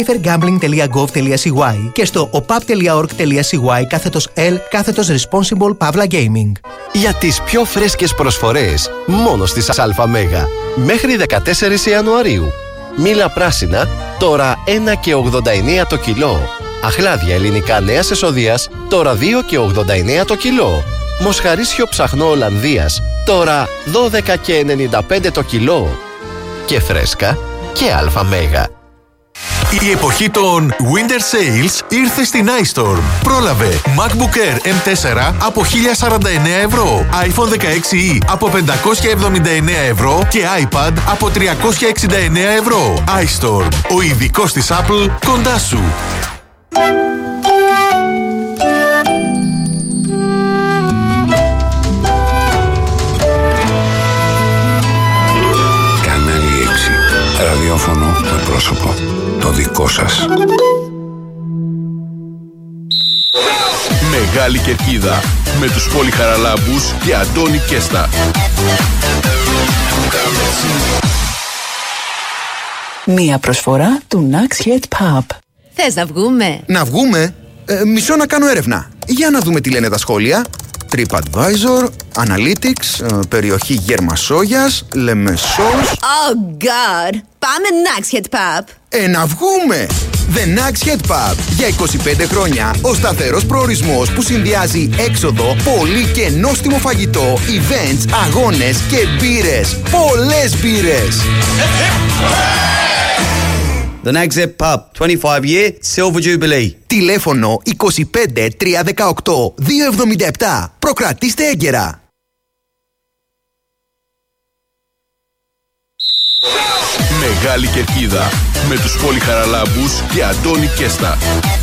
safergambling.gov.cy και στο opap.org.cy/L/responsible Pavla Gaming. Για τις πιο φρέσκες προσφορές, μόνο στις Αλφα Μέγα. Μέχρι 14 Ιανουαρίου. Μήλα πράσινα, τώρα 1,89 το κιλό. Αχλάδια ελληνικά νέας εσοδείας, τώρα 2,89 το κιλό. Μοσχαρίσιο ψαχνό Ολλανδίας, τώρα 12,95 το κιλό. Και φρέσκα και Αλφα Μέγα. Η εποχή των Winter Sales ήρθε στην iStorm. Πρόλαβε MacBook Air M4 από 1.049 ευρώ, iPhone 16e από 579 ευρώ και iPad από 369 ευρώ. iStorm, ο ειδικός της Apple κοντά σου. Κανάλι 6. Ραδιόφωνο με πρόσωπο. Το δικό σας. Μεγάλη Κερκίδα με τους Πολυχαραλάμπους και Αντώνη Κέστα. Μία προσφορά του Nax Head Pub. Θες να βγούμε? Να βγούμε? Μισό να κάνω έρευνα. Για να δούμε τι λένε τα σχόλια. TripAdvisor, Analytics, περιοχή Γερμασόγιας, Λεμεσός. Oh God! Πάμε Nax Head Pub. Να βγούμε! The Nax Head Pub. Για 25 χρόνια ο σταθερός προορισμός που συνδυάζει έξοδο, πολύ και νόστιμο φαγητό, events, αγώνες και μπύρες. Πολλές μπύρες! The Nax Head Pub, 25-year Silver Jubilee. Τηλέφωνο 25 318 277. Προκρατήστε έγκαιρα. Μεγάλη Κερκίδα με τους Πολυχαραλάμπους και Αντώνη Κέστα.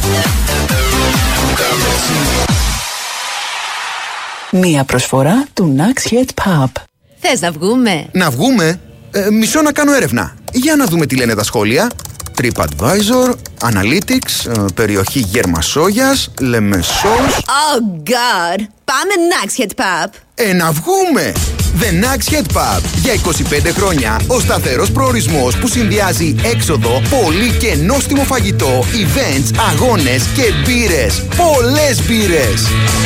Μία προσφορά του Nax Head Pub. Θες να βγούμε? Να βγούμε? Μισό να κάνω έρευνα. Για να δούμε τι λένε τα σχόλια. TripAdvisor, Analytics, περιοχή Γερμασόγιας, Λεμεσός. Oh God! Πάμε Nax Head Pub. Να βγούμε! The Nax Head Pub. Για 25 χρόνια ο σταθερός προορισμός που συνδυάζει έξοδο, πολύ και νόστιμο φαγητό, events, αγώνες και μπύρες. Πολλές μπύρες!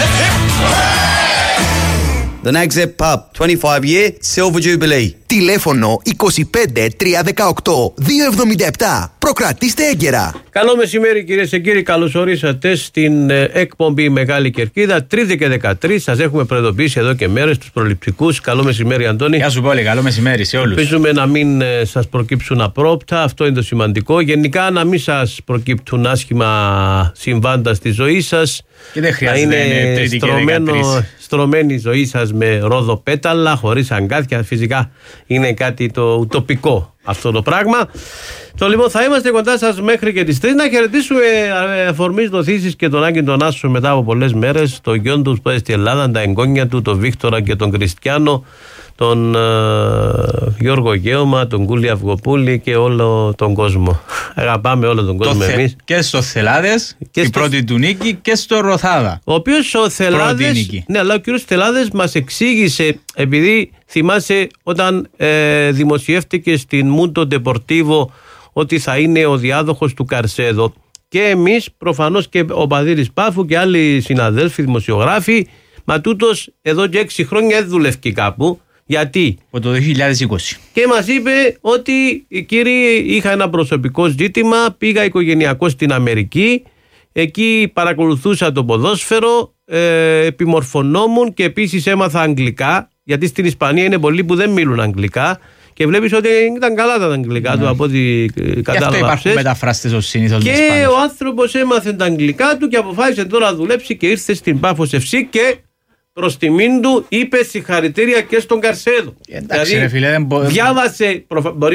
The Nax Head Pub, 25-year Silver Jubilee. Τηλέφωνο 25 318 277. Προκρατήστε έγκαιρα. Καλό μεσημέρι κυρίες και κύριοι, καλώς ορίσατε στην εκπομπή Μεγάλη Κερκίδα. 3η και 13 σας έχουμε προειδοποιήσει εδώ και μέρες τους προληπτικούς. Καλό μεσημέρι Αντώνη. Γεια σου πολύ, καλό μεσημέρι σε όλους. Ελπίζουμε να μην σας προκύψουν απρόπτα, αυτό είναι το σημαντικό. Γενικά να μην σας προκύπτουν άσχημα συμβάντα στη ζωή σας. Και δεν χρειάζεται να είναι στρωμένη η ζωή σας με ρόδο-πέταλα, χωρίς αγκάθια. Φυσικά είναι κάτι το ουτοπικό αυτό το πράγμα. Λοιπόν, θα είμαστε κοντά σας μέχρι και τις 3. Να χαιρετήσουμε αφορμής νοθήσεις και τον Άκη τον Άσο μετά από πολλές μέρες. Το γιον του που πάει στην Ελλάδα, τα εγγόνια του, τον Βίκτορα και τον Κριστιανό, τον Γιώργο Γέωμα, τον Κούλη Αυγοπούλη και όλο τον κόσμο. Αγαπάμε όλο τον κόσμο εμείς. Και στο Θελάδες, η πρώτη του νίκη, και στο Ροθάδα. Ο οποίος ο Θελάδες, ναι, αλλά ο κύριος Θελάδες μας εξήγησε, επειδή θυμάσαι όταν δημοσιεύτηκε στην Μούντο Ντεπορτίβο ότι θα είναι ο διάδοχος του Καρσέδο, και εμείς προφανώς και ο Παδήρης Πάφου και άλλοι συναδέλφοι δημοσιογράφοι, μα τούτος εδώ και 6 χρόνια δεν δουλεύει κάπου. Γιατί? Από το 2020. Και μας είπε ότι κύριοι, είχα ένα προσωπικό ζήτημα, πήγα οικογενειακό στην Αμερική, εκεί παρακολουθούσα το ποδόσφαιρο, επιμορφωνόμουν και επίσης έμαθα αγγλικά, γιατί στην Ισπανία είναι πολλοί που δεν μιλούν αγγλικά. Και βλέπεις ότι ήταν καλά τα αγγλικά του από ό,τι κατάλαβα. Και αυτό υπάρχουν μεταφράστες ως συνήθως. Και ο άνθρωπος έμαθε τα αγγλικά του και αποφάσισε τώρα να δουλέψει και ήρθε στην Πάφος FC και προς τιμήν του είπε συγχαρητήρια και στον Καρσέδο. Εντάξει, δηλαδή, ρε φίλε, διάβασε,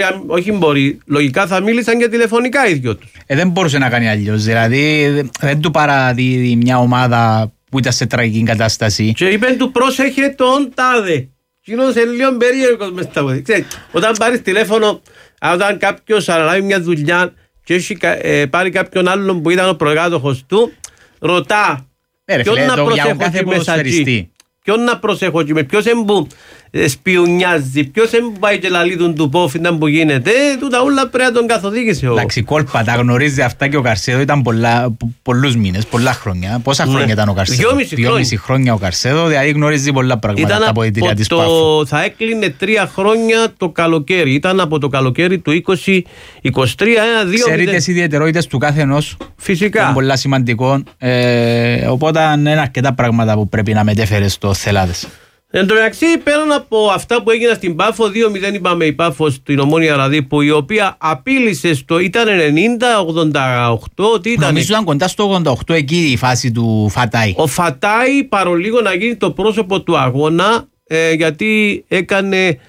λογικά θα μίλησαν και τηλεφωνικά οι δυο τους. Δεν μπορούσε να κάνει αλλιώς. Δηλαδή δεν του παραδίδει μια ομάδα που ήταν σε τραγική κατάσταση. Και είπε του πρόσεχε τον τάδε. Κοινώς είναι λίγο περίεργος μες τα πόδια. Όταν πάρεις τηλέφωνο, όταν κάποιος αναλάβει μια δουλειά και έχει πάρει κάποιον άλλον που ήταν ο προκάτοχος του, ρωτά ποιον να προσέχω και μέσα εκεί. Ποιον να προσέχω και με ποιος εμπού σπιουνιάζει. Ποιος πάει και λαλίδουν του πόφινταν που γίνεται, τούτα όλα πρέπει να τον καθοδήγησε. Εντάξει, κόλπα, τα γνωρίζει αυτά και ο Καρσέδο ήταν πολλούς μήνες, πολλά χρόνια. Πόσα χρόνια ήταν ο Καρσέδο? 2,5 χρόνια ο Καρσέδο, δηλαδή γνωρίζει πολλά πράγματα από τα αποδυτήρια της Πάφου. Θα έκλεινε 3 χρόνια το καλοκαίρι. Ήταν από το καλοκαίρι του 2023. Ξέρετε τις ιδιαιτερότητες του κάθε ενός. Φυσικά. Είναι πολλά σημαντικό. Οπότε είναι αρκετά πράγματα που πρέπει να μετέφερε στο Θελάδες. Εν τω μεταξύ, πέραν από αυτά που έγιναν στην Πάφο, 2-0 είπαμε η Πάφο στην Ομόνια Ραδίππου, η οποία απείλησε στο. Ήταν 90-88. Τι ήταν? Νομίζω ήταν κοντά στο 88 εκεί η φάση του Φατάι. Ο Φατάι παρολίγο να γίνει το πρόσωπο του αγώνα, γιατί έκανε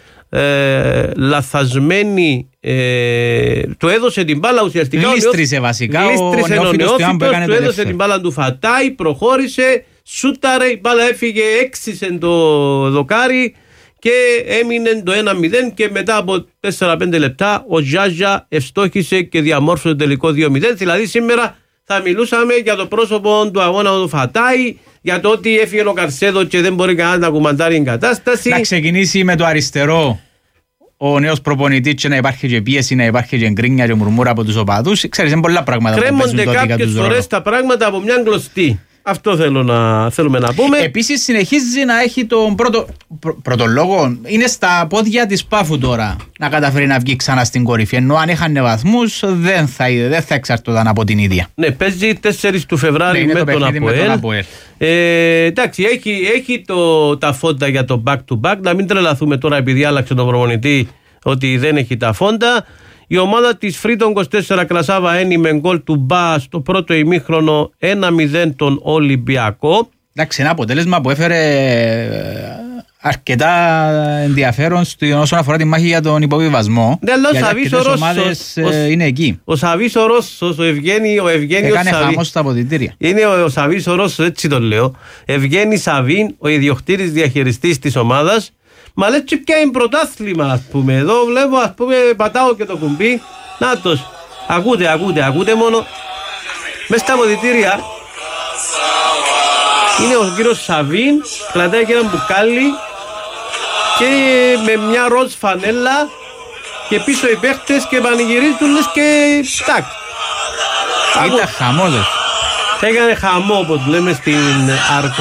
λαθασμένη. Του έδωσε την μπάλα ουσιαστικά. Γλίστρισε βασικά. Γλίστρισε ο Νεόφυτος, του έδωσε την μπάλα του Φατάι, προχώρησε. Σούταρε, η μπάλα έφυγε, έξισε το δοκάρι και έμεινε το 1-0 και μετά από 4-5 λεπτά ο Ζάζα ευστόχησε και διαμόρφωσε το τελικό 2-0. Δηλαδή σήμερα θα μιλούσαμε για το πρόσωπο του αγώνα του Φατάι, για το ότι έφυγε ο Καρσέδο και δεν μπορεί κανένα να κουμαντάρει την κατάσταση. Να ξεκινήσει με το αριστερό ο νέος προπονητής και να υπάρχει και πίεση, να υπάρχει και γκρίνια και μουρμούρα από τους οπαδούς. Ξέρεις, είναι πολλά πράγματα. Κρέμονται κάποιες φορές τα πράγματα από μια γλωστή. Αυτό θέλουμε να πούμε. Επίσης συνεχίζει να έχει τον πρώτο λόγο. Είναι στα πόδια της Πάφου τώρα να καταφέρει να βγει ξανά στην κορυφή. Ενώ αν έχανε βαθμούς δεν θα εξαρτώταν από την ίδια. Ναι, παίζει 4 του Φεβράρι με τον ΑΠΟΕΛ. Εντάξει, έχει τα φόντα για το back to back. Να μην τρελαθούμε τώρα επειδή άλλαξε τον προπονητή ότι δεν έχει τα φόντα. Η ομάδα της Φρίτον 24 Κρασάβα ένι με γκολ του Μπα στο πρώτο ημίχρονο 1-0 τον Ολυμπιακό. Εντάξει, ένα αποτέλεσμα που έφερε αρκετά ενδιαφέρον όσον αφορά τη μάχη για τον υποβιβασμό. Γιατί αρκετές ομάδες είναι εκεί. Ο Σαβής ο Ρώσος, ο Ευγένιος έκανε χαμό στα αποδυτήρια. Είναι ο Σαβής ο Ρώσος, έτσι το λέω. Ευγένη Σαβίν, ο ιδιοκτήτης διαχειριστής της ομάδας. Μα λέει και ποια είναι πρωτάθλημα, ας πούμε. Εδώ βλέπω, ας πούμε, πατάω και το κουμπί. Νάτος, ακούτε μόνο. Μες στα αποδυτήρια είναι ο κύριος Σαβίν, κρατάει και ένα μπουκάλι και με μια ροζ φανέλα και πίσω οι παίχτες και πανηγυρίζουν λες και τάκ. Ήταν χαμόδες. Έκανε χαμό, όπως λέμε στην Άρκο.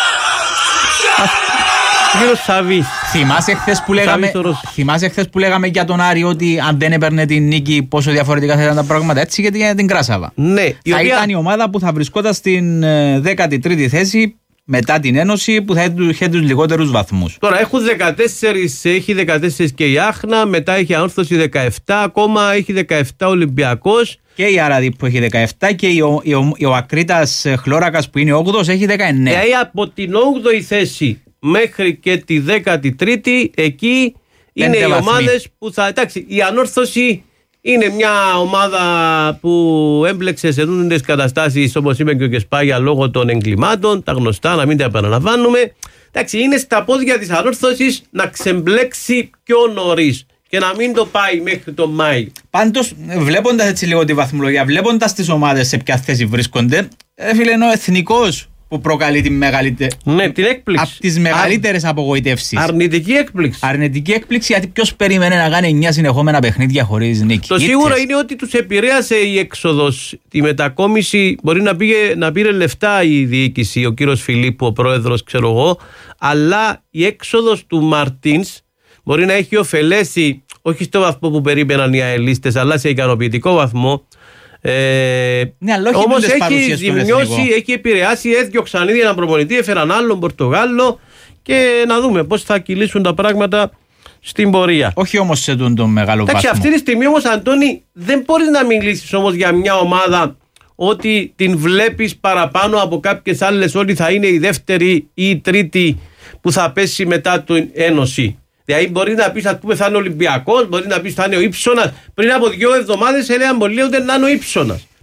Κύριος Σαβής. Θυμάσαι χθες που λέγαμε για τον Άρη ότι αν δεν έπαιρνε την νίκη πόσο διαφορετικά θα ήταν τα πράγματα, έτσι, γιατί για την Κράσαβα. Ναι, θα ήταν η ομάδα που θα βρισκόταν στην 13η θέση μετά την Ένωση, που θα είχε τους λιγότερους βαθμούς. Τώρα έχει 14 και η Άχνα, μετά έχει Αόρθωση 17, ακόμα έχει 17 Ολυμπιακός. Και η Άραδη που έχει 17 και ο Ακρίτας Χλώρακας που είναι 8ος έχει 19. Δηλαδή από την 8η θέση μέχρι και τη 13η, εκεί είναι οι ομάδες που θα. Εντάξει, η Ανόρθωση είναι μια ομάδα που έμπλεξε σε τούτες καταστάσεις, όπως είπε και ο Κεσπάγια, λόγω των εγκλημάτων, τα γνωστά, να μην τα επαναλαμβάνουμε. Εντάξει, είναι στα πόδια της Ανόρθωσης να ξεμπλέξει πιο νωρίς και να μην το πάει μέχρι τον Μάη. Πάντως, βλέποντας έτσι λίγο τη βαθμολογία, βλέποντας τις ομάδες σε ποια θέση βρίσκονται, φίλε, ο Εθνικός που προκαλεί την μεγαλύτερη. Ναι, την έκπληξη. Από τις μεγαλύτερες απογοητεύσεις. Αρνητική έκπληξη. Αρνητική έκπληξη, γιατί ποιος περίμενε να κάνει 9 συνεχόμενα παιχνίδια χωρίς νίκη. Το σίγουρο είναι ότι τους επηρέασε η έξοδος. Τη μετακόμιση μπορεί να πήρε λεφτά η διοίκηση, ο κύριος Φιλίππου, ο πρόεδρος, ξέρω εγώ, αλλά η έξοδος του Μαρτίνς μπορεί να έχει ωφελέσει, όχι στο βαθμό που περίμεναν οι αελίστες, αλλά σε ικανοποιητικό βαθμό. Ναι, όμως έχει ζημιώσει, έχει επηρεάσει, έδιωξαν ήδη έναν προπονητή, έφεραν άλλον Πορτογάλο και να δούμε πώς θα κυλήσουν τα πράγματα στην πορεία. Όχι όμως σε τον μεγάλο βαθμό. Αυτή τη στιγμή όμως, Αντώνη, δεν μπορείς να μιλήσεις όμως για μια ομάδα ότι την βλέπεις παραπάνω από κάποιες άλλες, ότι θα είναι η δεύτερη ή η τρίτη που θα πέσει μετά την Ένωση. Δηλαδή μπορεί να πεις, ας πούμε, θα είναι Ολυμπιακός, μπορεί να πεις θα είναι ο Ήψονας. Πριν από 2 εβδομάδες έλεγαν πολλοί ότι να είναι ο Ήψονας.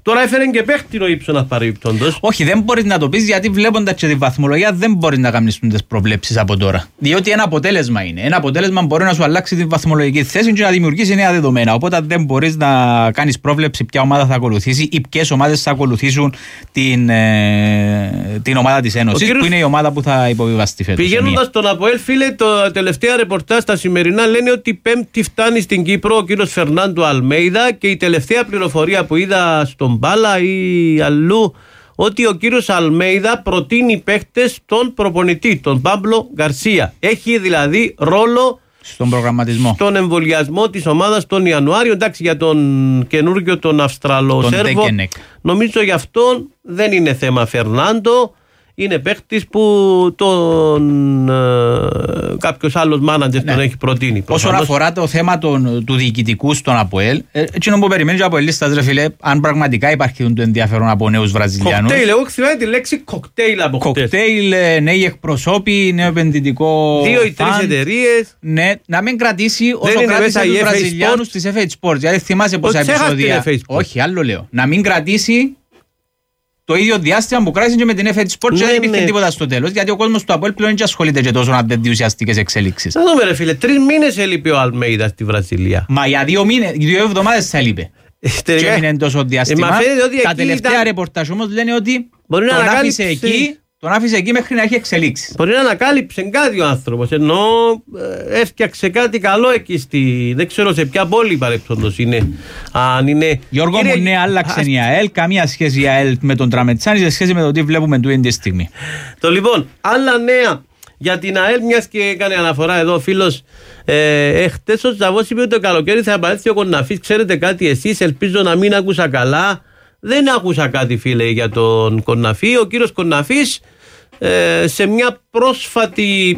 Τώρα έφερε και παίχτη ο Ήψονας παρεμπιπτόντως. Όχι, δεν μπορείς να το πεις, γιατί βλέποντας και τη βαθμολογία δεν μπορείς να κάνεις τις προβλέψεις από τώρα. Διότι ένα αποτέλεσμα είναι. Ένα αποτέλεσμα μπορεί να σου αλλάξει τη βαθμολογική θέση και να δημιουργήσει νέα δεδομένα. Οπότε δεν μπορείς να κάνεις πρόβλεψη ποια ομάδα θα ακολουθήσει ή ποιες ομάδες θα ακολουθήσουν την ομάδα της Ένωσης, που είναι η ομάδα που θα υποβιβαστεί φέτος. Πηγαίνοντας στον ΑΠΟΕΛ, φίλε, το τελευταία ρεπορτάζ στα σημερινά λένε ότι Πέμπτη φτάνει στην Κύπρο ο κύριος Φερνάντο Αλμέιδα, και η τελευταία πληροφορία που είδα στον Μπάλα ή αλλού, ότι ο κύριος Αλμέιδα προτείνει παίχτες στον προπονητή, τον Πάμπλο Γκαρσία. Έχει δηλαδή ρόλο στον προγραμματισμό, στον εμβολιασμό της ομάδας τον Ιανουάριο. Εντάξει, για τον καινούργιο τον Αυστραλο-Σέρβο, νομίζω γι' αυτόν δεν είναι θέμα Φερνάντο. Είναι παίχτης που κάποιος άλλος μάνατζερ τον έχει προτείνει. Όσον αφορά το θέμα του διοικητικού στον ΑΠΟΕΛ, εκείνο που περιμένει ο ΑΠΟΕΛίστας, ρε φίλε, αν πραγματικά υπάρχει το ενδιαφέρον από νέους Βραζιλιάνους. Κοκτέιλ, εγώ θυμάμαι τη λέξη κοκτέιλ από χτες. Κοκτέιλ, νέοι εκπροσώποι, νέο επενδυτικό. 2 ή 3 εταιρείες. Ναι, να μην κρατήσει όσο κράτησε τους Βραζιλιάνους της FH Sports. Γιατί θυμάσαι πόσα επεισόδια. Όχι, άλλο λέω. Να μην κρατήσει το ίδιο διάστημα που κράτησε και με την FH Sports, και δεν υπήρχε τίποτα στο τέλος. Γιατί ο κόσμος του ΑΠΟΕΛ πλέον δεν ασχολείται και τόσο να δει ουσιαστικές εξελίξεις. Να δούμε, ρε φίλε, 3 μήνες έλειπε ο Αλμέιδα στη Βραζιλία. Μα για 2 εβδομάδες θα έλειπε. Και έμεινε τόσο διάστημα. Τα τελευταία ρεπορτάζ όμως λένε ότι τον άφησε εκεί μέχρι να έχει εξελίξεις. Μπορεί να ανακάλυψε κάτι ο άνθρωπος, ενώ έφτιαξε κάτι καλό εκεί δεν ξέρω σε ποια πόλη παρεπτόντως είναι. Αν είναι. Γιώργο μου, ναι, άλλαξε η ΑΕΛ, καμία σχέση η ΑΕΛ με τον Τραμετσάνη σε σχέση με το τι βλέπουμε του τη στιγμή. Το λοιπόν, άλλα νέα για την ΑΕΛ, μιας και έκανε αναφορά εδώ ο φίλος. Χτες ο Ζαβός είπε ότι το καλοκαίρι θα επανέλθει ο Κοναφής. Ξέρετε κάτι εσείς? Ελπίζω να μην άκουσα καλά. Δεν άκουσα κάτι, φίλε, για τον Κοναφή. Ο κύριος Κοναφής σε μια πρόσφατη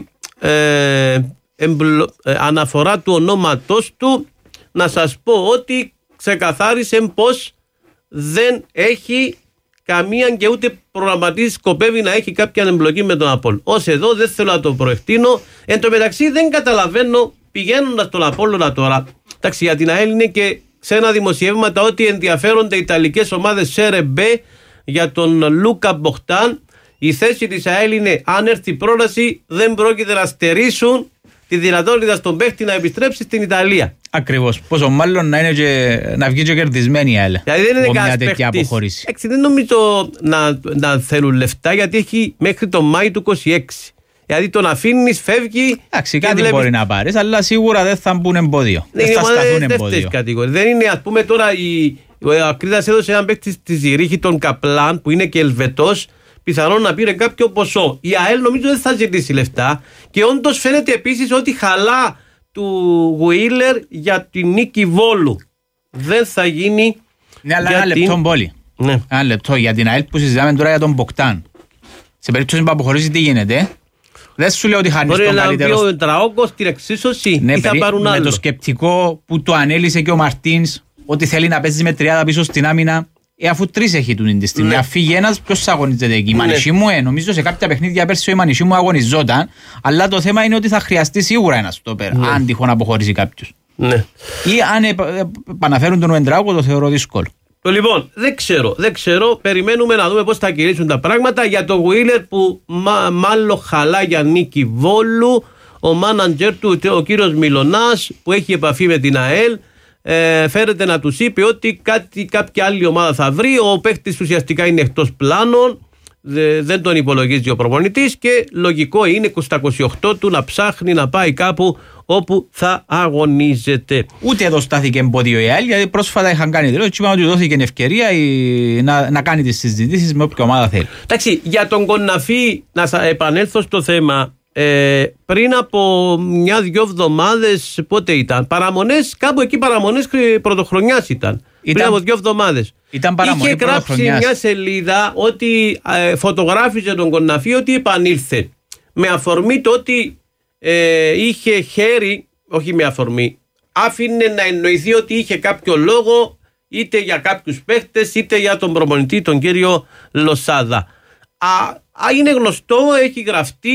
αναφορά του ονόματός του, να σας πω ότι ξεκαθάρισε πως δεν έχει καμία και ούτε προγραμματίζει, σκοπεύει να έχει κάποια εμπλοκή με τον Απόλλωνα. Ως εδώ δεν θέλω να το προεκτείνω. Εν τω μεταξύ δεν καταλαβαίνω, πηγαίνοντας στον Απόλλωνα τώρα, εντάξει, για την ΑΕΛ είναι και ξένα δημοσιεύματα ότι ενδιαφέρονται οι ιταλικές ομάδες Serie B για τον Λούκα Μποχτάν. Η θέση της ΑΕΛ είναι, αν έρθει η πρόταση, δεν πρόκειται να στερήσουν τη δυνατότητα στον παίχτη να επιστρέψει στην Ιταλία. Ακριβώς. Πόσο μάλλον να βγει και κερδισμένη η ΑΕΛ. Δηλαδή δεν είναι μια τέτοια αποχώρηση. Δεν νομίζω να θέλουν λεφτά, γιατί έχει μέχρι τον Μάη του 26. Δηλαδή τον αφήνεις, φεύγει. Εντάξει, κάτι βλέπεις... μπορεί να πάρεις, αλλά σίγουρα δεν θα μπουν εμπόδιο. Δεν θα σταθούν εμπόδιο. Δεν είναι, ας πούμε τώρα, ο Ακρίδας έδωσε έναν παίκτη στη Ζηρίχη, τον Καπλάν, που είναι και Ελβετός. Πιθανόν να πήρε κάποιο ποσό. Η ΑΕΛ νομίζω δεν θα ζητήσει λεφτά. Και όντως φαίνεται επίσης ότι χαλά του Γουίλερ για την νίκη Βόλου. Δεν θα γίνει. Ναι, αλλά ένα λεπτό πόλη. Ναι. Ένα λεπτό για την ΑΕΛ που συζητάμε τώρα για τον Μποκτάν. Σε περίπτωση που αποχωρήσει, τι γίνεται? Δεν σου λέω ότι χάνεις τον καλύτερο. Μπορεί να πει ο Τραόκος στην εξίσωση, ναι, ή θα πάρουν άλλο. Με το σκεπτικό που το ανέλησε και ο Μαρτίνς, ότι θέλει να παίζει με 30 πίσω στην άμυνα. Αφού 3 έχει τούτη τη στιγμή, αφήγει ένας, ποιος αγωνίζεται εκεί? Η Μανισίμου, νομίζω σε κάποια παιχνίδια πέρσι ο Μανισίμου αγωνιζόταν, αλλά το θέμα είναι ότι θα χρειαστεί σίγουρα ένα στόπερ, αν τυχόν αποχωρήσει κάποιος. Ναι. Ή αν επαναφέρουν τον Ουεντράουκο, το θεωρώ δύσκολο. Λοιπόν, δεν ξέρω, περιμένουμε να δούμε πώς θα κυλήσουν τα πράγματα. Για τον Γουίλερ που μάλλον χαλά για νίκη Βόλου, ο μάνατζερ του, ο κύριος Μιλωνάς, που έχει επαφή με την ΑΕΛ, φέρεται να τους είπε ότι κάποια άλλη ομάδα θα βρει. Ο παίχτης ουσιαστικά είναι εκτός πλάνων, δεν τον υπολογίζει ο προπονητής, και λογικό είναι 28 του να ψάχνει να πάει κάπου όπου θα αγωνίζεται. Ούτε εδώ στάθηκε εμπόδιο η ΑΕΛ, γιατί πρόσφατα είχαν κάνει δηλώσεις και είπαν ότι δόθηκε ευκαιρία να κάνει τις συζητήσεις με όποια ομάδα θέλει. Εντάξει, για τον Κοναφή, να επανέλθω στο θέμα. Πριν από 1-2 εβδομάδες, πότε ήταν? Παραμονές, κάπου εκεί παραμονές πρωτοχρονιάς ήταν. Πριν από 2 εβδομάδες. Είχε γράψει μια σελίδα ότι φωτογράφιζε τον Κοναφή ότι επανήλθε. Με αφορμή το ότι είχε χέρι, όχι με αφορμή, άφηνε να εννοηθεί ότι είχε κάποιο λόγο, είτε για κάποιους παίχτες είτε για τον προπονητή, τον κύριο Λοσάδα. Είναι γνωστό, έχει γραφτεί,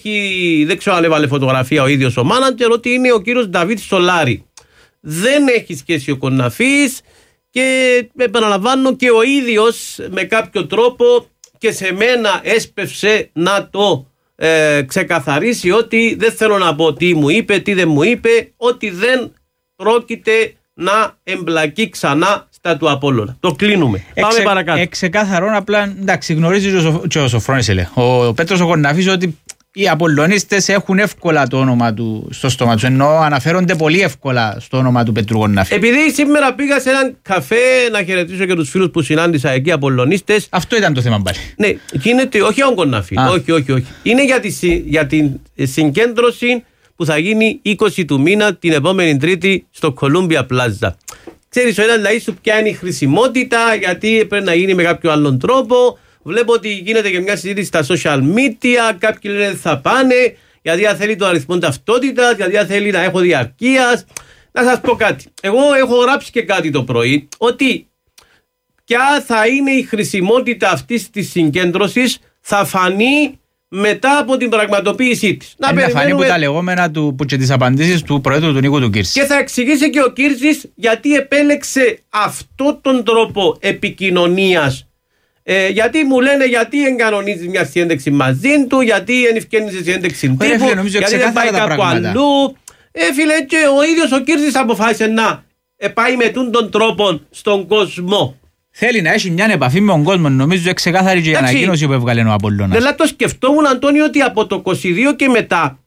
δεν ξέρω αν έβαλε φωτογραφία ο ίδιος ο μάνατζερ, ότι είναι ο κύριος Νταβίτ Σολάρη. Δεν έχει σχέση ο Κοναφής, και επαναλαμβάνω και ο ίδιος με κάποιο τρόπο και σε μένα έσπευσε να το ξεκαθαρίσει ότι δεν θέλω να πω τι μου είπε, τι δεν μου είπε, ότι δεν πρόκειται να εμπλακεί ξανά στα του Απόλλωνα. Το κλείνουμε. Πάμε παρακάτω. Ξεκάθαρον, απλά εντάξει, γνωρίζει και ο Σοφρόνης, ο Πέτρος ο Κορναφής, ότι οι Απολλωνίστες έχουν εύκολα το όνομα του στο στόμα του. Ενώ αναφέρονται πολύ εύκολα στο όνομα του Πέτρου Κορναφή. Επειδή σήμερα πήγα σε έναν καφέ να χαιρετήσω και τους φίλους που συνάντησα εκεί, Απολλωνίστες. Αυτό ήταν το θέμα πάλι. Ναι, γίνεται, όχι ο Κορναφή. Όχι. Είναι για την συγκέντρωση που θα γίνει 20 του μήνα την επόμενη Τρίτη στο Columbia Plaza. Ξέρεις, ο ένας λαός σου ποια είναι η χρησιμότητα, γιατί πρέπει να γίνει με κάποιο άλλον τρόπο. Βλέπω ότι γίνεται και μια συζήτηση στα social media. Κάποιοι λένε θα πάνε, γιατί θέλει το αριθμό ταυτότητας, γιατί θέλει να έχω διαρκείας. Να σας πω κάτι. Εγώ έχω γράψει και κάτι το πρωί, ότι ποια θα είναι η χρησιμότητα αυτής της συγκέντρωσης θα φανεί μετά από την πραγματοποίησή της. Να φανεί από τα λεγόμενα του και τις απαντήσεις του Προέδρου του Νίκου του Κύρση. Και θα εξηγήσει και ο Κύρσης γιατί επέλεξε αυτόν τον τρόπο επικοινωνίας. Γιατί μου λένε γιατί εγκανονίζεις μια συνέντευξη μαζί του, γιατί ενευκένεις σε συνέντευξη τύπου, γιατί δεν πάει κάπου αλλού. Φίλε, και ο ίδιος ο Κύρσης αποφάσισε να πάει με τον τρόπο στον κόσμο. Θέλει να έχει μια επαφή με τον κόσμο, νομίζω ξεκάθαρη και η ανακοίνωση που έβγαλε ο Απολλώνας. Δηλαδή το σκεφτόμουν, Αντώνιο, ότι από το 22 και μετά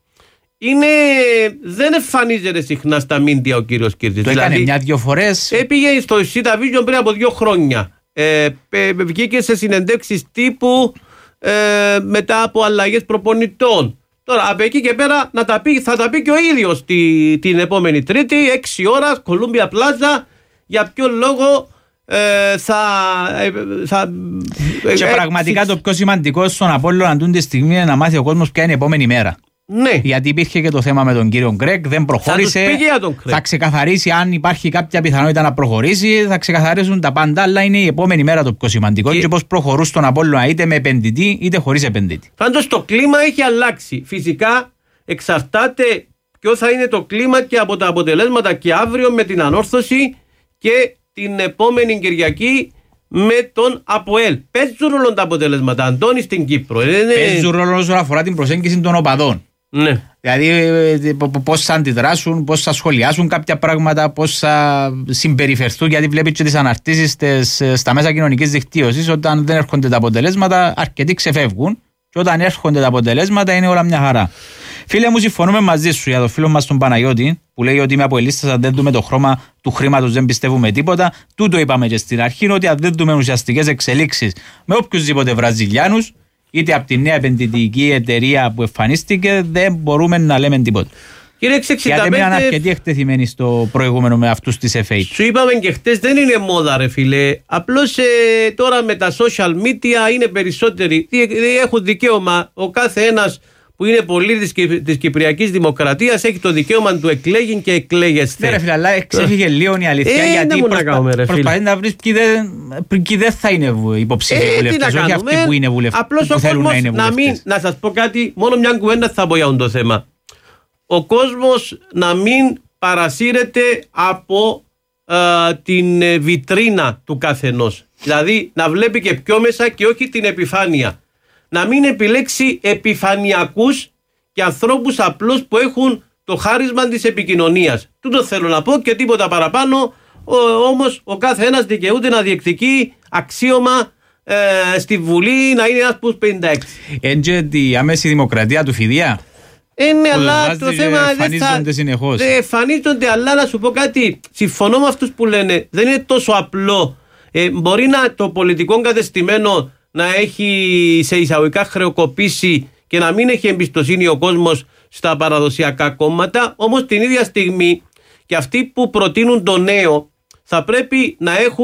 δεν εμφανίζεται συχνά στα μίντια ο κύριος Κύρσης. Το έκανε μια-δυο φορές. Πήγε στο CityVision πριν από 2 χρόνια. Βγήκε σε συνεντεύξεις τύπου μετά από αλλαγές προπονητών. Τώρα από εκεί και πέρα θα τα πει και ο ίδιος την επόμενη Τρίτη 6 ώρα Columbia Plaza για ποιο λόγο και πραγματικά το πιο σημαντικό στον Απόλλωνα αντούν τη στιγμή είναι να μάθει ο κόσμος ποια είναι η επόμενη μέρα. Ναι. Γιατί υπήρχε και το θέμα με τον κύριο Γκρέγκ, δεν προχώρησε. Θα ξεκαθαρίσει αν υπάρχει κάποια πιθανότητα να προχωρήσει, θα ξεκαθαρίσουν τα πάντα, αλλά είναι η επόμενη μέρα το πιο σημαντικό και πώς προχωρούν στον Απόλλωνα είτε με επενδυτή είτε χωρίς επενδυτή. Πάντως το κλίμα έχει αλλάξει. Φυσικά εξαρτάται ποιο θα είναι το κλίμα και από τα αποτελέσματα και αύριο με την ανόρθωση και την επόμενη Κυριακή με τον ΑΠΟΕΛ. Παίζουν ρόλο τα αποτελέσματα, Αντώνη, στην Κύπρο. Παίζουν ρόλο όσον αφορά την προσέγγιση των οπαδών. Ναι. Δηλαδή πώς θα αντιδράσουν, πώς θα σχολιάσουν κάποια πράγματα, πώς θα συμπεριφερθούν, γιατί βλέπει και τις αναρτήσεις στα μέσα κοινωνικής δικτύωσης. Όταν δεν έρχονται τα αποτελέσματα, αρκετοί ξεφεύγουν, και όταν έρχονται τα αποτελέσματα είναι όλα μια χαρά. Φίλε μου, συμφωνούμε μαζί σου για τον φίλο μας τον Παναγιώτη, που λέει ότι με αποελίστες αν δεν δούμε το χρώμα του χρήματος δεν πιστεύουμε τίποτα. Τούτο είπαμε και στην αρχή, ότι αν δεν δούμε ουσιαστικές εξελίξεις με οποιουσδήποτε Βραζιλιάνους, είτε από τη νέα επενδυτική εταιρεία που εμφανίστηκε, δεν μπορούμε να λέμε τίποτα. Γιατί μείναν αρκετοί εκτεθειμένοι στο προηγούμενο με αυτούς της FA. Σου είπαμε και χτες, δεν είναι μόδα ρε φίλε. Απλώς τώρα με τα social media είναι περισσότεροι. Έχουν δικαίωμα ο κάθε ένας που είναι πολίτης της Κυπριακής Δημοκρατίας, έχει το δικαίωμα του εκλέγει και εκλέγεστε. Ναι ρε φίλε, αλλά ξέφυγε λίγο η αλήθεια, γιατί προσπαθεί να βρεις ποιοι δεν θα είναι υποψήφιοι βουλευτές, όχι αυτοί που είναι βουλευτές, που θέλουν να είναι βουλευτές. Να σας πω κάτι, μόνο μια κουβέντα θα πω για το θέμα. Ο κόσμος να μην παρασύρεται από την βιτρίνα του καθενός. Δηλαδή να βλέπει και πιο μέσα και όχι την επιφάνεια. Να μην επιλέξει επιφανειακούς και ανθρώπους απλώς που έχουν το χάρισμα της επικοινωνίας. Τούτο θέλω να πω και τίποτα παραπάνω. Όμως ο κάθε ένας δικαιούται να διεκδικεί αξίωμα στη Βουλή, να είναι ένας που 56. Έτσι η άμεση δημοκρατία του Φιδιά. Ναι, αλλά το θέμα δεν εμφανίζονται, αλλά να σου πω κάτι. Συμφωνώ με αυτούς που λένε δεν είναι τόσο απλό. Μπορεί το πολιτικό κατεστημένο να έχει σε εισαγωγικά χρεοκοπήσει και να μην έχει εμπιστοσύνη ο κόσμος στα παραδοσιακά κόμματα, όμως την ίδια στιγμή και αυτοί που προτείνουν το νέο θα πρέπει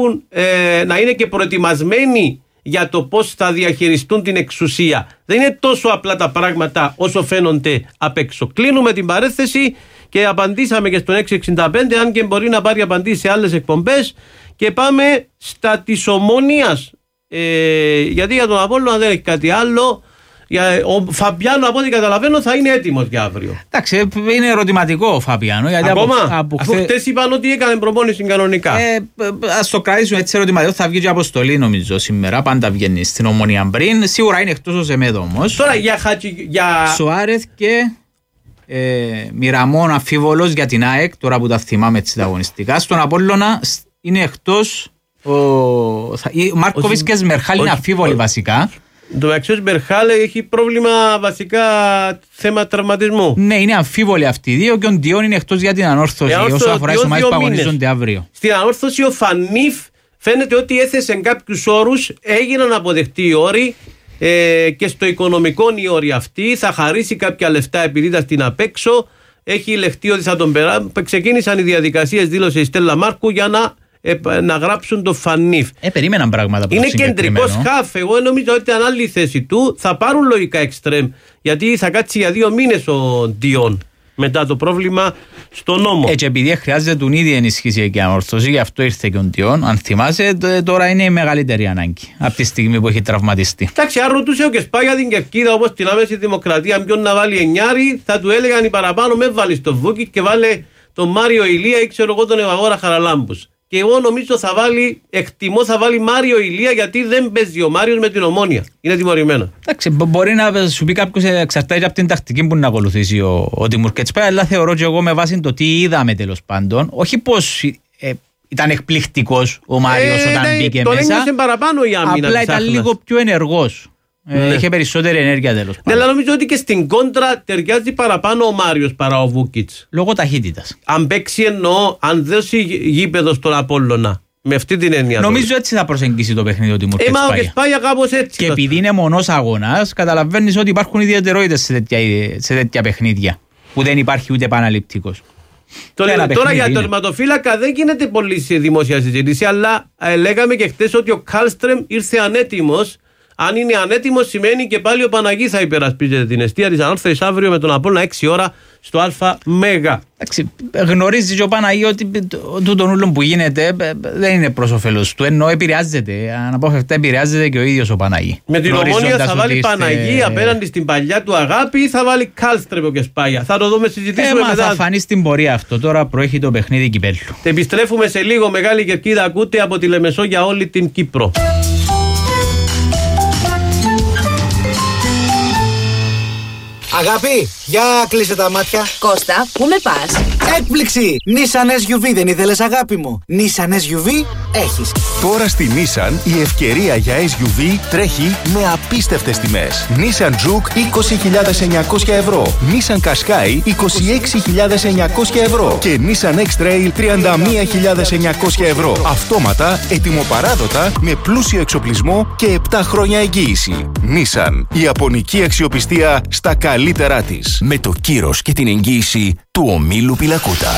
να είναι και προετοιμασμένοι για το πώς θα διαχειριστούν την εξουσία. Δεν είναι τόσο απλά τα πράγματα όσο φαίνονται απ' έξω. Κλείνουμε την παρέθεση και απαντήσαμε και στον 665, αν και μπορεί να πάρει απαντήσεις σε άλλες εκπομπές, και πάμε στα της Ομόνοιας. Γιατί για τον Απόλλωνα δεν έχει κάτι άλλο. Ο Φαμπιάνο, από ό,τι καταλαβαίνω, θα είναι έτοιμος για αύριο. Εντάξει, είναι ερωτηματικό ο Φαμπιάνο. Ακόμα, αφού χτες είπαν ότι έκανε προπόνηση κανονικά. Ας το κρατήσουμε έτσι ερωτηματικό. Θα βγει και αποστολή νομίζω σήμερα. Πάντα βγαίνει στην Ομονία πριν. Σίγουρα είναι εκτός ο Σεμέδο όμως. Τώρα για Σουάρεθ και Μιραμόν αμφίβολος για την ΑΕΚ. Τώρα που τα θυμάμαι έτσι τα αγωνιστικά. Στον Απόλλωνα είναι εκτός ο Μάρκοβιτς και Σμερχάλ είναι αμφίβολοι βασικά. Το μεταξύ ο Μπερχάλε έχει πρόβλημα βασικά θέμα τραυματισμού. Ναι, είναι αμφίβολοι αυτοί οι δύο και ο Ντιόν είναι εκτός για την ανόρθωση όσον αφορά τις ομάδες που αγωνίζονται αύριο. Στην ανόρθωση ο Φανίφ φαίνεται ότι έθεσε κάποιους όρους, έγιναν αποδεκτοί οι όροι και στο οικονομικό οι όροι αυτοί. Θα χαρίσει κάποια λεφτά επειδή ήταν στην απέξω. Έχει λεχτεί ότι θα τον περάσουν. Ξεκίνησαν οι διαδικασίες, δήλωσε η Στέλλα Μάρκου, για να γράψουν το Φανίφ. Περίμεναν πράγματα που είναι κεντρικός χαφ. Εγώ νομίζω ότι αν άλλη θέση του θα πάρουν λογικά εξτρέμ. Γιατί θα κάτσει για 2 μήνες ο Ντιόν μετά το πρόβλημα στο νόμο. Έτσι, επειδή χρειάζεται τον ίδιο ενισχύσει και ανόρθωση, γι' αυτό ήρθε και ο Ντιόν. Αν θυμάσαι, τώρα είναι η μεγαλύτερη ανάγκη από τη στιγμή που έχει τραυματιστεί. Εντάξει, αν ρωτούσε ο Κεσπά για την κερκίδα όπως την άμεση δημοκρατία, ποιον να βάλει εννιάρι, θα του έλεγαν οι παραπάνω με βάλει το Βούκι και βάλε τον Μάριο Ηλία ή ξέρω εγώ τον Ευαγόρα Χαραλάμπους. Και εγώ νομίζω εκτιμώ θα βάλει Μάριο Ηλία, γιατί δεν παίζει ο Μάριος με την Ομόνια. Είναι τιμωρημένο. Εντάξει, μπορεί να σου πει κάποιος εξαρτάται από την τακτική που να ακολουθήσει ο Τιμούρ Κετσπά, αλλά θεωρώ και εγώ με βάση το τι είδαμε τέλος πάντων, όχι πως ήταν εκπληκτικός ο Μάριος όταν μπήκε τον μέσα. Τον παραπάνω η άμυνα. Απλά ήταν λίγο πιο ενεργός. Είχε περισσότερη ενέργεια τέλος πάντων. Ναι, αλλά νομίζω ότι και στην κόντρα ταιριάζει παραπάνω ο Μάριος παρά ο Βούκιτς. Λόγω ταχύτητας. Αν παίξει εννοώ, αν δώσει γήπεδο στον Απόλλωνα. Με αυτή την έννοια. Νομίζω έτσι θα προσεγγίσει το παιχνίδι ο Τιμούρ Κετσπάγια. Μα ο Κεσπάγια κάπως έτσι. Και επειδή είναι μονός αγώνας, καταλαβαίνεις ότι υπάρχουν ιδιαιτερότητες σε τέτοια παιχνίδια. Που δεν υπάρχει ούτε επαναληπτικός. Τώρα για το τερματοφύλακα δεν γίνεται πολύ δημόσια συζήτηση, αλλά λέγαμε και χτες ότι ο Κάλστρεμ ήρθε ανέτοιμος. Αν είναι ανέτοιμος, σημαίνει και πάλι ο Παναγί θα υπερασπίζεται την εστία της ανόρθωσης αύριο με τον Απόλλωνα 6 ώρα στο Α Μέγα. Γνωρίζει και ο Παναγί ότι τούτον ούλον που γίνεται δεν είναι προς όφελος του, ενώ επηρεάζεται. Αναπόφευκτα επηρεάζεται και ο ίδιος ο Παναγί. Με την Ομόνια θα βάλει Παναγί απέναντι στην παλιά του αγάπη ή θα βάλει Κάλστρεμ και Σπάγια. Θα το δούμε, συζητήσουμε μετά. Θα φανεί στην πορεία αυτό. Τώρα προέχει το παιχνίδι κυπέλλου. Επιστρέφουμε σε λίγο. Μεγάλη Κερκίδα ακούτε από τη Λεμεσό για όλη την Κύπρο. Αγάπη, για κλείσε τα μάτια. Κώστα, πού με πας? Έκπληξη! Nissan SUV δεν ήθελες, αγάπη μου? Nissan SUV έχεις. Τώρα στη Nissan η ευκαιρία για SUV τρέχει με απίστευτες τιμές. Nissan Juke 20.900 ευρώ, Nissan Qashqai 26.900 ευρώ και Nissan X-Trail 31.900 ευρώ. Αυτόματα, ετοιμοπαράδοτα, με πλούσιο εξοπλισμό και 7 χρόνια εγγύηση. Nissan, η ιαπωνική αξιοπιστία στα καλύτερά της. Με το κύρος και την εγγύηση του ομίλου Πιλακούτα.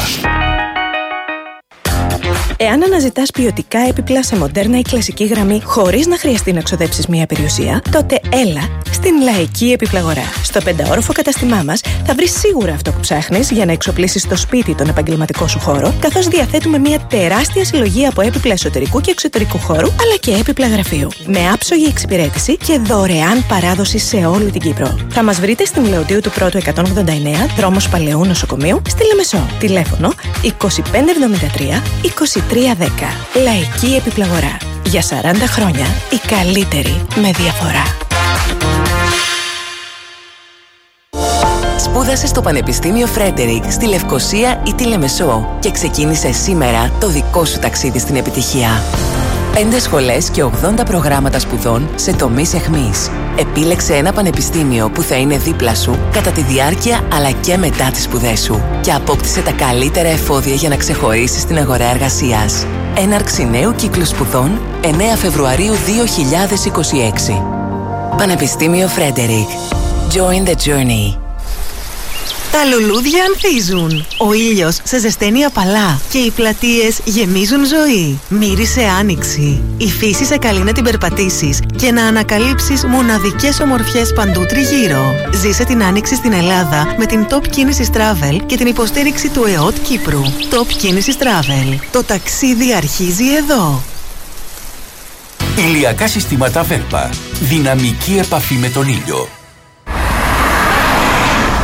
Εάν αναζητάς ποιοτικά έπιπλα σε μοντέρνα ή κλασική γραμμή χωρίς να χρειαστεί να ξοδέψεις μία περιουσία, τότε έλα στην Λαϊκή Επιπλαγορά. Στο 5όροφο καταστημά μας θα βρεις σίγουρα αυτό που ψάχνεις για να εξοπλίσεις το σπίτι τον επαγγελματικό σου χώρο, καθώς διαθέτουμε μία τεράστια συλλογή από έπιπλα εσωτερικού και εξωτερικού χώρου, αλλά και έπιπλα γραφείου. Με άψογη εξυπηρέτηση και δωρεάν παράδοση σε όλη την Κύπρο. Θα μας βρείτε στην Λεωτίου του Πρώτου 189, δρόμος Παλαιού Νοσοκομείου, στη Λεμεσό. Τηλέφωνο 2573 2310. Λαϊκή Επιπλαγορά. Για 40 χρόνια η καλύτερη με διαφορά. Σπούδασε στο Πανεπιστήμιο Φρέντερικ στη Λευκοσία ή τη Λεμεσό και ξεκίνησε σήμερα το δικό σου ταξίδι στην επιτυχία. 5 σχολές και 80 προγράμματα σπουδών σε τομείς εχμής. Επίλεξε ένα πανεπιστήμιο που θα είναι δίπλα σου κατά τη διάρκεια αλλά και μετά τις σπουδές σου και απόκτησε τα καλύτερα εφόδια για να ξεχωρίσεις στην αγορά εργασίας. Έναρξη νέου κύκλου σπουδών 9 Φεβρουαρίου 2026. Πανεπιστήμιο Φρέντερικ. Join the journey. Τα λουλούδια ανθίζουν, ο ήλιος σε ζεσταίνει απαλά και οι πλατείες γεμίζουν ζωή. Μύρισε άνοιξη. Η φύση σε καλεί να την περπατήσεις και να ανακαλύψεις μοναδικές ομορφιές παντού τριγύρω. Ζήσε την άνοιξη στην Ελλάδα με την Top Κίνησης Travel και την υποστήριξη του ΕΟΤ Κύπρου. Top Κίνησης Travel. Το ταξίδι αρχίζει εδώ. Ηλιακά συστήματα Velpa. Δυναμική επαφή με τον ήλιο.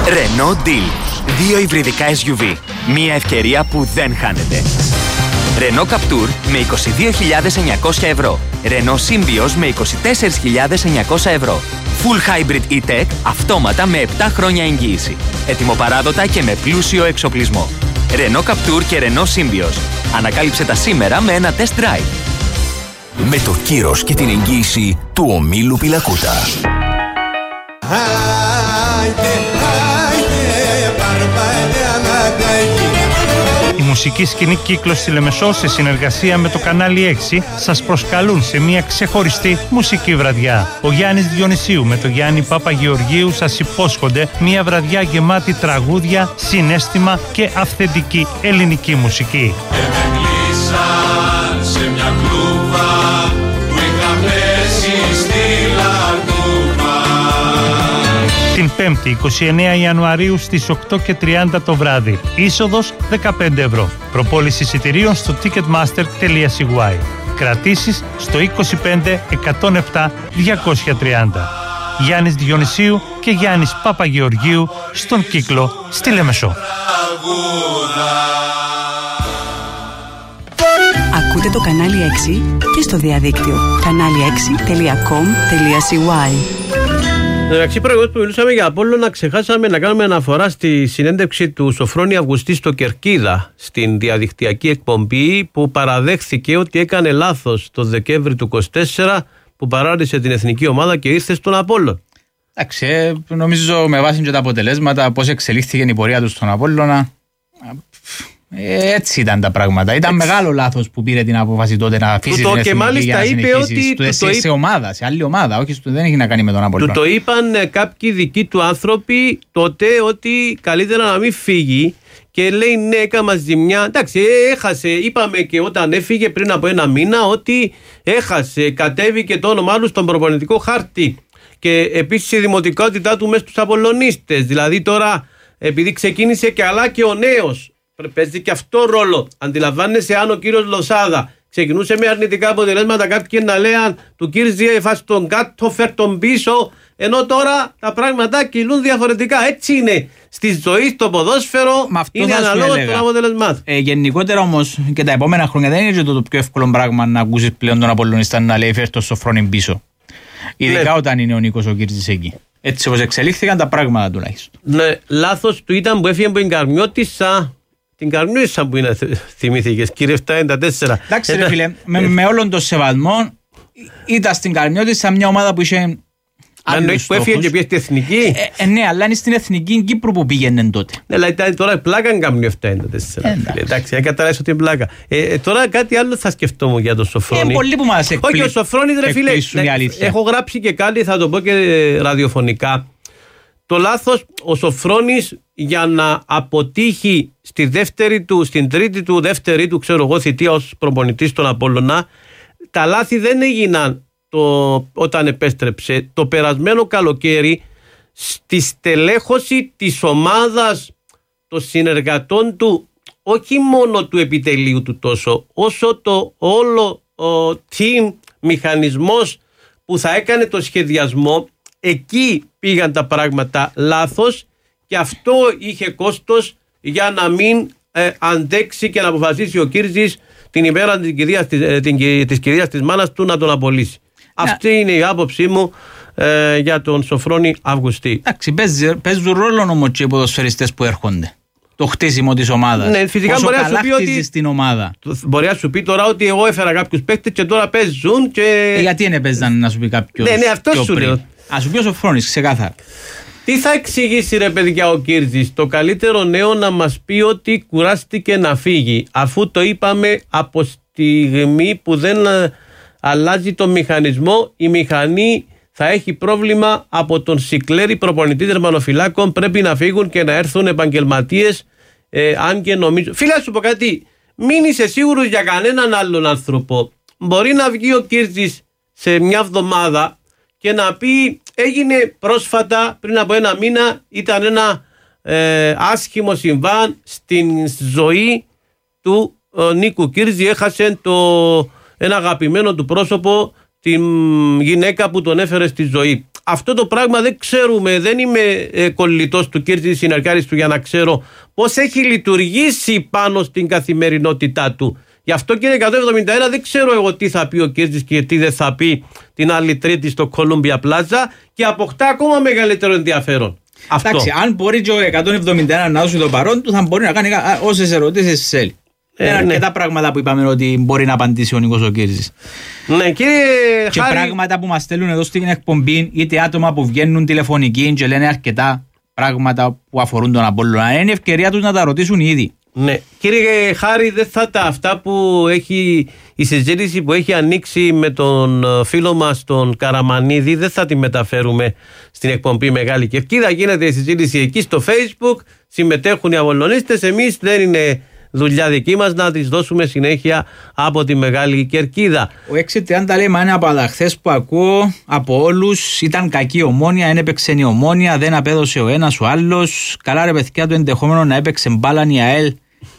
Renault Deal. 2 υβριδικά SUV. Μία ευκαιρία που δεν χάνεται. Renault Captur με 22.900 ευρώ. Renault Symbioz με 24.900 ευρώ. Full Hybrid E-Tech αυτόματα με 7 χρόνια εγγύηση. Ετοιμοπαράδοτα και με πλούσιο εξοπλισμό. Renault Captur και Renault Symbioz. Ανακάλυψε τα σήμερα με ένα test drive. Με το κύρος και την εγγύηση του ομίλου Πιλακούτα. Η μουσική σκηνή Κύκλος στη Λεμεσό σε συνεργασία με το κανάλι 6 σας προσκαλούν σε μια ξεχωριστή μουσική βραδιά. Ο Γιάννης Διονυσίου με τον Γιάννη Παπαγεωργίου σας υπόσχονται μια βραδιά γεμάτη τραγούδια, συναίσθημα και αυθεντική ελληνική μουσική. Σε μια κλούβα που είχα πέσει στη Λαρνούβα. Την 5η 29 Ιανουαρίου στις 8:30 το βράδυ. Είσοδος 15 ευρώ. Προπόληση εισιτηρίων στο ticketmaster.cy. Κρατήσεις στο 25 107 230. Γιάννης Διονυσίου και Γιάννης Παπαγεωργίου στον Κύκλο στη Λεμεσό. Ακούτε το κανάλι 6 και στο διαδίκτυο kanali6.com.cy. Εντάξει, προηγούμενος που μιλούσαμε για Απόλλωνα, ξεχάσαμε να κάνουμε αναφορά στη συνέντευξη του Σοφρόνη Αυγουστή στο Κερκίδα, στην διαδικτυακή εκπομπή, που παραδέχθηκε ότι έκανε λάθος το Δεκέμβρη του 24 που παράτησε την εθνική ομάδα και ήρθε στον Απόλλωνα. Εντάξει, νομίζω με βάση και τα αποτελέσματα, πώς εξελίχθηκε η πορεία του στον Απόλλωνα. Έτσι ήταν τα πράγματα. Ήταν μεγάλο λάθος που πήρε την απόφαση τότε να αφήσει την εθνική για να συνεχίσει σε ομάδα, σε άλλη ομάδα. Όχι, δεν έχει να κάνει με τον Απόλλωνα. Του το είπαν κάποιοι δικοί του άνθρωποι τότε ότι καλύτερα να μην φύγει. Και λέει ναι, έκανα ζημιά. Εντάξει, έχασε. Είπαμε και όταν έφυγε πριν από ένα μήνα ότι έχασε. Κατέβηκε το όνομά του στον προπονητικό χάρτη. Και επίσης η δημοτικότητά του μέσα στους Απολλωνίστες. Δηλαδή τώρα, επειδή ξεκίνησε και αλλά και ο νέος. Παίζει και αυτό ρόλο. Αντιλαμβάνεσαι, αν ο κύριος Λοσάδα ξεκινούσε με αρνητικά αποτελέσματα, κάποιοι να λέγαν του Κύρζη έφασε τον κάτω, φέρ τον πίσω. Ενώ τώρα τα πράγματα κυλούν διαφορετικά. Έτσι είναι στη ζωή, στο ποδόσφαιρο. Είναι αναλόγως των αποτελεσμάτων. Γενικότερα όμως και τα επόμενα χρόνια δεν είναι το πιο εύκολο πράγμα να ακούσεις πλέον τον Απολλωνιστά να λέει φέρ το Σοφρόνη πίσω. Ειδικά όταν είναι ο Νίκος ο Κύρζης εκεί. Έτσι όπως εξελίχθηκαν τα πράγματα τουλάχιστον. Ναι, λάθος του ήταν που έφυγε από την Καρμιώτισσα. Την Καρμιώτισσα που είναι, θυμήθηκες, κύριε 794. Εντάξει, ρε φίλε, με όλον τον σεβασμό, ήταν στην Καρμιώτισσα μια ομάδα που είχε. Αν που έφυγε και πήγε στην εθνική. Ναι, αλλά είναι στην εθνική Κύπρου που πήγαινε τότε. Ναι, αλλά ήταν τώρα πλάκα αν κάνει 794. Εντάξει, αν καταλάβεις ότι είναι πλάκα. Τώρα κάτι άλλο θα σκεφτόμουν για τον Σοφρόνη. Είναι πολλοί που μας εκπλήσουν. Όχι, ο Σοφρόνης, ρε φίλε, έχω γράψει και κάτι, θα το πω και ραδιοφωνικά. Το λάθος, ο Σοφρόνης για να αποτύχει στην τρίτη του, δεύτερη του, ξέρω εγώ, θητεία ως προπονητής στον Απόλλωνα, τα λάθη δεν έγιναν όταν επέστρεψε. Το περασμένο καλοκαίρι, στη στελέχωση της ομάδας των συνεργατών του, όχι μόνο του επιτελείου του τόσο, όσο το όλο team μηχανισμός που θα έκανε το σχεδιασμό, εκεί πήγαν τα πράγματα λάθος και αυτό είχε κόστος για να μην αντέξει και να αποφασίσει ο Κύρζης την ημέρα της κυρίας της μάνας του να τον απολύσει. Αυτή είναι η άποψή μου για τον Σοφρόνη Αυγουστή. Εντάξει, παίζουν ρόλο όμως και οι ποδοσφαιριστές που έρχονται. Το χτίσιμο της ομάδας. Ναι, φυσικά πόσο μπορεί καλά να σου πει χτίζεις την ομάδα. Μπορεί να σου πει τώρα ότι εγώ έφερα κάποιους παίκτες και τώρα παίζουν και. Γιατί είναι παίζαν να σου πει κάποιος. Ναι, αυτό σου λέω. Α σου πει ο Σοφρόνης, ξεκάθαρα. Τι θα εξηγήσει ρε παιδιά ο Κύρζης? Το καλύτερο νέο να μας πει ότι κουράστηκε να φύγει, αφού το είπαμε από στιγμή που δεν αλλάζει το μηχανισμό, η μηχανή θα έχει πρόβλημα από τον Σικλέρη, προπονητή τερματοφυλάκων, πρέπει να φύγουν και να έρθουν επαγγελματίες, αν και νομίζω. Φίλε, σου πω κάτι, μην είσαι σίγουρος για κανέναν άλλον άνθρωπο. Μπορεί να βγει ο Κύρζης σε μια εβδομάδα και να πει έγινε πρόσφατα πριν από ένα μήνα, ήταν ένα άσχημο συμβάν στην ζωή του Νίκου Κύρζη, έχασε ένα αγαπημένο του πρόσωπο, την γυναίκα που τον έφερε στη ζωή. αυτό το πράγμα δεν ξέρουμε, δεν είμαι κολλητός του Κίρτζη, συνεργάτης του για να ξέρω πώς έχει λειτουργήσει πάνω στην καθημερινότητά του. Γι' αυτό και είναι 171, δεν ξέρω εγώ τι θα πει ο Κίρτζης και τι δεν θα πει την άλλη Τρίτη στο Columbia Plaza και αποκτά ακόμα μεγαλύτερο ενδιαφέρον. Αυτό. Εντάξει, αν μπορεί και ο 171 να δώσει το παρόν του, θα μπορεί να κάνει όσες ερωτήσεις θέλει. Είναι αρκετά πράγματα που είπαμε ότι μπορεί να απαντήσει ο Νίκος ο Κίρτζης. Ναι, κύριε και Χάρη... πράγματα που μας στέλνουν εδώ στην εκπομπή, είτε άτομα που βγαίνουν τηλεφωνική και λένε αρκετά πράγματα που αφορούν τον Απόλλωνα. Είναι ευκαιρία τους να τα ρωτήσουν ήδη. Ναι. Κύριε Χάρη, δεν θα αυτά που έχει η συζήτηση που έχει ανοίξει με τον φίλο μας τον Καραμανίδη, δεν θα τη μεταφέρουμε στην εκπομπή Μεγάλη Κερκίδα. Γίνεται η συζήτηση εκεί στο Facebook, συμμετέχουν οι Απολλωνίστες. Εμείς δεν είναι δουλειά δική μας να τις δώσουμε συνέχεια από τη Μεγάλη Κερκίδα. Ο 630 λέει, μα είναι από τα χθες που ακούω από όλους, ήταν κακή Ομόνοια, δεν έπαιξε η Ομόνοια, δεν απέδωσε ο ένας ο άλλος. Καλά ρε παιδιά, το ενδεχόμενο να έπαιξε μπάλαν η ΑΕΛ.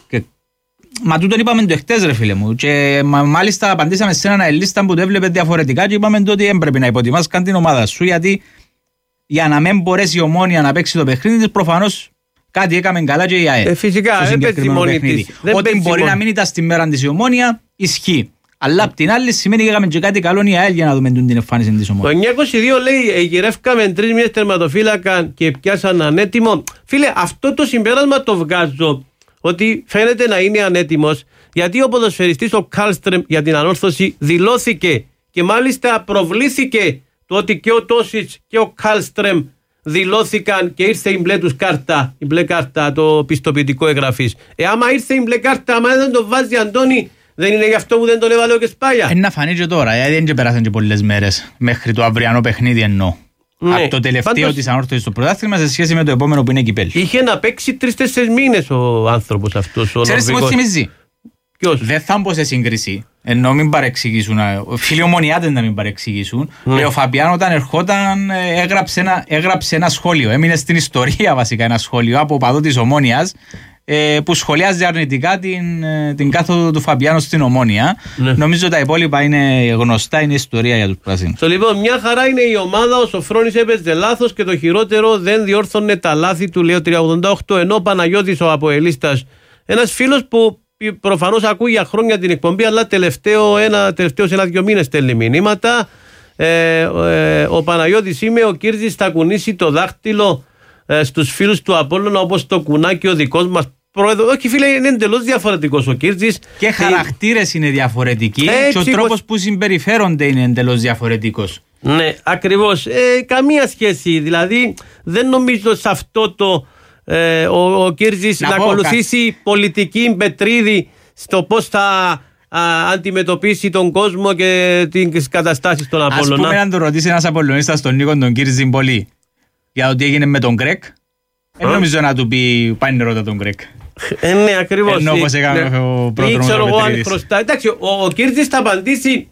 Μα τούτον είπαμε το εχθές ρε φίλε μου, και μάλιστα απαντήσαμε σε έναν αελίστα που το έβλεπε διαφορετικά και είπαμε ότι δεν πρέπει να υποτιμάς καν την ομάδα σου, γιατί για να μην μπορέσει η Ομόνοια να παίξει το παιχνίδι της, προφανώς κάτι έκαμε καλά και η ΑΕΛ. Φυσικά, δεν παίζει μόνη της. Ότι μπορεί να μην ήταν στη μέρα της η Ομόνοια, ισχύει. Αλλά απ' την άλλη σημαίνει και έκαμε και κάτι καλό η ΑΕΛ για να δούμε την εμφάνιση της Ομόνοιας. Το 922 λέει, γυρεύκαμε 3 μήνες τερματοφύλακα και πιάσαν ανέτοιμο. Φίλε, αυτό το συμπέρασμα το βγάζω, ότι φαίνεται να είναι ανέτοιμος, γιατί ο ποδοσφαιριστής ο Κάλστρεμ για την ανόρθωση δηλώθηκε και μάλιστα προβλήθηκε το ότι και ο Τόσιτς και ο Κάλστρεμ δηλώθηκαν και ήρθε η μπλε τους κάρτα, η μπλε κάρτα, το πιστοποιητικό εγγραφής. Άμα ήρθε η μπλε κάρτα, άμα δεν το βάζει Αντώνη, δεν είναι γι' αυτό που δεν τον έβαλε ο Κεσπάγια. Να φανεί και τώρα, γιατί δεν περάσαν και πολλές μέρες μέχρι το αυριανό παιχνίδι εννοώ. Ναι. Από το τελευταίο της ανόρθωσης στο πρωτάθλημα σε σχέση με το επόμενο που είναι κυπέλλη. Είχε να παίξει 3-4 μήνες ο άνθρωπος αυτός. Ξέρεις τι μου θυμίζει? Ποιος? Δεν θα μπω σε σύγκριση. Ενώ μην παρεξηγήσουν. Φίλοι ομονιάτες να μην παρεξηγήσουν. Ο Φαπιάν όταν ερχόταν έγραψε ένα σχόλιο. Έμεινε στην ιστορία βασικά ένα σχόλιο από παδό της Ομόνοιας, που σχολιάζει αρνητικά την κάθοδο του Φαπιάνου στην Ομόνοια. Ναι. Νομίζω τα υπόλοιπα είναι γνωστά, είναι ιστορία για τους πράσινους. Λοιπόν, μια χαρά είναι η ομάδα. Ο Σοφρόνης έπαιζε λάθος και το χειρότερο, δεν διόρθωνε τα λάθη του, λέει ο 388. Ενώ ο Παναγιώτης ο Αποελίστας, ένας φίλος που προφανώς ακούει για χρόνια την εκπομπή, αλλά τελευταίως 1-2 μήνες στέλνει μηνύματα. Ο Παναγιώτης είμαι, ο Κίρτζης θα κουνήσει το δάχτυλο στους φίλους του Απόλλωνα όπως το κουνάκι ο δικός μας πρόεδρο. Όχι φίλε, είναι εντελώς διαφορετικός ο Κίρτζης. Και χαρακτήρες είναι διαφορετικοί και ο τρόπος που συμπεριφέρονται είναι εντελώς διαφορετικός. Ναι, ακριβώς. Καμία σχέση. Δηλαδή δεν νομίζω σε αυτό το ο Κίρτζης να ακολουθήσει πολιτική Πετρίδη στο πώς θα αντιμετωπίσει τον κόσμο και τις καταστάσεις των Απόλλωνα. Ας πούμε, αν το ρωτήσει ένας Απολλωνίστας τον Νίκο τον Κίρτζη πολύ για το τι έγινε με τον Γκρέκ, δεν νομίζω να του πει πάει να ρώτα τον Γκρέκ. Ναι, ακριβώς. Ενώ όπως έκανε ο πρόδρομος ο Πετρίδης. Εντάξει, ο Κίρτζης θα απαντήσει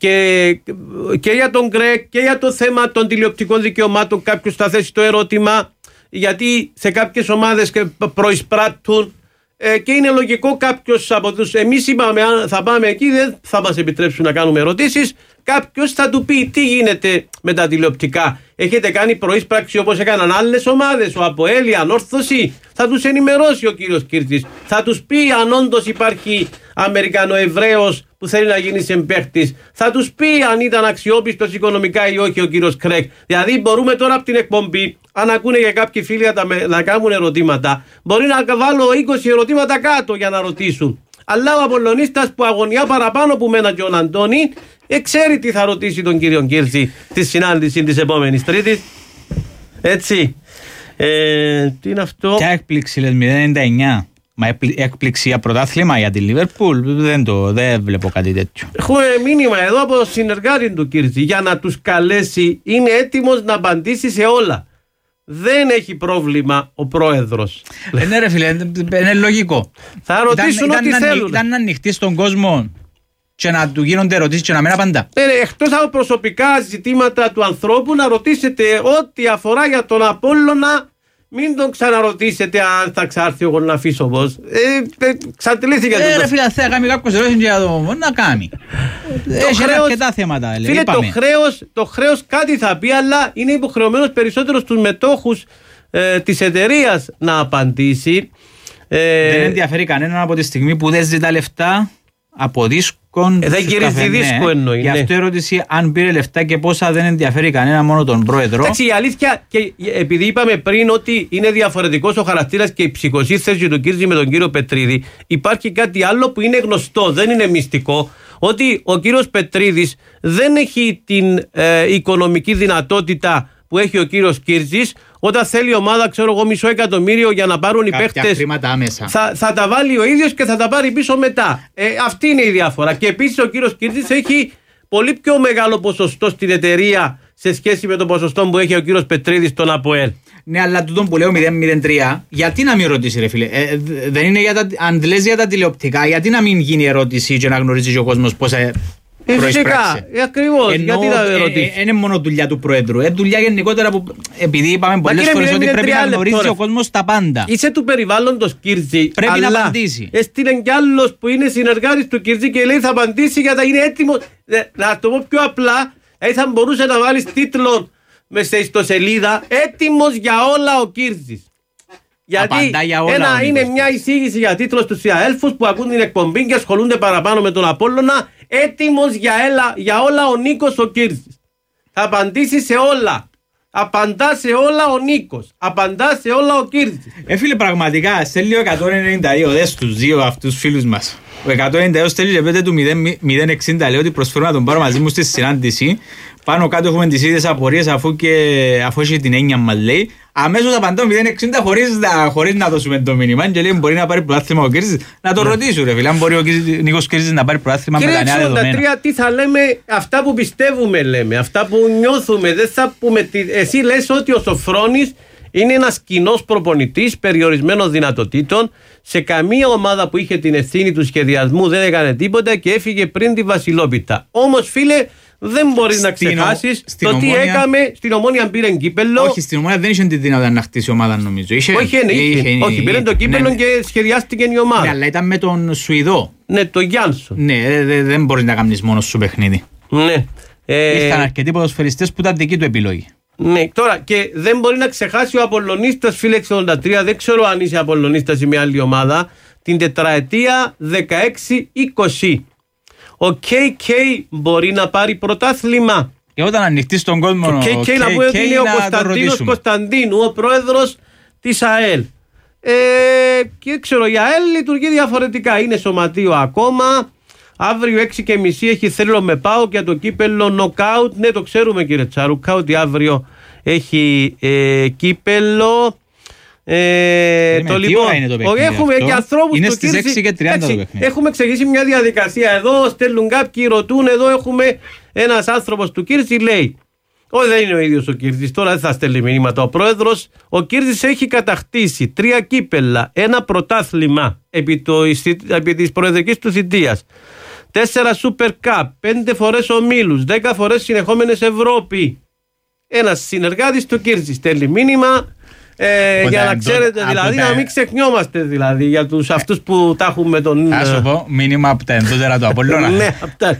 και για τον Γκρέκ και για το θέμα των τηλεοπτικών δικαιωμάτων. Κάποιος θα θέσει το ερώτημα, γιατί σε κάποιες ομάδες προεισπράττουν και είναι λογικό κάποιος από τους. Εμείς είπαμε, αν θα πάμε εκεί, δεν θα μας επιτρέψουν να κάνουμε ερωτήσεις. Κάποιος θα του πει τι γίνεται με τα τηλεοπτικά. Έχετε κάνει προείσπραξη όπως έκαναν άλλες ομάδες, ο ΑΠΟΕΛ, η Ανόρθωση. Θα τους ενημερώσει ο κύριος Κίρτζης. Θα τους πει αν όντως υπάρχει Αμερικανοεβραίος που θέλει να γίνει συμπαίκτης. Θα τους πει αν ήταν αξιόπιστος οικονομικά ή όχι ο κύριος Κρέκ. Δηλαδή μπορούμε τώρα από την εκπομπή, αν ακούνε για κάποιοι φίλοι να κάνουν ερωτήματα, μπορεί να βάλω 20 ερωτήματα κάτω για να ρωτήσουν. Αλλά ο Απολλωνίστας που αγωνιά παραπάνω που μένα και ο Αντώνη, ξέρει τι θα ρωτήσει τον κύριο Κίρτζη στη συνάντηση της επόμενης Τρίτης. Έτσι. Τι είναι αυτό? Ποια έκπληξη λες 0,99? Μα έκπληξη για πρωτάθλημα για τη Λίβερπουλ? Δεν βλέπω κάτι τέτοιο. Έχουμε μήνυμα εδώ από συνεργάτη του Κίρτζη για να τους καλέσει. Είναι έτοιμος να απαντήσει σε όλα. Δεν έχει πρόβλημα ο πρόεδρος. Ναι ρε φίλε, είναι λογικό. Θα ρωτήσουν ό,τι θέλουν. Ήταν να ανοιχτεί στον κόσμο και να του γίνονται ερωτήσεις και να μην απαντά. Εκτός από προσωπικά ζητήματα του ανθρώπου, να ρωτήσετε ό,τι αφορά για τον Απόλλωνα μην τον ξαναρωτήσετε αν θα ξάρθει εγώ να αφήσω πώς. Ξαντλήθηκε ρε φίλε, θα κάνει κάποιος ερώτηση για το να κάνει. Έχει αρκετά θέματα. Φίλε, το χρέος κάτι θα πει, αλλά είναι υποχρεωμένος περισσότερο στους μετόχους της εταιρείας να απαντήσει. Δεν ενδιαφέρει κανέναν από τη στιγμή που δεν ζητά λεφτά από δίσκον. Δεν γυρίζει δίσκο εννοεί. Γι' αυτό η ερώτηση αν πήρε λεφτά και πόσα δεν ενδιαφέρει κανένα, μόνο τον πρόεδρο. Εντάξει, η αλήθεια, και επειδή είπαμε πριν ότι είναι διαφορετικός ο χαρακτήρας και η ψυχοσύνθεση του Κίρτζη με τον κύριο Πετρίδη, υπάρχει κάτι άλλο που είναι γνωστό, δεν είναι μυστικό, ότι ο κύριος Πετρίδης δεν έχει την οικονομική δυνατότητα που έχει ο κύριος Κίρτζης. Όταν θέλει η ομάδα, ξέρω εγώ, $500,000 για να πάρουν οι παίχτες, θα τα βάλει ο ίδιος και θα τα πάρει πίσω μετά. Αυτή είναι η διαφορά. Και επίσης ο κύριος Κίρτζης έχει πολύ πιο μεγάλο ποσοστό στην εταιρεία σε σχέση με το ποσοστό που έχει ο κύριος Πετρίδης στον ΑΠΟΕΛ. Ναι, αλλά τούτον που λέω 0-0-3, γιατί να μην ρωτήσει, ρε φίλε? Δεν είναι αν λες για τα τηλεοπτικά, γιατί να μην γίνει ερώτηση και να γνωρίζει ο κόσμος πόσα. Φυσικά, ακριβώς. Γιατί να ρωτήσει. Είναι μόνο δουλειά του Προέδρου. Δουλειά γενικότερα που, επειδή είπαμε πολλές φορές ότι πρέπει να γνωρίζει ο κόσμος τα πάντα. Είσαι του περιβάλλοντος Κίρτζη. Πρέπει να απαντήσει. Έστειλε κι άλλος που είναι συνεργάτης του Κίρτζη και λέει θα απαντήσει γιατί είναι έτοιμο. Να το πω πιο απλά, θα μπορούσε να βάλει τίτλο με σε ιστοσελίδα έτοιμος για όλα ο Κίρτζης. Γιατί είναι μια εισήγηση για τίτλο στους συναδέλφους που ακούν την εκπομπή και ασχολούνται παραπάνω με τον Απόλλωνα. Έτοιμος για όλα ο Νίκος ο Κίρτζης. Θα απαντήσει σε όλα. Απαντά σε όλα ο Νίκος. Απαντά σε όλα ο Κίρτζης. Φίλε, πραγματικά στέλνει ο 192. Δες τους δύο αυτούς φίλους μας. Ο 192 στέλνει και πέντε του 060. Λέει ότι προσφέρω να τον πάρω μαζί μου στη συνάντηση. Πάνω κάτω έχουμε τις ίδιες απορίες αφού έχει την έννοια μας, λέει. Αμέσως απαντώ 060 χωρίς να δώσουμε το μήνυμα. Και λέει μπορεί να πάρει πρωτάθλημα ο Κίρτζης. Να το ρωτήσω, ρε φίλε, αν μπορεί ο Νίκος Κίρτζης να πάρει πρωτάθλημα με τα νέα δεδομένα. Κύριε 83, τι θα λέμε, αυτά που πιστεύουμε λέμε, αυτά που νιώθουμε. Δεν θα πούμε. Εσύ λες ότι ο Σοφρόνης είναι ένας κοινός προπονητής περιορισμένων δυνατοτήτων. Σε καμία ομάδα που είχε την ευθύνη του σχεδιασμού δεν έκανε τίποτα και έφυγε πριν τη Βασιλόπιτα. Όμως, φίλε, δεν μπορείς να ξεχάσεις το τι έκαμε στην Ομόνια. Πήρε κύπελλο. Όχι, στην Ομόνια δεν είχε τη δυνατότητα να χτίσει ομάδα, νομίζω. Όχι, πήρε το κύπελλο και σχεδιάστηκε η ομάδα. Ναι, αλλά ήταν με τον Σουηδό. Ναι, τον Γιάνσον. Ναι, δεν μπορείς να κάνεις μόνος σου παιχνίδι. Ναι. Ήρθαν αρκετοί ποδοσφαιριστές που ήταν δική του επιλογή. Ναι, τώρα και δεν μπορεί να ξεχάσει ο Απολλωνίστας, φίλε 83, δεν ξέρω αν είσαι Απολλωνίστας ή μια άλλη ομάδα, την τετραετία 16-20. Ο KK μπορεί να πάρει πρωτάθλημα. Και όταν ανοιχτεί στον κόσμο το KK να πούμε ότι είναι ο Κωνσταντίνος Κωνσταντίνου, ο πρόεδρος της ΑΕΛ. Και ξέρω, η ΑΕΛ λειτουργεί διαφορετικά. Είναι σωματείο ακόμα. Αύριο 6:30 έχει θέλω με πάω για το κύπελλο νοκάουτ. Ναι, το ξέρουμε κύριε Τσαρούκα ότι αύριο έχει κύπελλο. Το λοιπόν, είναι το παιχνίδι έχουμε αυτό. Και ανθρώπους είναι του στις 6:30 το παιχνίδι. Έχουμε εξηγήσει μια διαδικασία εδώ, στέλνουν κάποιοι, ρωτούν, εδώ έχουμε ένας άνθρωπος του Κίρτζη, λέει. Όχι, δεν είναι ο ίδιος ο Κίρτζης, τώρα δεν θα στέλνει μηνύματα ο πρόεδρος. Ο Κίρτζης έχει κατακτήσει 3 κύπελλα, 1 πρωτάθλημα επί της προεδρικής του θητείας, 4 Super Cup, 5 φορές ομίλους, 10 φορές συνεχόμενες Ευρώπη. Ένας συνεργάτης του Κίρτζη στέλνει μήνυμα. Για να ξέρετε, δηλαδή, να μην ξεχνιόμαστε δηλαδή για τους αυτούς που τα έχουν με τον. Θα σου πω μήνυμα από τα ενδότερα του Απολλώνα. Ναι,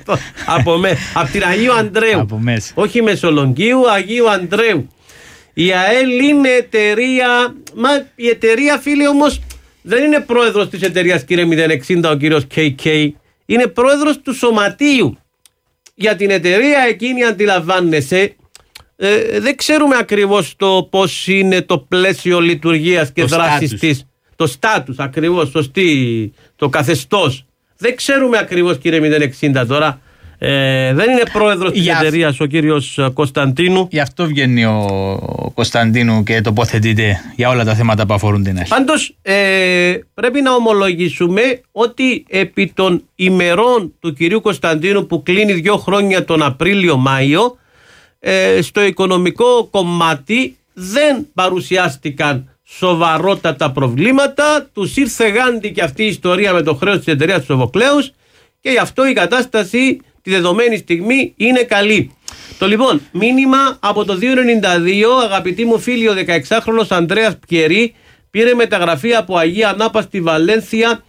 από την Αγίου Ανδρέου. Όχι Μεσολογγίου, Αγίου Ανδρέου. Η ΑΕΛ είναι εταιρεία. Μα η εταιρεία, φίλοι, όμως δεν είναι πρόεδρος της εταιρείας, κύριε 060, ο κύριος KK. Είναι πρόεδρος του σωματείου. Για την εταιρεία εκείνη, αντιλαμβάνεσαι. Δεν ξέρουμε ακριβώς το πώς είναι το πλαίσιο λειτουργίας και δράσης της. Το στάτους ακριβώς, σωστή, το καθεστώς. Δεν ξέρουμε ακριβώς, κύριε 060 τώρα. Δεν είναι πρόεδρος της εταιρείας ο κύριος Κωνσταντίνου. Γι' αυτό βγαίνει ο Κωνσταντίνου και τοποθετείται για όλα τα θέματα που αφορούν την ΑΕΛ. Πάντως πρέπει να ομολογήσουμε ότι επί των ημερών του κυρίου Κωνσταντίνου που κλείνει 2 χρόνια τον Απρίλιο-Μάιο, στο οικονομικό κομμάτι δεν παρουσιάστηκαν σοβαρότατα προβλήματα. Τους ήρθε γάντι και αυτή η ιστορία με το χρέος της εταιρείας του Σοφοκλέους και γι' αυτό η κατάσταση τη δεδομένη στιγμή είναι καλή. Το λοιπόν, μήνυμα από το 292, αγαπητοί μου φίλοι, ο 16χρονος Ανδρέας Πιερή πήρε μεταγραφή από Αγία Ανάπα στη Βαλένθια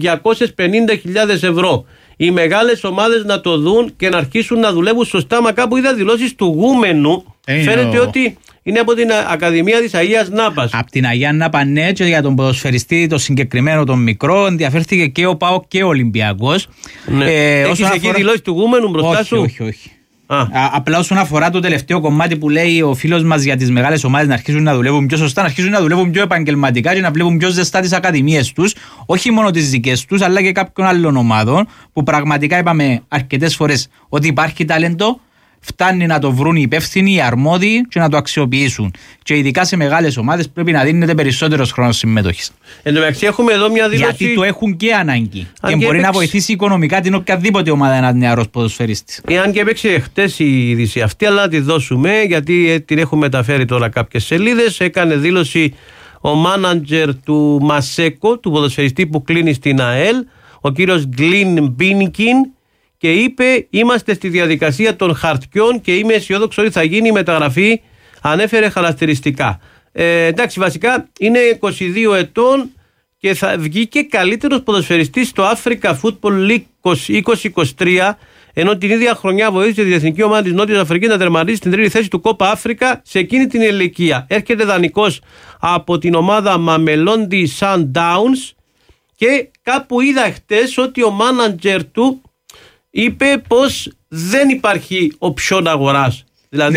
250.000 ευρώ. Οι μεγάλες ομάδες να το δουν και να αρχίσουν να δουλεύουν σωστά. Μα κάπου είδα δηλώσεις του Γούμενου. Φαίνεται ότι είναι από την Ακαδημία της Αγίας Νάπας. Από την Αγία Νάπα, ναι, και για τον ποδοσφαιριστή το συγκεκριμένο τον μικρό ενδιαφέρθηκε και ο ΠΑΟΚ και ο Ολυμπιακός. Ναι. Έχεις εκεί δηλώσεις του Γούμενου μπροστά σου? Όχι. Απλά όσον αφορά το τελευταίο κομμάτι που λέει ο φίλος μας για τις μεγάλες ομάδες να αρχίσουν να δουλεύουν πιο σωστά, να αρχίσουν να δουλεύουν πιο επαγγελματικά και να βλέπουν πιο ζεστά τις ακαδημίες τους, όχι μόνο τις δικές τους, αλλά και κάποιων άλλων ομάδων που πραγματικά είπαμε αρκετές φορές ότι υπάρχει ταλέντο. Φτάνει να το βρουν οι υπεύθυνοι, οι αρμόδιοι και να το αξιοποιήσουν. Και ειδικά σε μεγάλες ομάδες πρέπει να δίνεται περισσότερος χρόνος συμμετοχής. Εν τω μεταξύ, έχουμε εδώ μια δήλωση. Γιατί το έχουν και ανάγκη. Και μπορεί να βοηθήσει οικονομικά την οποιαδήποτε ομάδα ένας νεαρός ποδοσφαιριστής. Εάν και έπαιξε χτες η είδηση αυτή, αλλά να τη δώσουμε, γιατί την έχουμε μεταφέρει τώρα κάποιες σελίδες. Έκανε δήλωση ο μάνατζερ του Μασέκο, του ποδοσφαιριστή που κλείνει στην ΑΕΛ, ο κύριος Γκλίν Μπίνικιν. Και είπε: είμαστε στη διαδικασία των χαρτιών και είμαι αισιόδοξο ότι θα γίνει η μεταγραφή. Ανέφερε χαρακτηριστικά. Εντάξει, βασικά είναι 22 ετών και θα βγήκε καλύτερος ποδοσφαιριστής στο Africa Football League 2023, ενώ την ίδια χρονιά βοήθησε τη εθνική ομάδα της Νότιας Αφρικής να τερματίσει στην τρίτη θέση του Κόπα Αφρικα σε εκείνη την ηλικία. Έρχεται δανεικός από την ομάδα Mamelodi Sundowns και κάπου είδα χτες ότι ο μάνατζερ του είπε πως δεν υπάρχει οψιόν αγοράς. Δηλαδή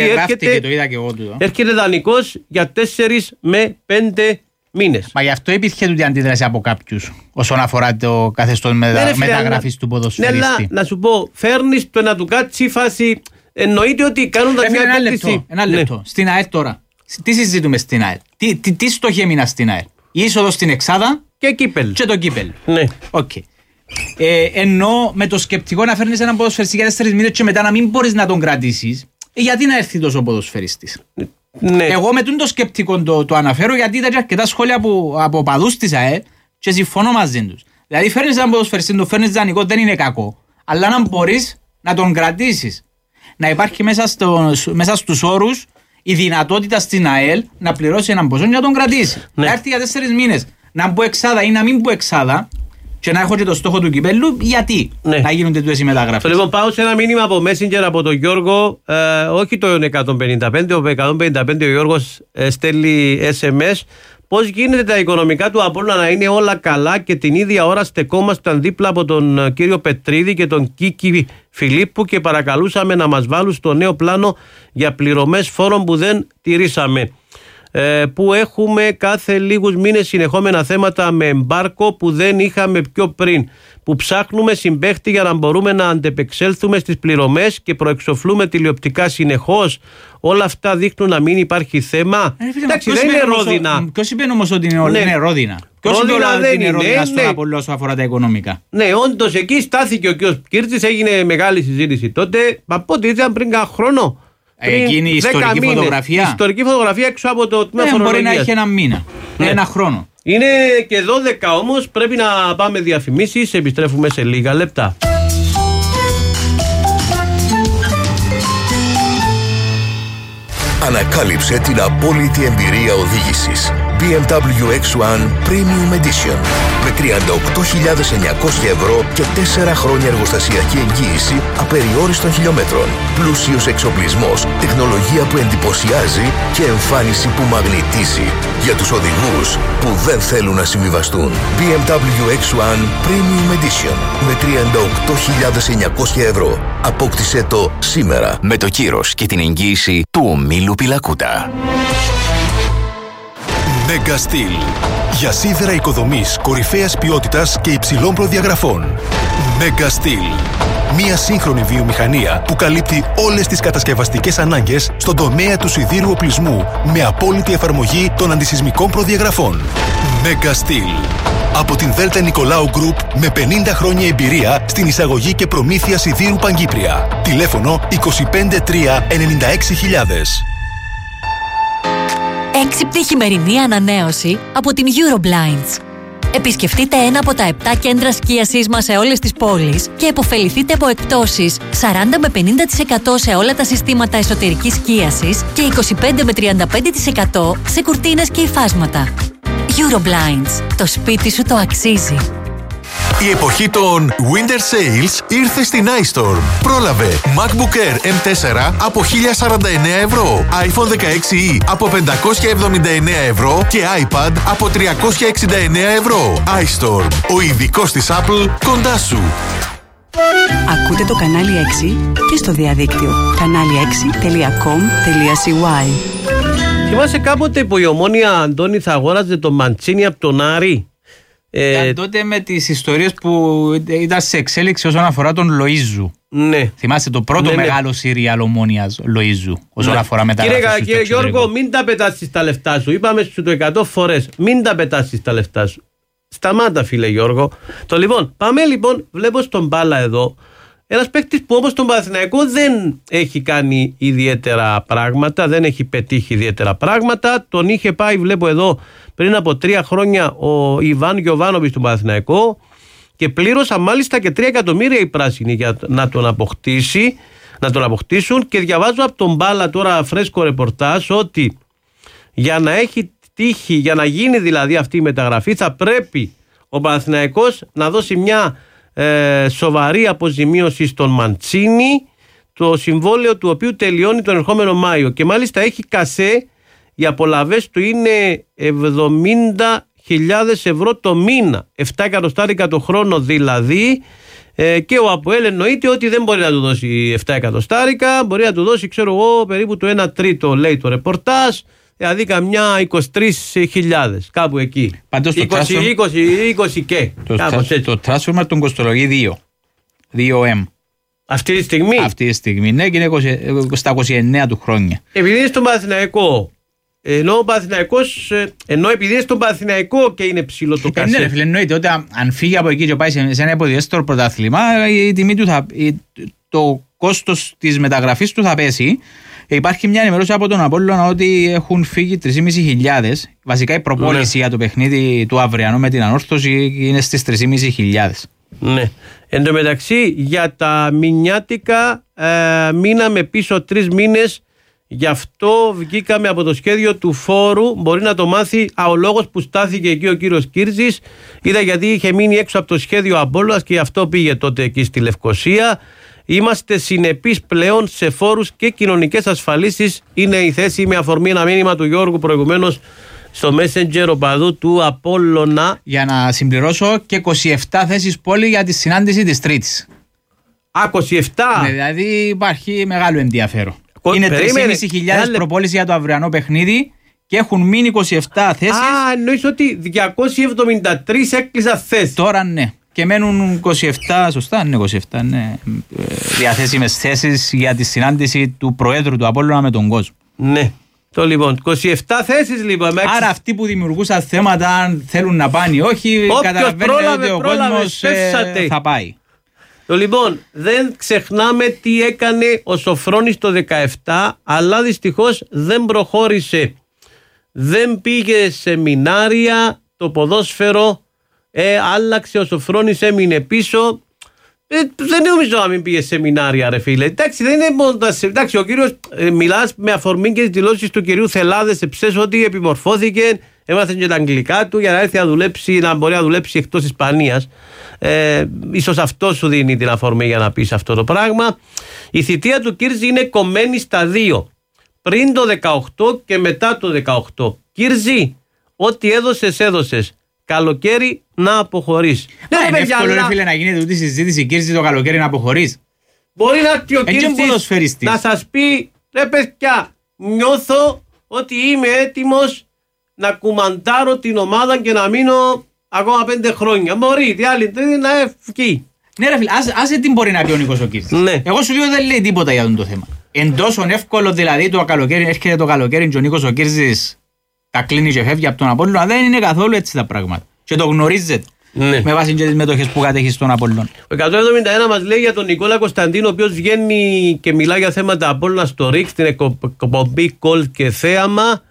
έρχεται δανεικός για 4 με 5 μήνες. Μα γι' αυτό υπήρχε τούτη αντίδραση από κάποιους όσον αφορά το καθεστώς μεταγραφής του ποδοσφαιριστή. Ναι, να σου πω, φέρνεις το να του κάτσει φάση. Εννοείται ότι κάνουν μια επένδυση. Ένα λεπτό. Στην ΑΕΛ τώρα. Τι συζητούμε στην ΑΕΛ? Τι στόχοι έμειναν στην ΑΕΛ? Η είσοδο στην εξάδα και το κύπελ. Ναι. Okay. Ενώ με το σκεπτικό να φέρνεις έναν ποδοσφαιριστή για 4 μήνες και μετά να μην μπορείς να τον κρατήσεις, γιατί να έρθει τόσο ποδοσφαιριστής? Ναι. Εγώ με το σκεπτικό το αναφέρω γιατί ήταν και αρκετά σχόλια από παδούς της ΑΕ και συμφωνώ μαζί τους. Δηλαδή φέρνεις έναν ποδοσφαιριστή, το φέρνεις δανεικό, δεν είναι κακό, αλλά να μπορείς να τον κρατήσεις, να υπάρχει μέσα στους όρους η δυνατότητα στην ΑΕΛ να πληρώσει έναν ποσό για να τον κρατήσει. Να έρθει για 4 μήνες, να μπω εξάδα ή να μην μπω εξάδα και να έχω και το στόχο του κυπέλλου, γιατί να γίνονται τούτες οι μεταγραφές. Λοιπόν, πάω σε ένα μήνυμα από Messenger από τον Γιώργο, όχι το 155, ο 155 ο Γιώργος στέλνει SMS. Πώς γίνεται τα οικονομικά του Απόλλωνα να είναι όλα καλά και την ίδια ώρα στεκόμασταν δίπλα από τον κύριο Πετρίδη και τον Κίκη Φιλίππου και παρακαλούσαμε να μας βάλουν στο νέο πλάνο για πληρωμές φόρων που δεν τηρήσαμε. Που έχουμε κάθε λίγους μήνες συνεχόμενα θέματα με εμπάρκο που δεν είχαμε πιο πριν, που ψάχνουμε συμπαίχτη για να μπορούμε να αντεπεξέλθουμε στις πληρωμές και προεξοφλούμε τηλεοπτικά συνεχώς. Όλα αυτά δείχνουν να μην υπάρχει θέμα. Εντάξει, δεν είναι ρόδινα. Ποιος είπε όμως ότι είναι ρόδινα? Ποιος είπε ότι είναι ρόδινα στον Απόλλωνα όσο αφορά τα οικονομικά? Ναι, όντως εκεί στάθηκε ο κ. Κύρτσης, έγινε μεγάλη συζήτηση τότε. Από ό,τι ήταν πριν κάνα χρόνο. Εκείνη η ιστορική φωτογραφία. Ιστορική φωτογραφία έξω από το τμήμα φορολογίας. Μπορεί να έχει ένα μήνα, ένα χρόνο. Είναι και 12 όμως, πρέπει να πάμε διαφημίσεις, επιστρέφουμε σε λίγα λεπτά. Ανακάλυψε την απόλυτη εμπειρία οδήγησης. BMW X1 Premium Edition με 38.900 ευρώ και 4 χρόνια εργοστασιακή εγγύηση απεριόριστων χιλιόμετρων. Πλούσιος εξοπλισμός, τεχνολογία που εντυπωσιάζει και εμφάνιση που μαγνητίζει. Για τους οδηγούς που δεν θέλουν να συμβιβαστούν. BMW X1 Premium Edition με 38.900 ευρώ. Απόκτησε το σήμερα με το κύρος και την εγγύηση του ομίλου Πιλακούτα. Mega Steel. Για σίδερα οικοδομής κορυφαίας ποιότητας και υψηλών προδιαγραφών. Mega Steel. Μια σύγχρονη βιομηχανία που καλύπτει όλες τις κατασκευαστικές ανάγκες στον τομέα του σιδήρου οπλισμού με απόλυτη εφαρμογή των αντισυσμικών προδιαγραφών. Mega Steel. Από την Δέλτα Νικολάου Group με 50 χρόνια εμπειρία στην εισαγωγή και προμήθεια σιδήρου Παγκύπρια. Τηλέφωνο 253 96.000. Έξυπνη χειμερινή ανανέωση από την Euroblinds. Επισκεφτείτε ένα από τα 7 κέντρα σκίασης μας σε όλες τις πόλεις και επωφεληθείτε από εκπτώσεις 40 με 50% σε όλα τα συστήματα εσωτερικής σκίασης και 25 με 35% σε κουρτίνες και υφάσματα. Euroblinds. Το σπίτι σου το αξίζει. Η εποχή των Winter Sales ήρθε στην iStorm. Πρόλαβε MacBook Air M4 από 1.049 ευρώ, iPhone 16e από 579 ευρώ και iPad από 369 ευρώ. iStorm, ο ειδικός της Apple κοντά σου. Ακούτε το κανάλι 6 και στο διαδίκτυο kanali6.com.cy. Θυμάσαι κάποτε που η Ομόνοια, Αντώνη, θα αγόραζε το Μαντσίνι από τον Άρη? Τότε με τις ιστορίες που ήταν σε εξέλιξη όσον αφορά τον Λοΐζου. Ναι. Θυμάστε το πρώτο μεγάλο σύριαλ Ομόνοιας Λοΐζου όσον αφορά μεταγραφές. Κύριε Γιώργο, μην τα πετάσεις τα λεφτά σου. Είπαμε σου το 100 φορές. Μην τα πετάσεις τα λεφτά σου. Σταμάτα, φίλε Γιώργο. Πάμε λοιπόν, βλέπω στον Μπάλα εδώ. Ένας παίκτης που όπως τον Παναθηναϊκό δεν έχει κάνει ιδιαίτερα πράγματα, δεν έχει πετύχει ιδιαίτερα πράγματα. Τον είχε πάει, βλέπω εδώ, πριν από 3 χρόνια ο Ιβάν Γιοβάνοβιτς στον Παναθηναϊκό και πλήρωσαν μάλιστα και 3 εκατομμύρια οι πράσινοι για να τον αποκτήσουν. Και διαβάζω από τον Μπάλα τώρα φρέσκο ρεπορτάζ ότι για να έχει τύχει, για να γίνει δηλαδή αυτή η μεταγραφή, θα πρέπει ο Παναθηναϊκός να δώσει μια σοβαρή αποζημίωση στον Μαντσίνι, το συμβόλαιο του οποίου τελειώνει τον ερχόμενο Μάιο, και μάλιστα έχει κασέ, οι απολαβές του είναι 70.000 ευρώ το μήνα, 7 εκατοστάρικα το χρόνο δηλαδή, και ο ΑΠΟΕΛ εννοείται ότι δεν μπορεί να του δώσει 7 εκατοστάρικα, μπορεί να του δώσει, ξέρω εγώ, περίπου το 1 τρίτο, λέει το ρεπορτάζ, δηλαδή καμιά 23.000, κάπου εκεί. Πάντως 20 και. Το transfer τον κοστολογεί 2M. Αυτή τη στιγμή. Αυτή τη στιγμή, ναι, και είναι στα 29 του χρόνια. Επειδή είναι στον Παναθηναϊκό, ενώ επειδή είναι στον Παναθηναϊκό και είναι ψηλό το κασέ. Ναι, φίλε, εννοείται ότι αν φύγει από εκεί και πάει σε ένα υποδιέστερο πρωτάθλημα, η τιμή του το κόστος της μεταγραφής του θα πέσει. Υπάρχει μια ενημέρωση από τον Απόλλωνα ότι έχουν φύγει 3.500. Βασικά η προπόληση για το παιχνίδι του αυριανού με την Ανόρθωση είναι στις 3.500. Ναι. Εν τω μεταξύ, για τα μηνιάτικα μείναμε πίσω 3 μήνες. Γι' αυτό βγήκαμε από το σχέδιο του φόρου. Μπορεί να το μάθει ο λόγος που στάθηκε εκεί ο κύριος Κύρζης. Είδα γιατί είχε μείνει έξω από το σχέδιο Απόλλωνας και γι' αυτό πήγε τότε εκεί στη Λευκοσία. Είμαστε συνεπείς πλέον σε φόρους και κοινωνικές ασφαλίσεις. Είναι η θέση, με αφορμή ένα μήνυμα του Γιώργου προηγουμένως στο Messenger οπαδού του Απόλλωνα. Για να συμπληρώσω, και 27 θέσεις πόλη για τη συνάντηση της Τρίτης. 27! Ναι, δηλαδή υπάρχει μεγάλο ενδιαφέρον. Είναι 3.500 προπόληση για το αυριανό παιχνίδι και έχουν μείνει 27 θέσεις. Εννοείς ότι 273 έκλεισαν θέσεις. Τώρα ναι. Και μένουν 27, σωστά, ναι, 27, ναι, διαθέσιμες θέσεις για τη συνάντηση του Προέδρου του Απόλλωνα με τον κόσμο. Ναι. Το λοιπόν, 27 θέσεις λοιπόν. Άρα αυτοί που δημιουργούσαν θέματα, αν θέλουν να πάνε ή όχι, καταλαβαίνετε ότι ο κόσμος θα πάει. Το λοιπόν, δεν ξεχνάμε τι έκανε ο Σοφρόνης το 17, αλλά δυστυχώς δεν προχώρησε. Δεν πήγε σεμινάρια, το ποδόσφαιρο άλλαξε, ο Σοφρόνης έμεινε πίσω. Δεν νομίζω να μην πήγε σεμινάρια, ρε φίλε. Εντάξει, δεν είναι μόνο. Εντάξει, ο κύριος μιλάς με αφορμή και τις δηλώσεις του κυρίου Θελάδες Εψές ότι επιμορφώθηκε, έμαθε και τα αγγλικά του για να έρθει να δουλέψει, να μπορεί να δουλέψει εκτός Ισπανίας. Ίσως αυτό σου δίνει την αφορμή για να πεις αυτό το πράγμα. Η θητεία του Κύρζη είναι κομμένη στα 2. Πριν το 18 και μετά το 18. Κύρζη, ό,τι έδωσες. Καλοκαίρι να αποχωρείς. Είναι εύκολο, ρε φίλε, να γίνεται ούτε συζήτηση Κύρζη το καλοκαίρι να αποχωρείς. Μπορεί να έρθει ο Κύρζης να σας πει, ρε παιδιά, νιώθω ότι είμαι έτοιμος να κουμαντάρω την ομάδα και να μείνω ακόμα 5 χρόνια. Μπορεί, τι άλλη, να ευκεί. Ναι, ρε φίλε, άσε τι μπορεί να πει ο Νίκος ο Κύρζης. Ναι. Εγώ σου λέω δεν λέει τίποτα για αυτό το θέμα. Εν τόσο εύκολο δηλαδή το καλοκαίρι, έρχεται το καλοκαίρι και ο Νίκος ο Κύρζης τα κλείνει και φεύγει από τον Απόλλωνα, δεν είναι καθόλου έτσι τα πράγματα. Και το γνωρίζετε. Ναι. Με βάση και τις μετοχές που κατέχει στον Απόλλωνα. Ο 171 μας λέει για τον Νικόλα Κωνσταντίνο, ο οποίος βγαίνει και μιλά για θέματα Απόλλωνα στο ΡΙΚ, στην εκπομπή Κολ και Θέαμα.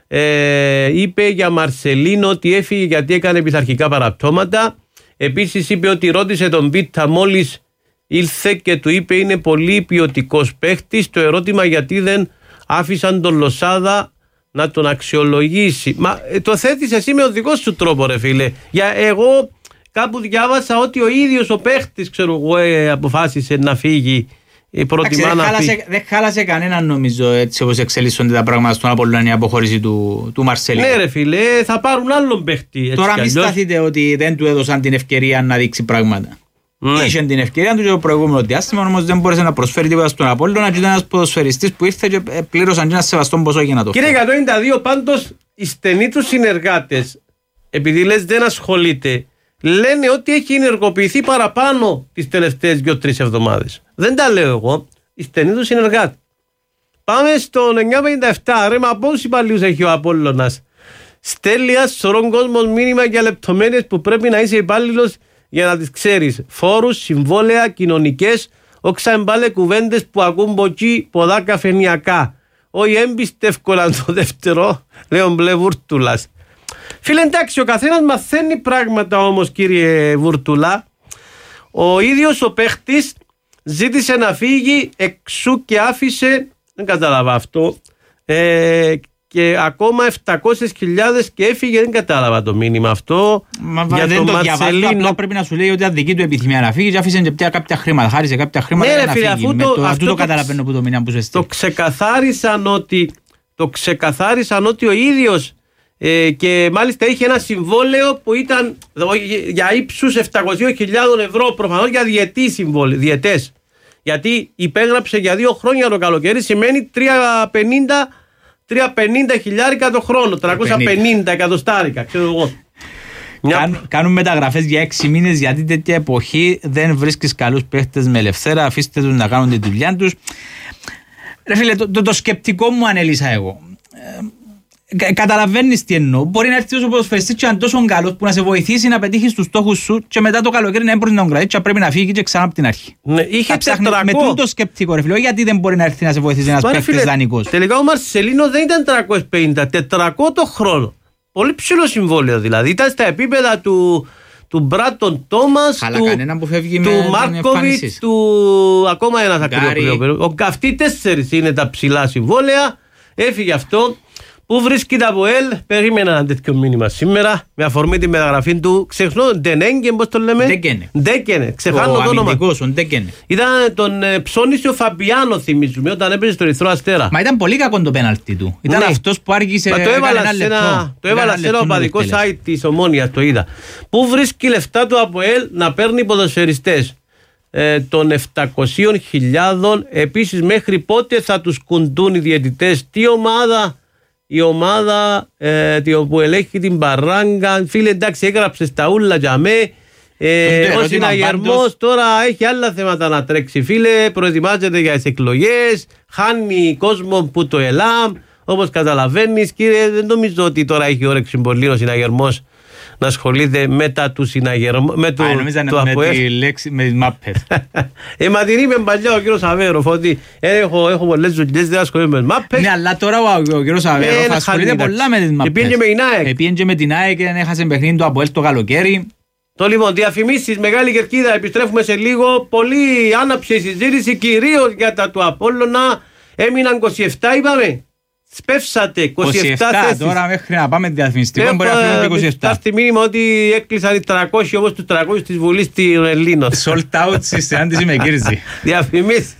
Είπε για Μαρσελίνο ότι έφυγε γιατί έκανε πειθαρχικά παραπτώματα. Επίσης είπε ότι ρώτησε τον Βίτα μόλις ήλθε και του είπε είναι πολύ ποιοτικός παίχτης. Το ερώτημα γιατί δεν άφησαν τον Λοσάδα να τον αξιολογήσει. Μα το θέτεις εσύ με ο δικός σου τρόπο, ρε φίλε. Εγώ κάπου διάβασα ότι ο ίδιος ο παίχτης, ξέρω εγώ, αποφάσισε να φύγει. Δεν χάλασε κανέναν, νομίζω, έτσι όπως εξελίσσονται τα πράγματα στον Απολλώνα, η αποχώρηση του Μαρσελίνο. Ναι, ρε φίλε, θα πάρουν άλλον παίχτη. Τώρα μην σταθείτε ότι δεν του έδωσαν την ευκαιρία να δείξει πράγματα. Ναι. Είχε την ευκαιρία του και το προηγούμενο διάστημα, όμως δεν μπόρεσε να προσφέρει τίποτα στον Απόλλωνα και ήταν ένας ποδοσφαιριστής που ήρθε και πλήρωσαν και ένα σεβαστό ποσό για να το φέρει. Κύριε 192, πάντως οι στενοί του συνεργάτες, επειδή λες δεν ασχολείται, λένε ότι έχει ενεργοποιηθεί παραπάνω τις τελευταίες 2-3 εβδομάδες. Δεν τα λέω εγώ, οι στενοί του συνεργάτες. Πάμε στον 957, ρε, μα πόσους υπαλλήλους έχει ο Απόλλωνας? Στέλνει σωρών κόσμος μήνυμα για λεπτομέρειες που πρέπει να είσαι υπάλληλος για να τις ξέρεις. Φόρους, συμβόλαια, κοινωνικές, όξα εμπάλε κουβέντες που ακούν ποκί ποδά καφενιακά. Όχι έμπιστευκολαν το δεύτερο, λέει ο Μπλε Βούρτουλας. Φίλε, εντάξει, ο καθένας μαθαίνει πράγματα όμως, κύριε Βούρτουλα. Ο ίδιος ο παίχτης ζήτησε να φύγει εξού και άφησε, δεν κατάλαβα αυτό, και ακόμα 700.000 και έφυγε, δεν κατάλαβα το μήνυμα αυτό. Για δεν το διαβάζω, απλά πρέπει να σου λέει ότι αδική του επιθυμία να φύγει και άφησε και πια κάποια χρήματα, χάρισε κάποια χρήματα, ναι, για να φύγει. Αυτό το καταλαβαίνω που το μήνυμα που ζεστεί. Το ξεκαθάρισαν ότι ο ίδιος και μάλιστα είχε ένα συμβόλαιο που ήταν για ύψους 700.000 ευρώ, προφανώς για διετές. Γιατί υπέγραψε για 2 χρόνια το καλοκαίρι, σημαίνει 350 χιλιάρικα το χρόνο, 350 εκατοστάρικα, ξέρω εγώ. Κάνουν μεταγραφές για 6 μήνες, γιατί τέτοια εποχή δεν βρίσκεις καλούς παίχτες με ελευθέρα, αφήστε τους να κάνουν τη δουλειά τους. Ρε φίλε, το σκεπτικό μου ανέλησα εγώ. Καταλαβαίνεις τι εννοώ. Μπορεί να έρθει ο ποδοσφαιριστής και είναι τόσο καλός που να σε βοηθήσει να πετύχεις τους στόχους σου και μετά το καλοκαίρι να έμπρος να τον κρατήσει και πρέπει να φύγει και ξανά από την αρχή. Ναι, είχε 400. Με τούτο σκεπτικό, ρε φίλε, γιατί δεν μπορεί να έρθει να σε βοηθήσει ένας παίκτης δανεικός. Τελικά ο Μαρσελίνο δεν ήταν 350, 400 το χρόνο. Πολύ ψηλό συμβόλαιο δηλαδή. Ήταν στα επίπεδα του Μπράτον Τόμας, του Μάρκοβιτς, του ακόμα ένας ακριβό. Αυτοί 4 είναι τα ψηλά συμβόλαια. Έφυγε αυτό. Πού βρίσκεται από ΕΛ, περίμενα ένα τέτοιο μήνυμα σήμερα, με αφορμή τη μεταγραφή του, ξεχνώ, Ντενέγκεν, πώς το λέμε? Ντέκενε, ξεχάνω το όνομα. Ήταν τον ψώνισε ο Φαμπιάνο, θυμίζουμε, όταν έπαιζε στο Ερυθρό Αστέρα. Μα ήταν πολύ κακό το πέναλτι του. Ήταν αυτός που άργησε ένα λεπτό. Το έβαλα σε ένα οπαδικό site της Ομόνοιας, το είδα. Πού βρίσκει λεφτά του από ΕΛ να παίρνει ποδοσφαιριστές των 700.000, επίσης μέχρι πότε θα τους κουντούν οι διαιτητές, η ομάδα που ελέγχει την Παράγκα. Φίλε, εντάξει, έγραψε στα ούλα για με. Ο συναγερμός τώρα έχει άλλα θέματα να τρέξει. Φίλε, προετοιμάζεται για τις εκλογές, χάνει κόσμο που το ΕΛΑΜ. Όπως καταλαβαίνεις, κύριε, δεν νομίζω ότι τώρα έχει όρεξη πολύ ο συναγερμός να ασχολείται μετά του συναγερμού. Με τη λέξη, με τις μάπες. Μα την είπε παλιά ο κύριος Αβέροφ ότι έχω πολλές δουλειές, δεν ασχολείται με τις μάπες. Ναι, αλλά τώρα ο κύριος Αβέροφ ασχολείται πολλά με τις μάπες. Επήγαινε και με την ΑΕΚ και έχασε παιχνίδι του από ΕΛ το καλοκαίρι. Το λοιπόν, διαφημίσεις, Μεγάλη Κερκίδα, επιστρέφουμε σε λίγο. Πολύ άναψε η συζήτηση, κυρίως για τα του Απόλλωνα. Έμειναν 27, είπαμε. Σπεύσατε 27 θέσεις. Τώρα μέχρι να πάμε διαφημιστικό μπορεί να φύγουν 27. Θα στη μήνυμα ότι έκλεισαν οι 300 όπως τους 300 της Βουλής των Ελλήνων. Sold out στη συνάντηση με Κύρζη. Διαφημίσεις.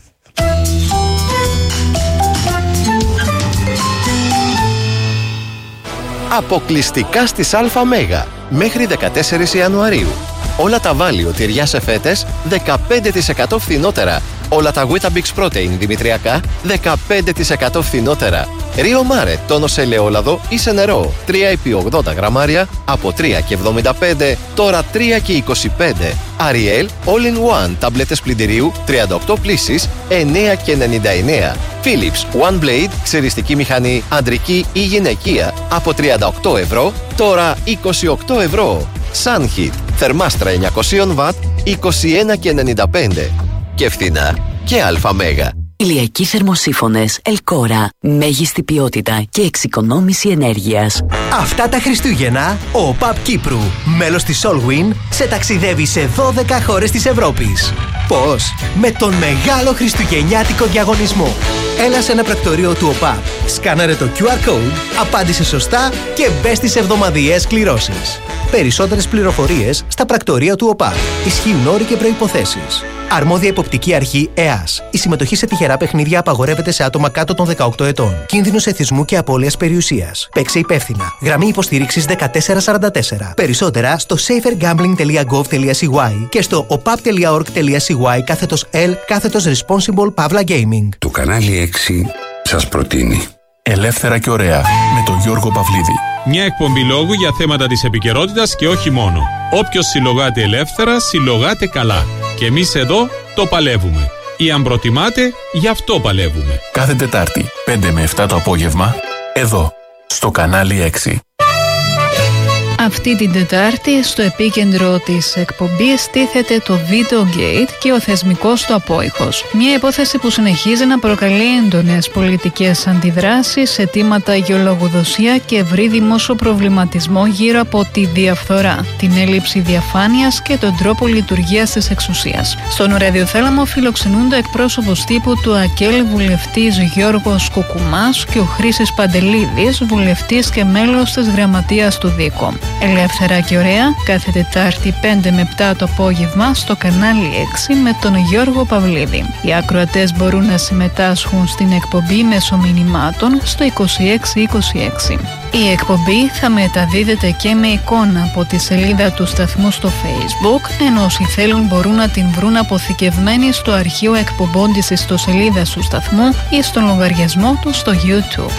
Αποκλειστικά στις ΑΜ μέχρι 14 Ιανουαρίου. Όλα τα Βάλιο τυριά σε φέτες 15% φθηνότερα. Όλα τα Weetabix Protein δημητριακά 15% φθηνότερα. Ρίο Μάρε τόνο σε ελαιόλαδο ή σε νερό 3x80 γραμμάρια από 3,75 τώρα 3,25. Ariel All-in-One ταμπλέτες πλυντηρίου 38 πλύσεις 9,99. Philips One Blade ξεριστική μηχανή αντρική ή γυναικεία από 38 ευρώ τώρα 28 ευρώ. Sunheat θερμάστρα 900 W 21,95. Και φθηνά και ΑΜ. Ηλιακοί θερμοσύφωνες Ελκόρα. Μέγιστη ποιότητα και εξοικονόμηση ενέργειας. Αυτά τα Χριστούγεννα, ο ΟΠΑΠ Κύπρου, μέλος της Solwyn, σε ταξιδεύει σε 12 χώρες της Ευρώπης. Πώς? Με τον μεγάλο χριστουγεννιάτικο διαγωνισμό. Έλα σε ένα πρακτορείο του ΟΠΑΠ, σκάναρε το QR code, απάντησε σωστά και μπες στις εβδομαδιαίες κληρώσεις. Περισσότερες πληροφορίες στα πρακτορεία του ΟΠΑΠ. Ισχύουν όροι και προϋποθέσεις. Αρμόδια υποπτική αρχή ΕΑΣ. Η συμμετοχή σε τυχερά παιχνίδια απαγορεύεται σε άτομα κάτω των 18 ετών. Κίνδυνος εθισμού και απώλειας περιουσίας. Παίξε υπεύθυνα. Γραμμή υποστήριξης 1444. Περισσότερα στο safergambling.gov.cy και στο opap.org.cy/L/responsible Pavla Gaming. Το κανάλι 6 σας προτείνει Ελεύθερα και ωραία με τον Γιώργο Παυλίδη. Μια εκπομπή λόγου για θέματα της επικαιρότητας και όχι μόνο. Όποιος συλλογάται ελεύθερα, συλλογάται καλά. Και εμείς εδώ το παλεύουμε. Ή αν προτιμάτε, γι' αυτό παλεύουμε. Κάθε Τετάρτη, 5 με 7 το απόγευμα, εδώ, στο κανάλι 6. Αυτή την Τετάρτη στο επίκεντρο της εκπομπής τίθεται το Videogate και ο θεσμικός του απόϊχος. Μια υπόθεση που συνεχίζει να προκαλεί έντονες πολιτικές αντιδράσεις, αιτήματα για λογοδοσία και ευρύ δημόσιο προβληματισμό γύρω από τη διαφθορά, την έλλειψη διαφάνειας και τον τρόπο λειτουργίας της εξουσίας. Στον ραδιοθάλαμο φιλοξενούνται εκπρόσωπος τύπου του ΑΚΕΛ, βουλευτής Γιώργος Κουκουμάς και ο Χρήσης Παντελίδης, βουλευτής και μέλος της Γραμματείας του ΔΥΚΟ. Ελεύθερα και ωραία, κάθε Τετάρτη 5 με 7 το απόγευμα στο κανάλι 6 με τον Γιώργο Παυλίδη. Οι ακροατές μπορούν να συμμετάσχουν στην εκπομπή μέσω μηνυμάτων στο 2626. Η εκπομπή θα μεταδίδεται και με εικόνα από τη σελίδα του σταθμού στο Facebook, ενώ όσοι θέλουν μπορούν να την βρουν αποθηκευμένη στο αρχείο εκπομπών της ιστοσελίδας του σταθμού ή στον λογαριασμό του στο YouTube.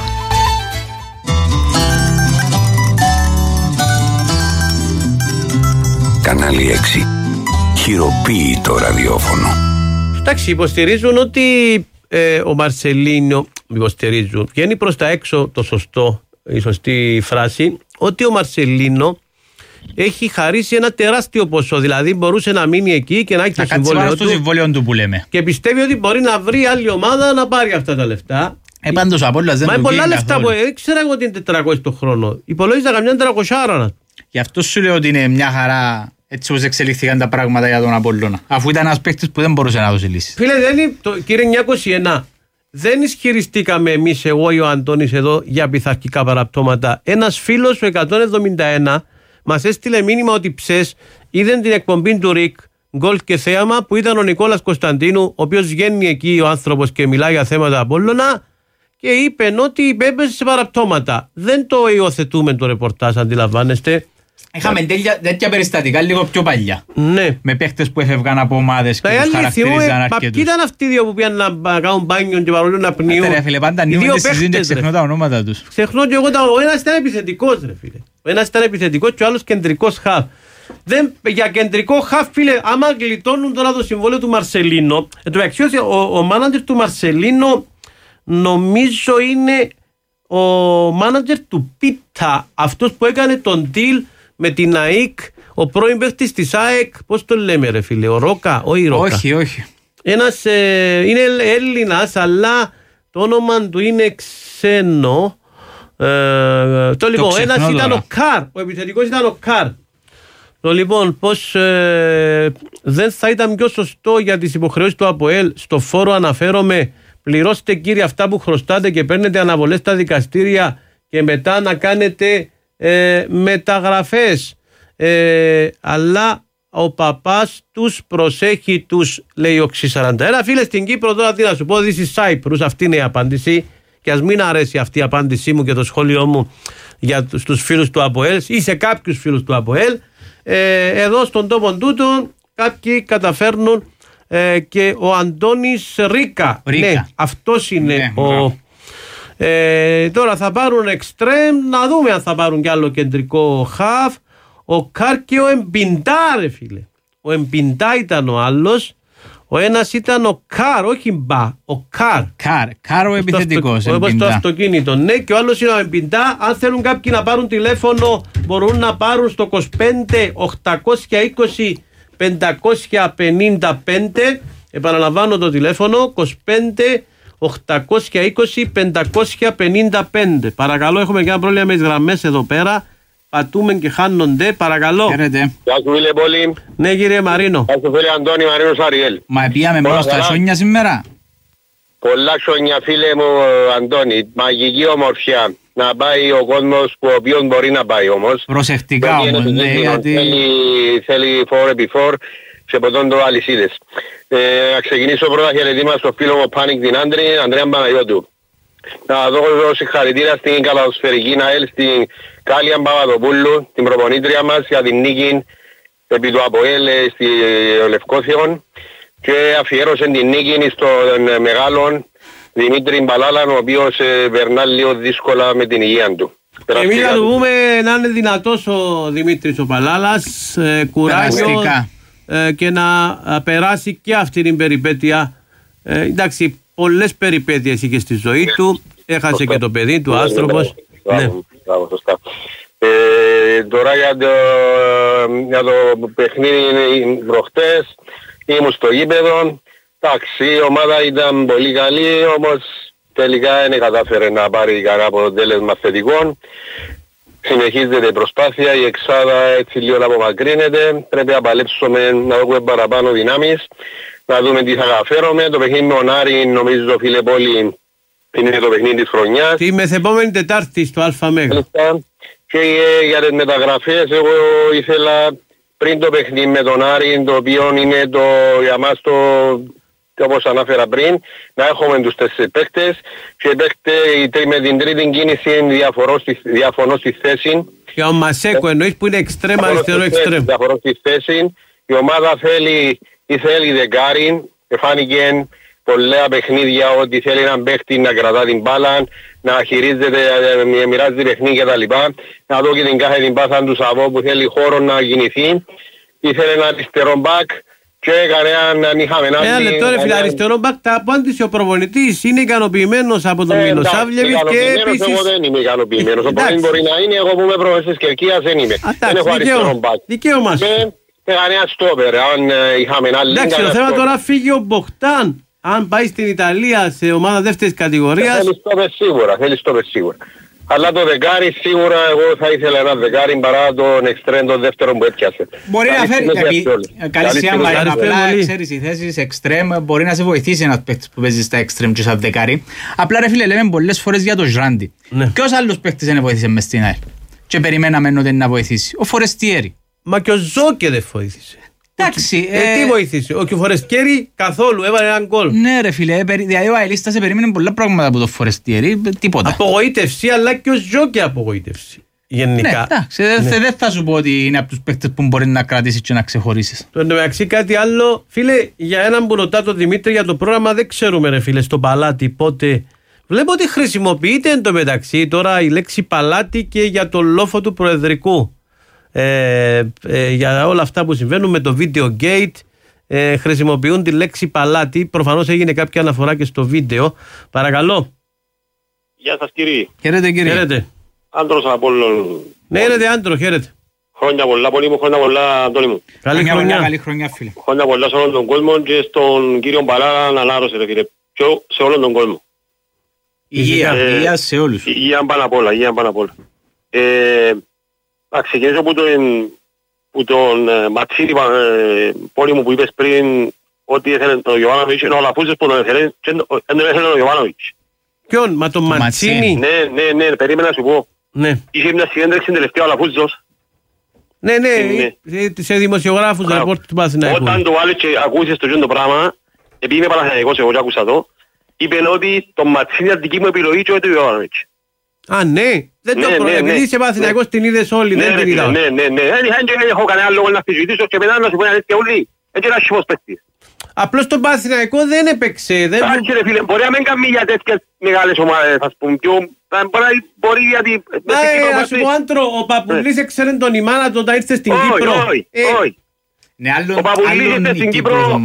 Κανάλι 6. Χειροποίητο ραδιόφωνο. Εντάξει, υποστηρίζουν ότι ο Μαρσελίνο, βγαίνει προς τα έξω η σωστή φράση, ότι ο Μαρσελίνο έχει χαρίσει ένα τεράστιο ποσό. Δηλαδή μπορούσε να μείνει εκεί και να έχει το συμβόλαιο του που λέμε. Και πιστεύει ότι μπορεί να βρει άλλη ομάδα να πάρει αυτά τα λεφτά. Πάντως ο Απόλλωνας δεν του βγήκε πολλά λεφτά που ήξερα εγώ ότι είναι 400 το χρόνο. Υπολόγιζα καμιά 300. Γι' αυτό σου λέω ότι είναι μια χαρά έτσι όπως εξελίχθηκαν τα πράγματα για τον Απόλλωνα. Αφού ήταν ένας παίκτης που δεν μπορούσε να δώσει λύσεις. Φίλε, κύριε 921, δεν ισχυριστήκαμε εμείς, εγώ ή ο Αντώνης εδώ, για πειθαρχικά παραπτώματα. Ένας φίλος, ο 171, μας έστειλε μήνυμα ότι ψες είδε την εκπομπή του ΡΙΚ, γκολ και θέαμα, που ήταν ο Νικόλας Κωνσταντίνου, ο οποίος βγαίνει εκεί ο άνθρωπος και μιλάει για θέματα Απόλλωνα, και είπε ότι έπαιζε σε παραπτώματα. Δεν το υιοθετούμε το ρεπορτάζ, αντιλαμβάνεστε. Είχαμε τέτοια περιστατικά λίγο πιο παλιά. Ναι. Με παίχτες που έφευγαν από ομάδες και τους χαρακτηρίζαν αρκετούς. Ποιοι ήταν αυτοί οι δύο που πήγαν να κάνουν μπάνιο και παρόλο να πνίουν? Ρε φίλε, πάντα νιώμενται συζήτηση και ξεχνώ τα ονόματα τους. Ξεχνώ και εγώ ο ένας ήταν επιθετικός, ρε φίλε. Ο ένας ήταν επιθετικός και ο άλλος κεντρικός χαφ. Για κεντρικό χαφ, φίλε, άμα γλιτώνουν τώρα το συμβόλαιο του Μαρσελίνο, ο μάνατζερ του Μαρσελίνο νομίζω είναι ο μάνατζερ του Πίτα, αυτός που έκανε τον deal με την ΑΕΚ, ο πρώην παίκτης της ΑΕΚ, πώς το λέμε ρε φίλε, ο Ρόκα, όχι Ρόκα. Όχι. Ένας είναι Έλληνας, αλλά το όνομα του είναι ξένο. Ένας ήταν ο Καρ, ο επιθετικός ήταν ο Καρ. Λοιπόν, πώς δεν θα ήταν πιο σωστό για τις υποχρεώσεις του ΑΠΟΕΛ, στο φόρο αναφέρομαι, πληρώστε κύριε αυτά που χρωστάτε και παίρνετε αναβολές στα δικαστήρια και μετά να κάνετε μεταγραφές, αλλά ο παπάς τους προσέχει τους, λέει ο Ξ41. Φίλε, στην Κύπρο τώρα τι να σου πω, this is Cyprus, αυτή είναι η απάντηση, και ας μην αρέσει αυτή η απάντησή μου και το σχόλιο μου για τους φίλους του ΑΠΟΕΛ ή σε κάποιους φίλους του ΑΠΟΕΛ, εδώ στον τόπο τούτο κάποιοι καταφέρνουν, και ο Αντώνης Ρίκα. Ναι, αυτός είναι τώρα θα πάρουν εξτρέμ, να δούμε αν θα πάρουν κι άλλο κεντρικό χαφ. Ο Καρ και ο Εμπιντά, ρε φίλε. Ο Εμπιντά ήταν ο άλλος. Ο ένας ήταν ο Καρ, όχι Μπα. Ο Καρ. Καρ ο επιθετικός. Όπως το αυτοκίνητο. Ναι, και ο άλλος είναι ο Εμπιντά. Αν θέλουν κάποιοι να πάρουν τηλέφωνο, μπορούν να πάρουν στο 25 820 555. Επαναλαμβάνω το τηλέφωνο 25 820-555. Παρακαλώ, έχουμε και ένα πρόβλημα με τις γραμμές εδώ πέρα. Πατούμε και χάνονται, παρακαλώ. Χαίρετε. Γεια σου φίλε Πόλη. Ναι κύριε Μαρίνο. Γεια σου φίλε Αντώνη, Μαρίνος Αριέλ. Μα πήγαμε μόνο στα χιόνια σήμερα. Πολλά χιόνια φίλε μου Αντώνη, μαγική ομορφιά. Να πάει ο κόσμος που ο οποίος μπορεί να πάει όμως. Προσεκτικά όμως, ναι, γιατί... Θέλει for before σε ποτόντο αλυσίδες. Να ξεκινήσω πρώτα χαιρετήμα στο φίλο μου Panic την Ανδρέα Παναγιώτου. Να δώσω συγχαρητήρια στην καλαδοσφαιρική ΝΑΕΛ, στην Κάλια Παπαδοπούλου, την προπονήτρια μας για την νίκη επί του ΑΠΟΕΛ στη Λευκόθιον και αφιέρωσε την νίκη στον μεγάλον Δημήτρη Μπαλάλαν, ο οποίος περνά λίγο δύσκολα με την υγεία του. Εμείς να του πούμε να είναι δυνατός ο Δημήτρης ο Μπαλάλας, κουράγιο και να περάσει και αυτή την περιπέτεια. Εντάξει, πολλές περιπέτειες είχε στη ζωή του, έχασε και το παιδί του άνθρωπος. Σωστά. Τώρα για το παιχνίδι προχτές ήμουν στο γήπεδο. Εντάξει, η ομάδα ήταν πολύ καλή, όμως τελικά δεν κατάφερε να πάρει κανένα αποτέλεσμα θετικό. Συνεχίζεται η προσπάθεια, η εξάδα έτσι λίγο να απομακρύνεται. Πρέπει να παλέψουμε να δούμε παραπάνω δυνάμεις, να δούμε τι θα καταφέρουμε. Το παιχνίδι με τον Άρη, νομίζω φίλε Πόλη, είναι το παιχνίδι της χρονιάς. Τη μεθεπόμενη Τετάρτη στο ΑΜ. Και για τις μεταγραφές, εγώ ήθελα πριν το παιχνίδι με τον Άρη, το οποίο είναι το, για μας το, όπως ανάφερα πριν, να έχουμε τους 4 παίκτες και με την τρίτη κίνηση διαφωνώ στη θέση. Και ο Μασέκο εννοείς που είναι εξτρέμ, αριστερό εξτρέμ. Διαφωνώ στη θέση. Η ομάδα θέλει δεκάρι, φάνηκε πολλά παιχνίδια ότι θέλει έναν παίκτη να κρατά την μπάλα, να χειρίζεται, μοιράζει παιχνίδια κτλ. Να δω και την κάθε την πάσα του Σαββό που θέλει χώρο να κινηθεί. Ήθελε ένα αριστερό μπακ και κανέναν είχαμε ένα... Ένα λεπτό ρε φίλε, αριστερό μπακ τα απάντησε ο προπονητής, είναι ικανοποιημένος από τον Μιλοσάβλεβιτ και επίσης... Εγώ δεν είμαι ικανοποιημένος, ο προπονητής μπορεί να είναι, εγώ που είμαι προπονητής Κερκίας δεν είμαι. Δεν έχω αριστερό μπακ. Δικαίωμα σου. Και κανένα στόπερ, αν είχαμε ένα λίγο... Εντάξει, το θέμα τώρα φύγει ο Μποκτάν. Αν πάει στην Ιταλία σε ομάδα δεύτερης κατηγορίας... Θέλει στόπερ σίγουρα. Αλλά το δεκάρι σίγουρα εγώ θα ήθελα ένα δεκάρι παρά τον εξτρέμ τον δεύτερο που έπιασε. Μπορεί να φέρει καλή σιάμα, απλά ξέρεις οι θέσεις εξτρέμ μπορεί να σε βοηθήσει ένας παίκτης που παίζει στα εξτρέμ και σαν δεκάρι. Απλά ρε φίλε λέμε πολλές φορές για το Ζράντι. Ποιος άλλος παίκτης δεν βοήθησε μες στην ΑΕΛ και περιμέναμε ότι να βοηθήσει? Ο Φορεστιέρη. Μα και ο Ζόκε δεν βοήθησε. Εντάξει. Τι βοήθησε? Ο Φορεστιέρη καθόλου έβαλε έναν γκολ. Ναι ρε φίλε, δηλαδή ο αελίστας περίμενε πολλά πράγματα από το Φορεστιέρη, τίποτα. Απογοήτευση, αλλά και ο Ζόκε απογοήτευση. Γενικά. Ναι, εντάξει, δεν θα σου πω ότι είναι από τους παίκτες που μπορεί να κρατήσεις και να ξεχωρίσεις. Το εντωμεταξύ κάτι άλλο, φίλε, για έναν που ρωτά τον Δημήτρη για το πρόγραμμα δεν ξέρουμε ρε φίλε στο Παλάτι πότε. Βλέπω ότι χρησιμοποιείται εντωμεταξύ τώρα η λέξη Παλάτι και για τον λόφο του Προεδρικού. Για όλα αυτά που συμβαίνουν με το Video Gate χρησιμοποιούν τη λέξη Παλάτι. Προφανώς έγινε κάποια αναφορά και στο βίντεο. Παρακαλώ. Γεια σας κύριε. Χαίρετε κύριε. Χαίρετε. Άντρος Απόλλων. Ναι, χαίρετε Άντρο, χαίρετε. Χρόνια πολλά πολύ μου, χρόνια πολλά Αντώνη μου. Καλή χρονιά φίλε. Χρόνια πολλά σε όλον τον κόσμο και στον κύριο Μπαλάρα να ανάρρωσε ρε φίλε. Και σε όλον τον κόσμο. Υγεία σε όλους. Υγεία πάνω απ' όλα, υγεία πάνω απ' όλα. Να ξεκινήσω που τον Ματσίρη πόλη μου που είπες πριν ότι ήθελε τον Ιωβάνοβιτς, είναι ο Λαφούζες που τον ήθελε και δεν ήθελε τον Ιωβάνοβιτς. Ποιον, μα τον Ματσίνη? Ναι, περίμενα να σου πω. Είχε μια συνέντευξη τελευταία ο Λαφούζος. Ναι, σε δημοσιογράφους ρεπόρτ του Παναθηναϊκού. Όταν το βάλεις και ακούσεις το πράγμα, επειδή είμαι Παναθηναϊκός εγώ και άκουσα το, είπε ότι τον Ματσίνη είναι δική μου επιλογή και όχι τον Ιωβάνοβιτς. Α, ναι. Δεν το πρόβλημα. Επειδή είσαι Παναθηναϊκός την είδες όλοι, δεν την είδα. Ναι. Δεν έχω κανένα λόγο να συζητήσω και μετά να σου πω ένα τέτοια ούλη. Έτσι ένα σιφός παίκτης. Απλώς τον Παναθηναϊκό δεν έπαιξε. Εντάξει ρε φίλε, μπορεί να μην κάνει για τέτοιες μεγάλες ομάδες, ας πούμε. Μπορεί γιατί... Ας σου πω Άντρο, ο Παπουλής έξερε τον Ιμάνα όταν ήρθε στην Κύπρο. Όχι. Ο Παπουλής ήρθε στην Κύπρο,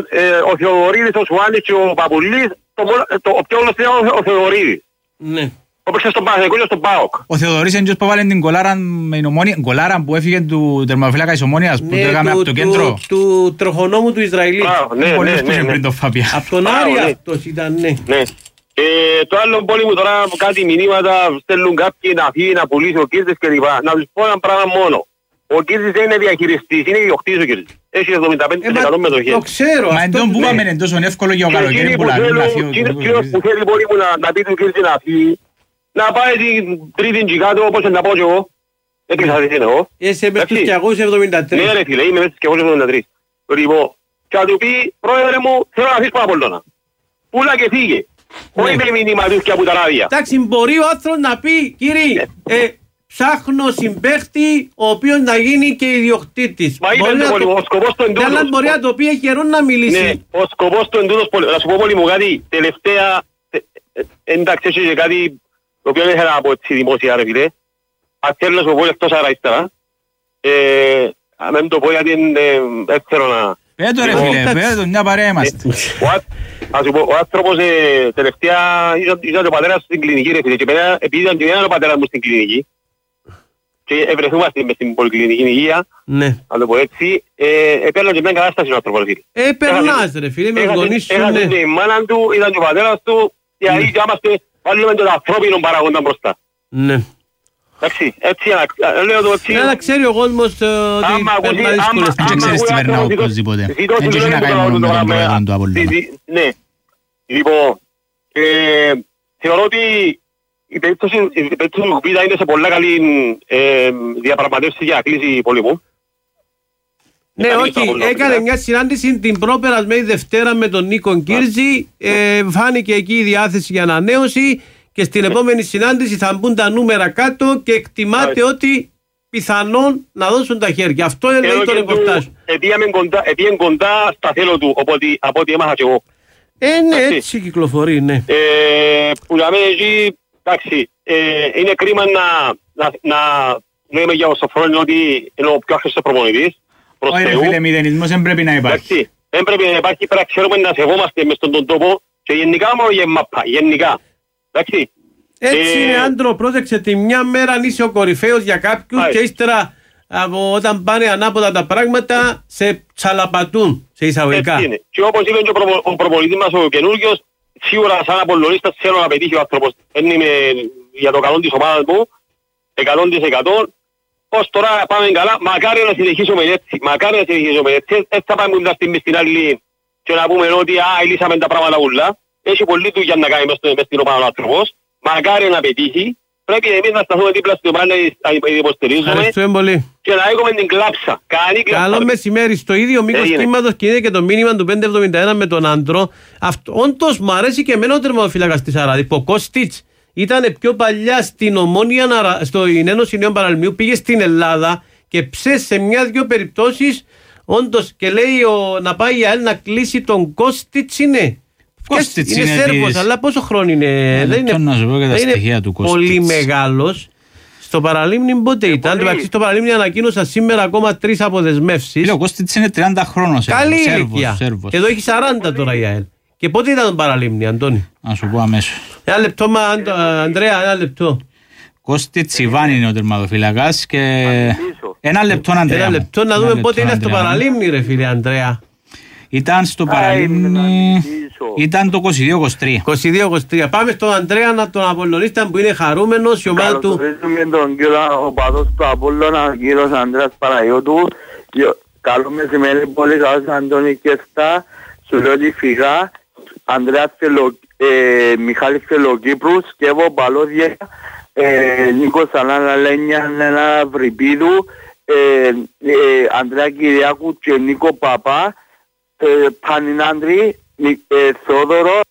ο Θεοδωρίδης, ο Σουάνης και ο Παπουλής, ο πιο γνωστός ο Θεοδωρίδης. Ναι. Όπαιξε στον Παναθηναϊκό και στον ΠΑΟΚ. Ο Θεοδωρής Εντζός που έβαλε την κολάρα με την Ομόνια, κολάρα που έφυγε του τερματοφύλακα της Ομόνιας που το έκαμε από το κέντρο. Του τροχονόμου του Ισραηλί. Πολύ πριν το Φάπια. Από τον Άρη αυτός ήταν, ναι. Το άλλο πόλη μου τώρα κάτι μηνύματα στέλνουν κάποιοι να φύγει, να πουλήσει ο Κίρτης και λοιπά. Να τους πω ένα πράγμα μόνο. Ο Κίρτης δεν είναι διαχειριστής, είναι ιδιοκτήτης ο Κίρτης. Έχει 75% μετοχές. Το ξέρω. Μα εντός που είπαμε είναι τόσο εύκολο για ο καλοκαίρι που λαλούν να φύγει. Κύριος που θέλει πόλη μου να πει του Κίρτη να φύγει, να πάει την τρίτη τζικάτο όπως να πω και εγώ. Έκλεισα τι είναι εγώ. Είσαι μες τους 273. Ναι ρε φίλε, είμαι μες τους 273. Λοιπόν, και θα του πει, πρόεδρε μου, θέλω να αφήσεις από Απόλλωνα. Πούλα και φύγε. Όχι με μήνυμα τους και από τα ράδια. Εντάξει, μπορεί ο άνθρωπος να πει, κύριε, ψάχνω συμπαίχτη ο οποίος να γίνει και ιδιοκτήτης. Μα είπε ο σκοπός του εντούτος. Αλλά μπορεί να το πει καιρό να μιλήσει. Ναι, ο σκοπός του εντούτος, να σου πω πολύ μου κάτι, τελευταία, εντάξει έχει και κάτι το οποίο δεν ήθελα να πω έτσι δημόσια ρε φίλε. Αν θέλω να σου πω εκτός αριστερά, αν δεν το πω γιατί δεν θέλω να... Πέτω ρε φίλε, πέτω, μια παρέα είμαστε. Ας σου πω, ο άνθρωπος τελευταία ήταν ο πατέρας στην κλινική ρε φίλε και επειδή ήταν και ο πατέρας μου στην κλινική και ευρεθούμαστε μες στην πολυκλινική υγεία, να το πω έτσι, έπαιρνα και μια κατάσταση ο άνθρωπος ρε φίλε. Περνάς ρε φίλε, με γονείς σου, έχασε την μάνα του, ήταν και ο πατέρας του, γιατί είμαστε πάλι με τον ανθρώπινο παραγόντα μπροστά. Ναι. Εντάξει, έτσι λέω το έτσι. Να ξέρει ο κόσμος ότι περνά δύσκολες. Δεν ξέρεις τι περνά οπωσδήποτε. Δεν έχει να κάνει μόνο με τον πρόεδρο του Απόλλωνα. Ναι. Λοιπόν, θεωρώ ότι η περίπτωση του Κουπίδα είναι σε πολλά καλή διαπραγματεύση για να κλείσει η πόλη μου. Ναι, όχι, έκανε μια συνάντηση την πρόπερασμένη Δευτέρα με τον Νίκο Κίρτζη, φάνηκε εκεί η διάθεση για ανανέωση και στην επόμενη συνάντηση θα μπουν τα νούμερα κάτω και εκτιμάται ότι πιθανόν να δώσουν τα χέρια. Αυτό είναι το ρεπορτάζ. Επίεν κοντά στα θέλω του, από ό,τι έμαθα και εγώ. Ναι, έτσι κυκλοφορεί, ναι. Που για μένα εκεί, εντάξει, είναι κρίμα να λέμε για ο Σοφρόνη ότι είναι ο πιο άχρηστος προπονητής. Όχι ρε φίλε, μηδενισμός δεν πρέπει να υπάρχει. Δεν πρέπει να υπάρχει, πρέπει να ξέρουμε να σεβόμαστε μες στον τόπο και γενικά μόνο για μάπα, γενικά. Εντάξει. Έτσι είναι άντρο, πρόσεξε τη μια μέρα αν είσαι ο κορυφαίος για κάποιους και ύστερα όταν πάνε ανάποδα τα πράγματα σε τσαλαπατούν σε εισαγωγικά. Έτσι είναι. Και όπως είπε και ο προπονητής μας ο καινούργιος, σίγουρα σαν απολωνίστας θέλω να πετύχει ο άνθρωπος. Είναι για το καλό της ομάδας μου, 100%. Ως τώρα πάμε καλά, μακάρι να συνεχίσουμε έτσι, έτσι θα πάμε στην άλλη και να πούμε ότι λύσαμε τα πράγματα ούλα. Έχει πολλή δουλειά να κάνει μες στην ομάδα ο άνθρωπος, μακάρι να πετύχει, πρέπει εμείς να σταθούμε δίπλα στην ομάδα να υποστηρίζουμε και να έχουμε την κλάψα. Καλό μεσημέρι, στο ίδιο μήκος κύματος και είδε και το μήνυμα του 571 με τον άντρο. Όντως μου αρέσει και εμένα ο τερματοφύλακας της Αράδη, ο Κώστιτς. Ήταν πιο παλιά στην Ομόνια, στην Ένωση Νέων Παραλμιού, πήγε στην Ελλάδα και σε μια-δυο περιπτώσεις όντως και λέει να πάει η ΑΕΛ να κλείσει τον Κώστιτς είναι. Κώστιτς είναι Σέρβος, αλλά πόσο χρόνο είναι. Δεν είναι πολύ μεγάλος. Στο Παραλίμνη πότε ήταν. Στο Παραλίμνη ανακοίνωσα σήμερα ακόμα 3 αποδεσμεύσεις. Ο Κώστιτς είναι 30 χρόνος. Καλή ηλικία. Εδώ έχει 40 τώρα η ΑΕΛ. Και πότε ήταν το Παραλίμνη, Αντώνη? Να σου πω αμέσως. Ένα λεπτό, Ανδρέα, ένα λεπτό. Κώστιτς Ιβάν είναι ο τερματοφύλακας και... Ένα λεπτό, Ανδρέα. Ένα λεπτό να δούμε πότε είναι στο Παραλίμνη, ρε φίλε Ανδρέα. Ήταν στο Παραλίμνη... Ήταν το 22-23. 22-23. Πάμε στον Ανδρέα, να τον Απολλωνίστα που είναι χαρούμενος, η ομάδα του. Καλωσορίζουμε τον κύριο ο παδός του Απόλλωνα, ο κύριος Ανδρέας Παραγιώτου. Καλό μεσημέρι, πολύ καλώς Αντώνη Κέστα. Σου λέω ότι φυγά. Ανδρέας Μιχάλης Φελοκύπρου, Σκεύο Παλώδια, Νίκος Αλάνα Λένια, Λένα Βρυπίδου, Ανδρέα Κυριάκου και Νίκο Παπά, Πανινάνδρη, Θόδωρο.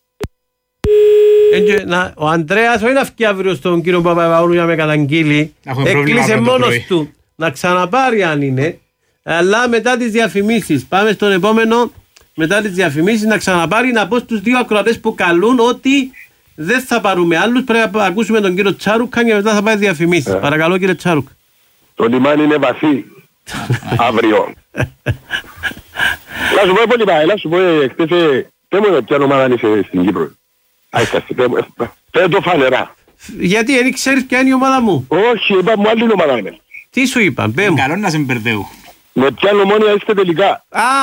Ο Ανδρέας όχι να φκεί αύριο στον κύριο Παπαπαούλου για να με καταγγείλει. Έκλεισε μόνος του. Να ξαναπάρει αν είναι. Αλλά μετά τις διαφημίσεις. Πάμε στον επόμενο. Μετά τις διαφημίσεις να ξαναπάρει, να πω στους δύο ακροατές που καλούν ότι δεν θα πάρουμε άλλους. Πρέπει να ακούσουμε τον κύριο Τσάρουκα και μετά θα πάει διαφημίσεις. Παρακαλώ κύριε Τσάρουκ. Το λιμάνι είναι βαθύ. Αύριο. Να σου πω πολύ πάει, να σου πω χτες, πέμω ποια ομάδα είσαι στην Κύπρο. Άισταστε, πέμω το φανερά. Γιατί δεν ξέρεις ποια είναι η ομάδα μου? Όχι, είπα μου άλλη ομάδα είναι. Τι σου είπα, πέ μου. Καλό να σε μπερδεύω. Με ποια Ομόνια είστε τελικά?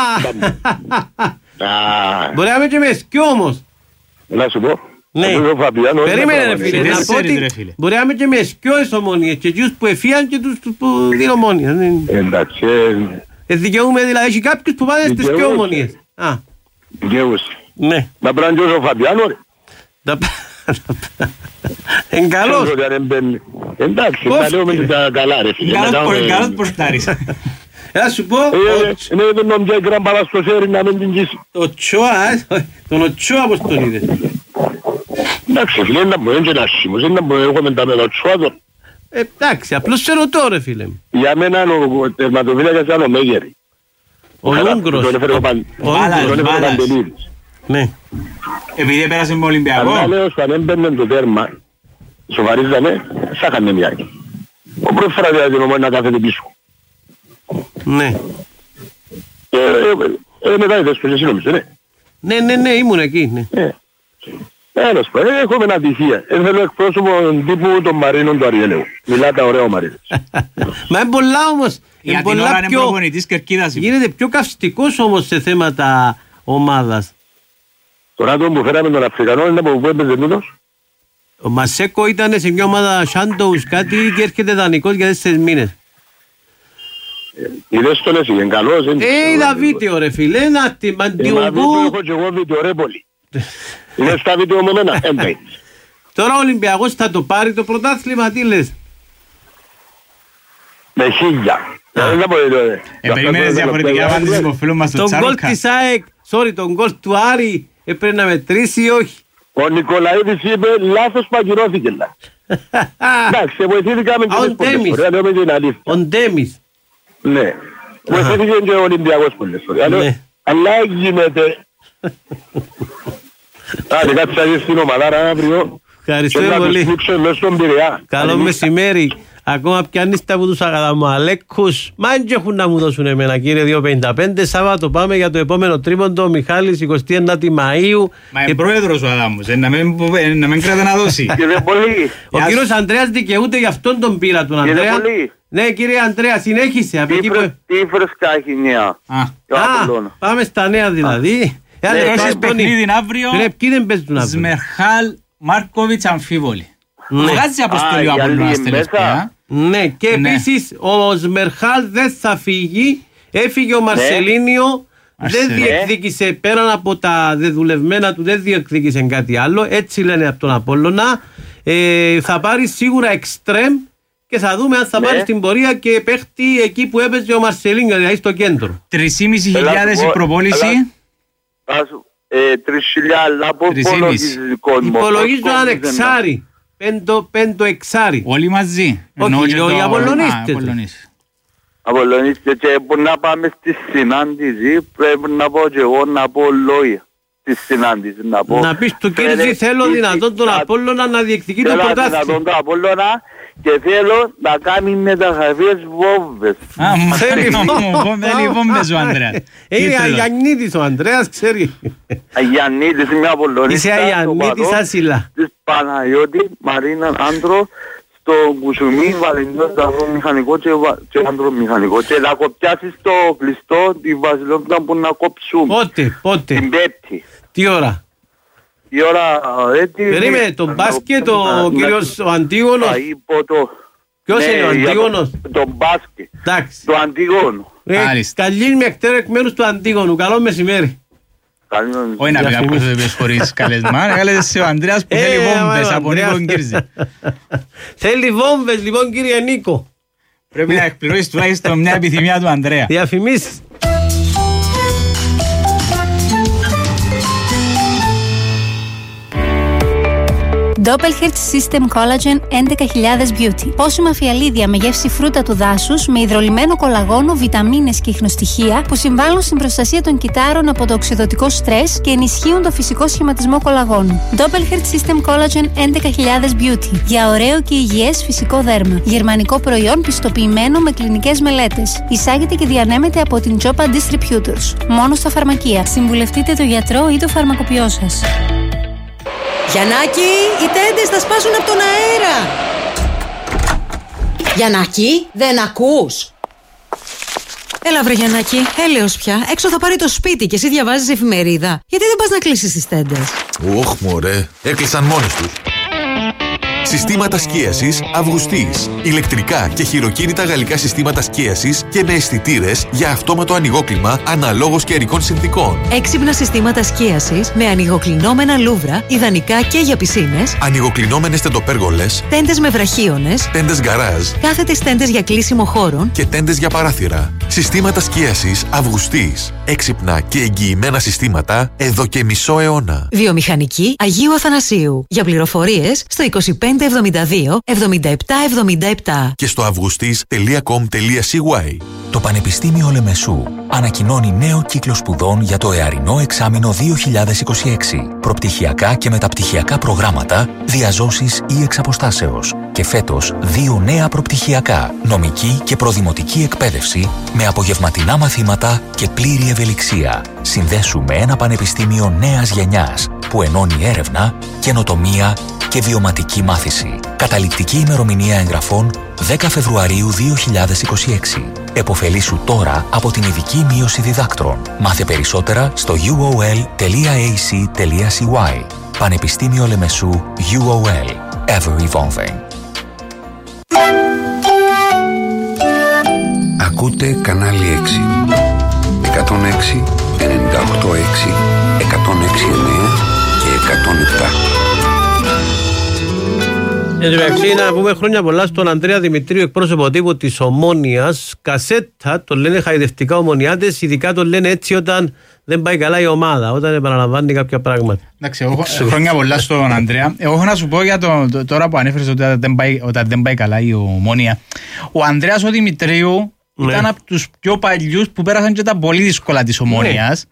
Μπορεί να είμαι και με σκιό όμως. Να σου πω. Ναι. Περίμενε ρε φίλε, να πω ότι μπορεί να είμαι και με σκιώες Ομόνιες και εκείνους που εφίαν και τους που δίνουν Ομόνια. Εντάξει. Δικαιούμαι δηλαδή, έχει κάποιους που πάνε στις σκιό Ομόνιες. Δικαιούσε. Ναι. Να πρέπει να ο Φαβιάνο ρε. Εν καλός. Εντάξει, θα λέω με τα καλά ρε φίλε. Καλός πορτάρις. Θα σου πω... Είναι τον νομιά γκραμπάλα στο σέρι να μην την κίσει. Το Τσόα, τον Οτσόα πως τον είδες. Εντάξει φίλε, είναι να μπορεί και να σήμως, είναι να μπορεί να έχουμε τα με το Τσόα τον. Εντάξει, απλώς σε ρωτώ ρε φίλε μου. Για μένα ο τερματοφύλακας ήταν ο Μέγερη. Ο Ούγκρος. Τον έφερε ο Παντελίδης. Ναι. Επειδή πέρασε με Ολυμπιακό. Αλλά λέω όταν έμπαιρνε το τέρμα, σοβαρίζανε, σάχανε μοιάκι. Ο πρώτος φορά δηλαδή την Ομόνια να κάθεται πίσω. Ναι. Μετά είδες πως εσύ νομίζω, ναι. Ναι, ήμουν εκεί, ναι. Ένας πω, έχουμε ένα ατυχία. Θέλω εκπρόσωπο τύπου των Μαρίνων του Αριέλεου. Μιλά τα ωραία ο Μαρίνος. Μα είναι πολλά όμως. Για την ώρα είναι προπονητής Κερκίδας. Γίνεται πιο καυστικός όμως σε θέματα ομάδας. Τον άτομο που φέραμε τον Αφρικανό είναι από πού έπαιζε τούτος. Ο Μασέκο ήταν σε μια ομάδα Σάντοους κάτι και έρχεται δανεικός για 4 μήνες. Είδες τον εσύ, είναι καλός. Είδα βίντεο ρε φίλε, να τη μαντιουμπού. Έχω και εγώ βίντεο ρε πολύ. Είναι στα βίντεο με εμένα, έμπαι. Τώρα ο Ολυμπιακός θα το πάρει το πρωτάθλημα, τι λες? Με 1000. Περιμένεις διαφορετικά απάντηση από φίλο μας το Τσάρουκα. Τον γκολ της ΑΕΚ, τον γκολ του Άρη, έπρεπε να μετρήσει ή όχι? Ο Νικολαίδης είπε λάθος που ακυρώθηκε. Εντάξει, βοηθήθηκαμε και πολλές φορές. Ο Ντέμις. Ναι, βοηθήθηκε και ο Ολυμπιακός πολλές φορές. Αλλά γίνεται. Άντε κάτσε να δεις την ομαδάρα αύριο. Ευχαριστώ πολύ. Καλό μεσημέρι. Ακόμα πιάνεις τα από τους Αγαδαμαλέκους. Μα δεν έχουν να μου δώσουν εμένα κύριε 2.55. Σάββατο πάμε για το επόμενο τρίμοντο. Μιχάλης 29η Μαΐου. Μα είναι πρόεδρος ο Αδάμος. Να μην κράτα να δώσει. Ο κύριος Ανδρέας δικαιούται γι' αυτόν τον πήρα τον Ανδρέα. Ναι κύριε Ανδρέα, συνέχισε. Τι φρεσκά έχει νέα. Πάμε στα νέα δηλαδή. Έχεις παιχνίδι αύριο. Σμερχάλ Μάρκοβιτς αμφίβολη. Βγάζει αποστολή ο Απολλώνας τελευταία. Ναι, και επίσης ο Σμερχάλ δεν θα φύγει. Έφυγε ο Μαρσελίνιο. Δεν διεκδίκησε πέραν από τα δεδουλευμένα του, δεν διεκδίκησε κάτι άλλο. Έτσι λένε από τον Απόλλωνα. Θα πάρει σίγουρα εξτρέμ και θα δούμε αν θα πάρει στην πορεία και παίχτη εκεί που έπαιζε ο Μαρσελίνιο, δηλαδή στο κέντρο. 3.500 η προπόληση. 3.000 από υπολογίζω έναν εξάρι. 5 εξάρι. Όλοι μαζί. Όχι, οι Απολλωνίστες. Απολλωνίστες και που να πάμε στη συνάντηση πρέπει να πω και εγώ να πω λόγια. Στη συνάντηση να πω. Να πεις του Κέρζη θέλω δυνατόν τον Απόλλωνα να διεκδικεί το πρωτάθλημα. Θέλω δυνατόν τον Απόλλωνα και θέλω να κάνει μεταγραφές βόμβες. Θέλει βόμβες ο Ανδρέας. Είναι Αγιαννίτης ο Ανδρέας, ξέρει. Αγιαννίτης, είμαι Απολλωνίστα. Είσαι Αγιαννίτης άσυλα. Της Παναγιώτη, Μαρίνα, άντρο, στο Κουσουμί, Βαλεντινός, Σταυρό μηχανικό και άντρο μηχανικό. Και να κοπιάσεις το κλειστό, τη Βασιλόπιτα που να κόψουμε. Πότε. Την Πέπτη. Τι ώρα? Η ώρα έτοιμη. Περίμενε, τον μπάσκετ, ο κύριος ο Αντίγονος. Ποιος είναι ο Αντίγονος? Τον μπάσκετ. Εντάξει. Το Αντίγονο. Καλή με εκτέρω εκ μέρους του Αντίγονου. Καλό μεσημέρι. Όχι να πει κάποιος δεν πες χωρίς καλεσμά. Κάλεσε ο Ανδρέας που θέλει βόμβες από Νίκο Κύρζη. Θέλει βόμβες λοιπόν κύριε Νίκο. Πρέπει να εκπληρώσεις τουλάχιστον μια επιθυμία του Ανδρέα. Διαφημίσεις. Doppelherz System Collagen 11.000 Beauty. Πόσιμα φιαλίδια με γεύση φρούτα του δάσους, με υδρολυμμένο κολαγόνο, βιταμίνες και ιχνοστοιχεία που συμβάλλουν στην προστασία των κυτάρων από το οξυδωτικό στρες και ενισχύουν το φυσικό σχηματισμό κολαγόνου. Doppelherz System Collagen 11.000 Beauty. Για ωραίο και υγιές φυσικό δέρμα. Γερμανικό προϊόν πιστοποιημένο με κλινικές μελέτες. Εισάγεται και διανέμεται από την Jopa Distributors. Μόνο στα φαρμακεία. Συμβουλευτείτε τον γιατρό ή το φαρμακοποιό σας. Γιαννάκη, οι τέντες θα σπάσουν από τον αέρα. Γιαννάκη, δεν ακούς? Έλα βρε Γιαννάκη, έλεος πια. Έξω θα πάρει το σπίτι και εσύ διαβάζεις εφημερίδα. Γιατί δεν πας να κλείσεις τις τέντες? Ωχ μωρέ, έκλεισαν μόνοι τους. Συστήματα σκίασης Αυγουστής. Ηλεκτρικά και χειροκίνητα γαλλικά συστήματα σκίασης και με αισθητήρες για αυτόματο ανοιγόκλιμα αναλόγως καιρικών συνθήκων. Έξυπνα συστήματα σκίασης με ανοιγοκλεινόμενα λούβρα, ιδανικά και για πισίνες. Ανοιγοκλεινόμενες τεντοπέργολες. Τέντες με βραχίονες. Τέντες γκαράζ. Κάθετες τέντες για κλείσιμο χώρων. Και τέντες για παράθυρα. Συστήματα σκίασης Αυγουστής. Έξυπνα και εγγυημένα συστήματα εδώ και μισό αιώνα. Βιομηχανική Αγίου Αθανασίου. Για πληροφορίες στο 2572 7777 και στο augustis.com.cy. Το Πανεπιστήμιο Λεμεσού ανακοινώνει νέο κύκλο σπουδών για το εαρινό εξάμηνο 2026. Προπτυχιακά και μεταπτυχιακά προγράμματα, διαζώσεις ή εξαποστάσεως. Και φέτος 2 νέα προπτυχιακά, νομική και προδημοτική εκπαίδευση με απογευματινά μαθήματα και πλήρη ευελιξία. Συνδέσου με ένα πανεπιστήμιο νέας γενιάς που ενώνει έρευνα, καινοτομία και βιωματική μάθηση. Καταληκτική ημερομηνία εγγραφών 10 Φεβρουαρίου 2026. Εποφελήσου τώρα από την ειδική μείωση διδάκτρων. Μάθε περισσότερα στο uol.ac.cy. Πανεπιστήμιο Λεμεσού UOL. Ever evolving. Ακούτε κανάλι 6. 106, 98,6, 106,9 και 107. Εντάξει, να πούμε χρόνια πολλά στον Ανδρέα Δημητρίου, εκπρόσωπο τύπου της Ομόνοιας. Κασέτα, το λένε χαϊδευτικά ομονιάτες, ειδικά το λένε έτσι όταν δεν πάει καλά η ομάδα, όταν επαναλαμβάνει κάποια πράγματα. Εντάξει, χρόνια πολλά στον Ανδρέα. Εγώ έχω να σου πω για τώρα που ανέφερες ότι δεν πάει καλά η Ομόνια. Ο Ανδρέας ο Δημητρίου ήταν από τους πιο παλιούς που πέρασαν και τα πολύ δύσκολα της Ομόνιας.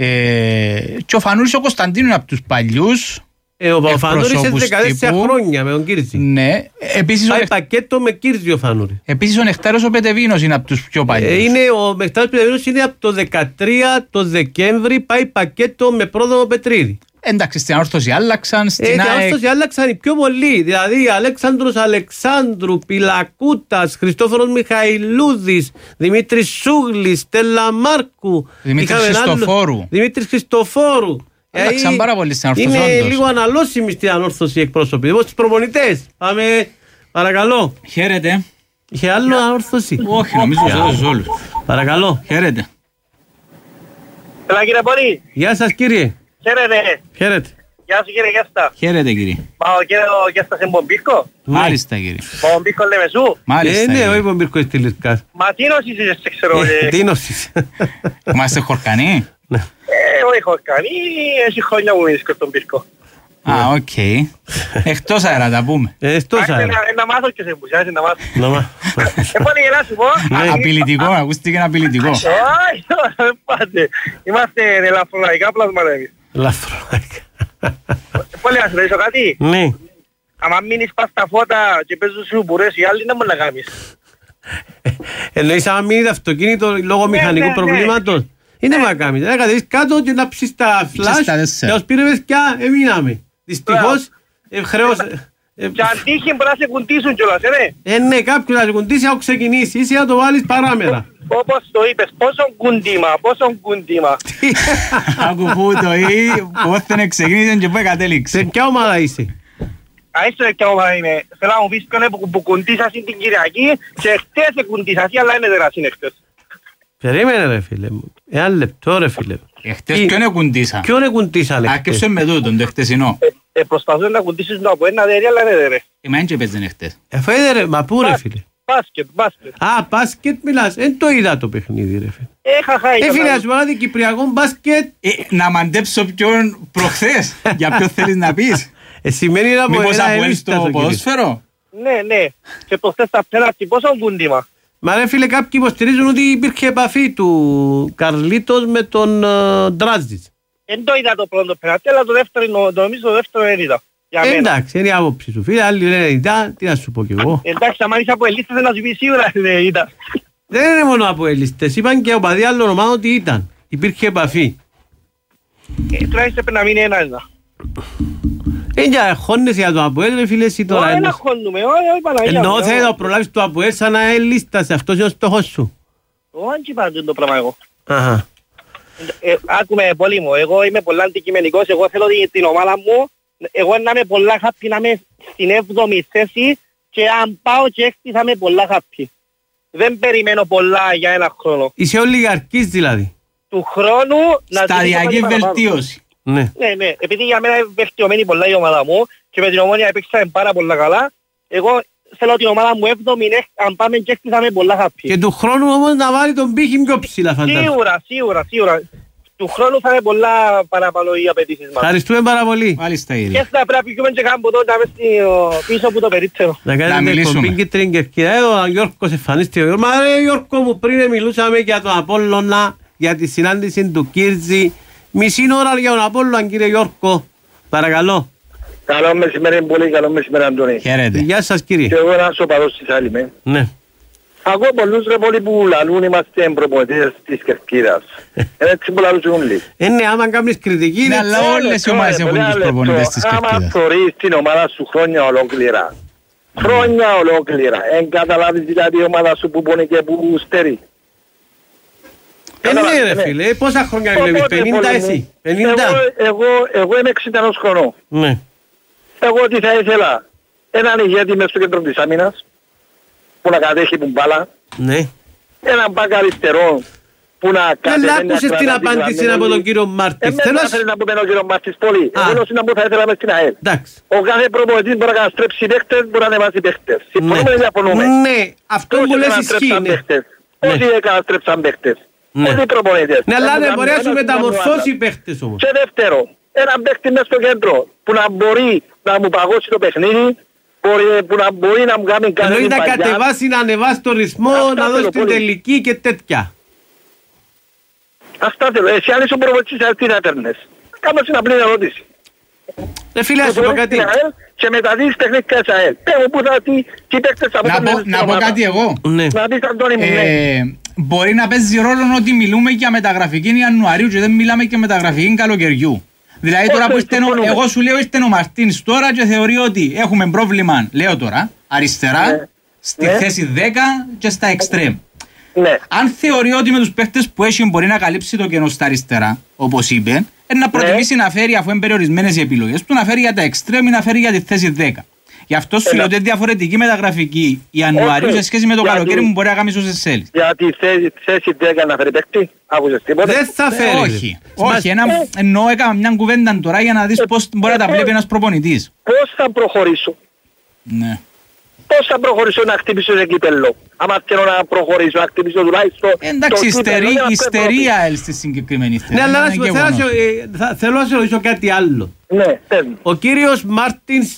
Και ο Φανούρης ο Κωνσταντίνου είναι από τους παλιούς. Ο Φανούρης είναι 14 χρόνια με τον Κύρτζη. Ναι. Πάει πακέτο με Κύρτζη ο Φανούρης. Επίσης ο Νεκτάριος ο Πετεβίνος είναι από τους πιο παλιούς. Ο Νεκτάριος Πετεβίνος είναι από το 13 το Δεκέμβρη, πάει πακέτο με Πρόδομο Πετρίδη. Εντάξει, στην Ανόρθωση άλλαξαν. Στην Ανόρθωση άλλαξαν οι πιο πολλοί. Δηλαδή Αλέξανδρος Αλεξάνδρου, Πιλακούτας, Χριστόφορος Μιχαηλούδης, Δημήτρης Σούγλης, Στέλλα Μάρκου, Δημήτρης Χριστοφόρου. Άλλαξαν πάρα πολύ στην Ανόρθωση. Είναι λίγο αναλώσιμοι στην Ανόρθωση εκπρόσωποι. Λοιπόν, στους προπονητές. Πάμε, παρακαλώ. Χαίρετε. Είχε άλλο Ανόρθωση? Όχι, νομίζω σε όλους. Παρακαλώ. Χαίρετε. Έλα κύριε Πόλη. Γεια σας κύριε. Χαίρετε. Χαίρετε. Γεια σου κύριε Γιάστα. Χαίρετε κύριε. Μα ο κύριος Γιάστας είναι Μπομπίσκο. Μάλιστα κύριε. Μπομπίσκο Λεμεσού. Μάλιστα. Ναι, όχι Μπομπίσκο στη Λευκάς. Μα τι νόσης είσαι, ξέρω. Τι νόσης. Είμαστε χορκανοί. Όχι χορκανοί, έχει χρόνια που βρίσκω στον Πίσκο. Α, οκ. Εκτός αέρα τα πούμε. Εκτός αέρα. Να μάθω και σε μπουσιάζει να μάθω. Να μάθω. Πάλι γελά σου πω. Απειλητικό, ακούστηκε ένα απειλητικό. Όχι, πάτε. Είμαστε ελαφρολαϊκά πλάσματα εμείς. Ελαφρολαϊκά. Πάλι να σου ρωτήσω κάτι. Ναι. Αν μείνεις πας στα φώτα και παίζουν σου μπουρές, οι άλλοι δεν μπορεί να κάνεις. Εννοείς αν μείνει το αυτοκίνητο λόγω μηχανικού προβλήματος. Είναι μακάμι. Να κατεβείς κάτω και να ψήσεις τα φλάσ και ως πήρε παιδιά εμείναμε. Δυστυχώς χρέωσε. Και αν τύχει μπορεί να σε κουντήσουν κιόλας, ναι, κάποιον να σε κουντήσει να ξεκινήσει ή να το βάλεις παράμερα. Όπως το είπες, πόσο κουντήμα. Άκου που το πώς δεν ξεκίνησε και πού κατέληξε. Σε ποια ομάδα είσαι? Άιστο ποια ομάδα είμαι. Θέλω να μου πεις ποιον που κουντήσας την Κυριακή και χτες κουντήσας, αλλά είναι δερασίνε χτες. Περίμενε ρε φίλε μου. Ένα λεπτό ρε φίλε. Χτες ποιον εκουντήσα. Ποιον εκουντήσα λεπτό. Άκεψε με τούτον το χτεσινό. Προσπαθούν να κουντήσεις το από ένα δέρι, αλλά είναι δέρε. Μα δεν και παίζανε χτες. Φέδε ρε, μα πού ρε φίλε. Μπάσκετ. Α, μπάσκετ μιλάς. Εν το είδα το παιχνίδι ρε φίλε. Φίλε, ας πούμε κυπριακό μπάσκετ. Να μαντέψω ποιον προχθές. Για ποιο θέλεις να πεις. Σημαίνει να πω ένα στο ποδόσφαιρο. Ναι. Και προχθές τα πέναρτι πόσο κουντήμα. Μα ρε φίλε, κάποιοι υποστηρίζουν ότι υπήρχε επαφή του Καρλίτος με τον Ντράζιτς. Δεν το είδα το πρώτο πέναρτι, αλλά το δεύτερο, νομίζω το δεύτερο δεν είδα. Εντάξει, είναι η άποψη σου φίλε, άλλοι λένε είδα, τι να σου πω κι εγώ. Εντάξει, αν είσαι από ελίστες δεν να σου πει σίγουρα δεν είδα. Δεν είναι μόνο από ελίστες, είπαν και ο παδί άλλων ομάδων ότι ήταν, υπήρχε επαφή. Τουλάχιστον πρέπει να μείνει ένα. Για χώνεσαι για το ΑΠΟΕΛ, ρε φίλε, εσύ τώρα. Δεν χώνουμε, όχι Παναγία. Ενώ θέλει να προλάβεις το ΑΠΟΕΛ σαν να ελίστασε, αυτός είναι ο στόχος σου. Όχι πάντων το πράγμα εγώ. Αχα. Άκουμε πολύ μου, εγώ είμαι πολλά αντικειμενικός, εγώ θέλω την ομάδα μου, εγώ να είμαι πολλά happy να είμαι στην 7η θέση και αν πάω και 6η θα είμαι πολλά happy. Δεν περιμένω πολλά για ένα χρόνο. Είσαι ολιγαρκής δηλαδή. Του χρόνου να σταδιακή βελτίωση. Ναι. Ναι, επειδή για μένα είναι βελτιωμένη πολλά η ομάδα μου και με την Ομόνια έπαιξαμε πάρα πολλά καλά, εγώ θέλω την ομάδα μου 7η, αν πάμε και 6η θα είμαι πολλά happy. Και του χρόνου όμως να βάλει τον πύχη πιο ψηλά φαντάζομαι. Σίγουρα. Του χρόνου θα είναι πολλά παραπάνω οι απαιτήσεις μας. Ευχαριστούμε πάρα πολύ. Μάλιστα ήδη. Και θα πρέπει να πήγουμε και κάνουμε τότε πίσω από το περίπτερο. Να κάνετε κομπήν κίτρινη κερκίδα. Ο Γιώργος εμφανίστηκε. Μα ρε Γιώργο μου, πριν μιλούσαμε για τον Απόλλωνα, για τη συνάντηση του Κίρτζη. Μισή ώρα για τον Απόλλωνα, κύριε Γιώργο. Παρακαλώ. Καλό μεσημέρι πολύ, καλό μεσημέρι Αντώνη. Χαίρετε. Γεια σας κύριε. Και εγώ ένας οπαδός της άλλη με. Ναι. Ακούω πολλούς ρε πολλοί που λαλούν είμαστε προπονητές της Κερκίδας. Έτσι που λαλούν όλοι. Ναι, άμα κάνεις κριτική... Ναι, αλλά όλες οι ομάδες έχουν τους προπονητές της Κερκίδας. Άμα θωρείς την ομάδα σου χρόνια ολόκληρα. Χρόνια ολόκληρα. Εν καταλάβεις δηλαδή η ομάδα σου που πονεί και που στερεί. Ναι ρε φίλε, πόσα χρόνια βλέπεις, 50 εσύ, 50. Εγώ είμαι 61 χρονών. Ναι. Εγώ τι θα ήθελα, έναν ηγέτη μες στο κέντρο της άμυνας, που να κατέχει που μπάλα, ναι. Έναν μπακ αριστερό, που να κατέχει... Δεν άκουσες την απάντηση από τον κύριο Μάρτης. Δεν ήθελα να πούμε τον κύριο Μάρτης πολύ. Εγώ συναμπού θα ήθελα μες στην ΑΕΛ. Ο κάθε προπονητής μπορεί να καταστρέψει παίχτες, μπορεί να ανεβάσει παίχτες. Συμφωνούμε ή διαφωνούμε. Ναι, αυτό που λες ισχύει. Όσοι καταστρέψαν παίχτες. Όλοι οι προπονητές. Ναι, αλλά δεν μπορεί να σου μεταμορφώσει παίχτες όμως. Και δεύτερο, έναν παίχτη μες στο κέντρο που να μπορεί να μου παγώσει το παιχνίδι, που να μπορεί να μου κάνει κάτι. Εννοεί να κατεβάσει, να ανεβάσει το ρυθμό, να δώσει την τελική και τέτοια. Αυτά θέλω. Εσύ αν είσαι ο προπονητής, τι θα έπαιρνες. Κάνω στην απλή ερώτηση. Φίλε, ας σου πω κάτι. Και μεταδίδεις τεχνικά της ΑΕΛ. Πες μου που θα τι παίκτες θα πω. Να πω κάτι εγώ. Να πεις Αντώνη μου, ναι. Μπορεί να παίζει ρόλο ότι μιλούμε για μεταγραφική Ιανουαρίου και δεν μιλάμε και μεταγραφική καλοκαιριού. Δηλαδή τώρα που εγώ σου λέω είστε ο Μαρτίνς τώρα και θεωρεί ότι έχουμε πρόβλημα, λέω τώρα, αριστερά, στη θέση 10 και στα εξτρέμ. Αν θεωρεί ότι με τους παίχτες που έχει μπορεί να καλύψει το κενό στα αριστερά, όπως είπε, να προτιμήσει να φέρει, αφού είναι περιορισμένες οι επιλογές του, να φέρει για τα εξτρέμ ή να φέρει για τη θέση 10. Γι' αυτό σου λέω ότι είναι διαφορετική μεταγραφική Ιανουαρίου σε σχέση με το καλοκαίρι που μπορεί να κάνει όσες θέλεις. Για τη θέση 10 να φέρει παίκτη, άκουσες τίποτα. Δεν θα φέρει. Όχι, εννοώ έκανα μια κουβέντα τώρα για να δεις πώς μπορεί να τα βλέπει ένας προπονητής. Πώς θα προχωρήσω. Ναι. Πώς θα προχωρήσω να χτυπήσω σε κύπελλο. Άμα θέλω να προχωρήσω, να χτυπήσω τουλάχιστον... Εντάξει, ιστερία στη συγκεκριμένη θέση. Ναι, αλλά θέλω να σε ρωτήσω κάτι άλλο. Ναι, ο κύριος Μάρτινς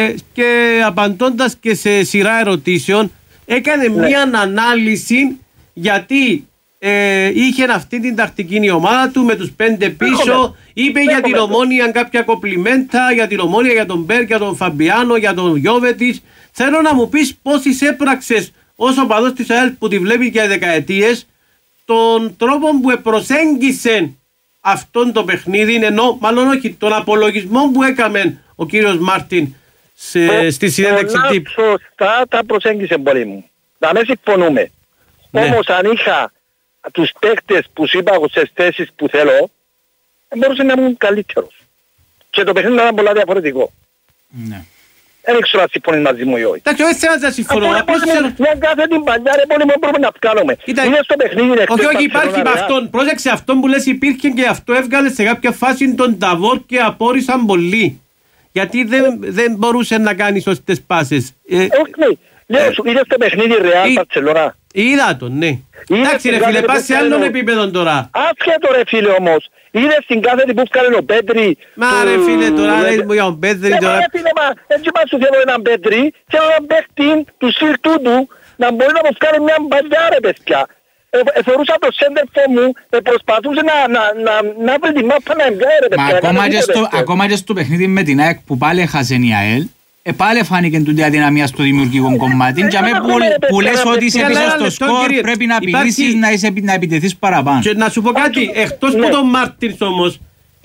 και απαντώντας και σε σειρά ερωτήσεων έκανε μια ανάλυση γιατί είχε αυτή την τακτική η ομάδα του με τους 5 πίσω. Είπε για την Ομόνια κάποια κοπλιμέντα, για την Ομόνια, για τον Μπέρ, για τον Φαμπιάνο, για τον Γιώβετης. Θέλω να μου πεις πώς εισέπραξες ως οπαδός της ΑΕΛ που τη βλέπει για δεκαετίες τον τρόπο που προσέγγισε αυτόν το παιχνίδι, ενώ μάλλον όχι, τον απολογισμό που έκαμε ο κύριος Μάρτιν στη συνέντευξη τύπου. Σωστά τα προσέγγισε πολύ μου. Να μην συμφωνούμε. Όμως αν είχα τους παίκτες που σου είπα στις θέσεις που θέλω, μπορούσε να ήμουν καλύτερος. Και το παιχνίδι ήταν πολλά διαφορετικό. Ναι. Δεν ξέρω αν συμφωνείς μαζί μου ή όχι. Εντάξει, όχι θέλω να συμφωνώ. Για κάθε την παλιά ρε πολύ μόνο μπορούμε να βγάλουμε. Είναι στο παιχνίδι ρε. Όχι, υπάρχει με αυτόν. Πρόσεξε, αυτόν που λες υπήρχε και αυτό έβγαλε σε κάποια φάση τον Ταβόρ και απόρρισαν πολύ. Γιατί δεν μπορούσε να κάνει σωστές πάσες. Όχι, λέω σου, είδες το παιχνίδι Ρεάλ Μπαρτσελόνα. Είδα τον, ναι. Εντάξει ρε φίλε, πας σε άλλον επίπεδο τώρα. Άσχετο ρε φίλε όμως. Είδες την κάθετη που έφκανε ο Πέτρη. Μα ρε φίλε τώρα, λες μου για τον Πέτρη τώρα. Ρε φίλε, έτσι μας σου θέλω έναν Πέτρη, θέλω έναν παίχτη του σύρτου του να μπορεί να μου φκάνει μια μπαλιά ρε παιδιά. Θεωρούσα το σέντερφο μου, προσπαθούσε να βρει τη μάπα να εμπιάει ρε παιδιά. Ακόμα και στο παιχνίδι με την ΑΕΚ που πάλι έχασε η ΑΕΛ, πάλι φάνηκε τούτη αδυναμία στο δημιουργικό κομμάτι. Για μένα που λες ότι είσαι πίσω στο σκορ πρέπει να απειλήσεις να επιτεθείς παραπάνω. Και να σου πω κάτι, εκτός που τον Μάρτινς όμως,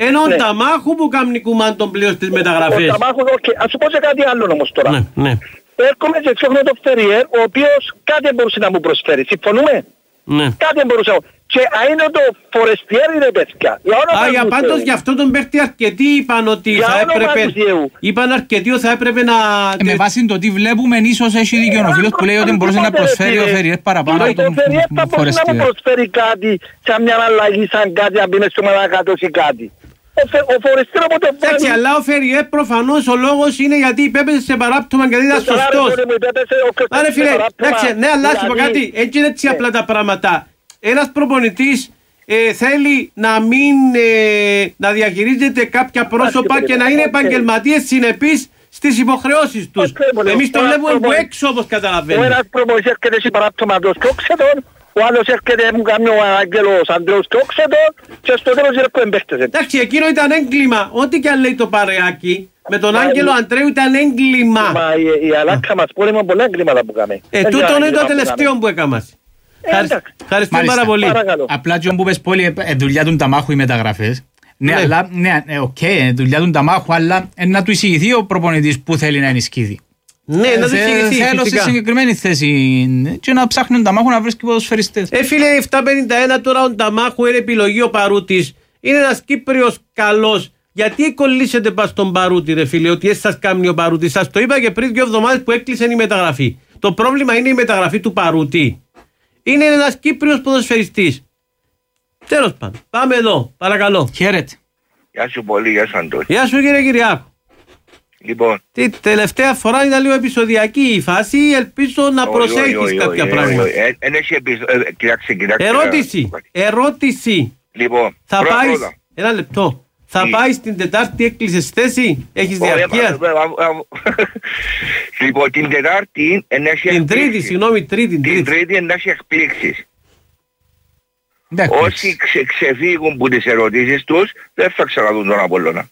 Ενώ ο Ταμάχου που κάνει κουμάν τον πλοίο στις μεταγραφές. Ο Ταμάχου, ας σου πω σε κάτι άλλο όμως τώρα. Ναι. Έρχομαι και ξεχνώ το Φεριέρ, ο οποίος κάτι μπορούσε να μου προσφέρει. Συμφωνούμε? Ναι. Κάτι μπορούσε. Και είναι το Φορεστιέρ είναι παιδιά. Για πάντως γι' αυτό τον παίρτη αρκετοί είπαν ότι θα έπρεπε. Είπαν αρκετοί ότι θα έπρεπε να. Με βάση το τι βλέπουμε, ίσως έχει δίκιο ο φίλος που λέει ότι μπορούσε να προσφέρει ο Φεριέρ παραπάνω από τον Φεριέρ. Θα μπορούσε να μου προσφέρει κάτι, σαν μια αλλαγή, σαν κάτι, να μπει μες στο μαλακάτος ή κάτι. Ο Φορεστιέρ από το Φεριέρ. Εντάξει, αλλά ο Φεριέρ προφανώς ο λόγος είναι γιατί υπέπεσε σε παράπτωμα και δεν ήταν σωστός. Άρα φίλε, εντάξει, ναι, αλλά σου πω κάτι, έτσι είναι έτσι απλά τα πράγματα. Ένας προπονητής θέλει να μην να διαχειρίζεται κάποια πρόσωπα και να είναι επαγγελματίες συνεπείς στις υποχρεώσεις τους. Εμείς το βλέπουμε από έξω όπως καταλαβαίνουμε. Ο ένας προπονητής έρχεται σε παράπτωματος και όξετον, ο άλλος έρχεται μου κάνει ο Άγγελος Αντρέος και όξετον και στο τέλος έρχονται παίχτες. Εντάξει, εκείνο ήταν έγκλημα. Ό,τι και αν λέει το Παρεάκι, με τον Άγγελο Αντρέου ήταν έγκλημα. Μα η Αλάκα μας πω είναι πολλά έγκληματα που κάμε. Τούτο είναι το τελευταίο που έκαμε. Ευχαριστούμε πάρα πολύ. Απλά και όπου πες πόλη δουλειά του Ταμάχου οι μεταγραφές. Ναι, αλλά, δουλειά του Ταμάχου, αλλά να του εισηγηθεί ο προπονητής που θέλει να ενισχύει. Ναι, να του εισηγηθεί. Θέλω σε συγκεκριμένη θέση και να ψάχνει τον Ταμάχου να βρίσκει ποδοσφαιριστές. Φίλε, 751 τώρα ο Ταμάχου είναι επιλογή ο Παρούτης. Είναι ένας Κύπριος καλός. Γιατί κολλήσετε πας στον Παρούτη, ρε φίλε, ότι σας κάνει ο Παρούτης? Σας το είπα και πριν 2 εβδομάδες που έκλεισε η μεταγραφή. Το πρόβλημα είναι η μεταγραφή του Παρούτη. Είναι ένας Κύπριος ποδοσφαιριστής. Τέλος πάντων. Πάμε εδώ. Παρακαλώ. Χαίρετε. Γεια σου πολύ, γεια σου Αντώνη. Γεια σου κύριε Κυριάκο. Λοιπόν. Τη τελευταία φορά ήταν λίγο επεισοδιακή η φάση. Ελπίζω να προσέχεις κάποια πράγματα. Ερώτηση. Λοιπόν. Θα πάεις. Ένα λεπτό. Θα πάει στην Τετάρτη, έκλεισες θέση, έχεις διαρκεία. Λοιπόν, την Τετάρτη ενέχει την Τρίτη, συγγνώμη, Τρίτη. Την Τρίτη ενέχει εκπλήξεις. Όσοι ξεφύγουν από τις ερωτήσεις τους, δεν θα ξαναδούν τον Απόλλωνα.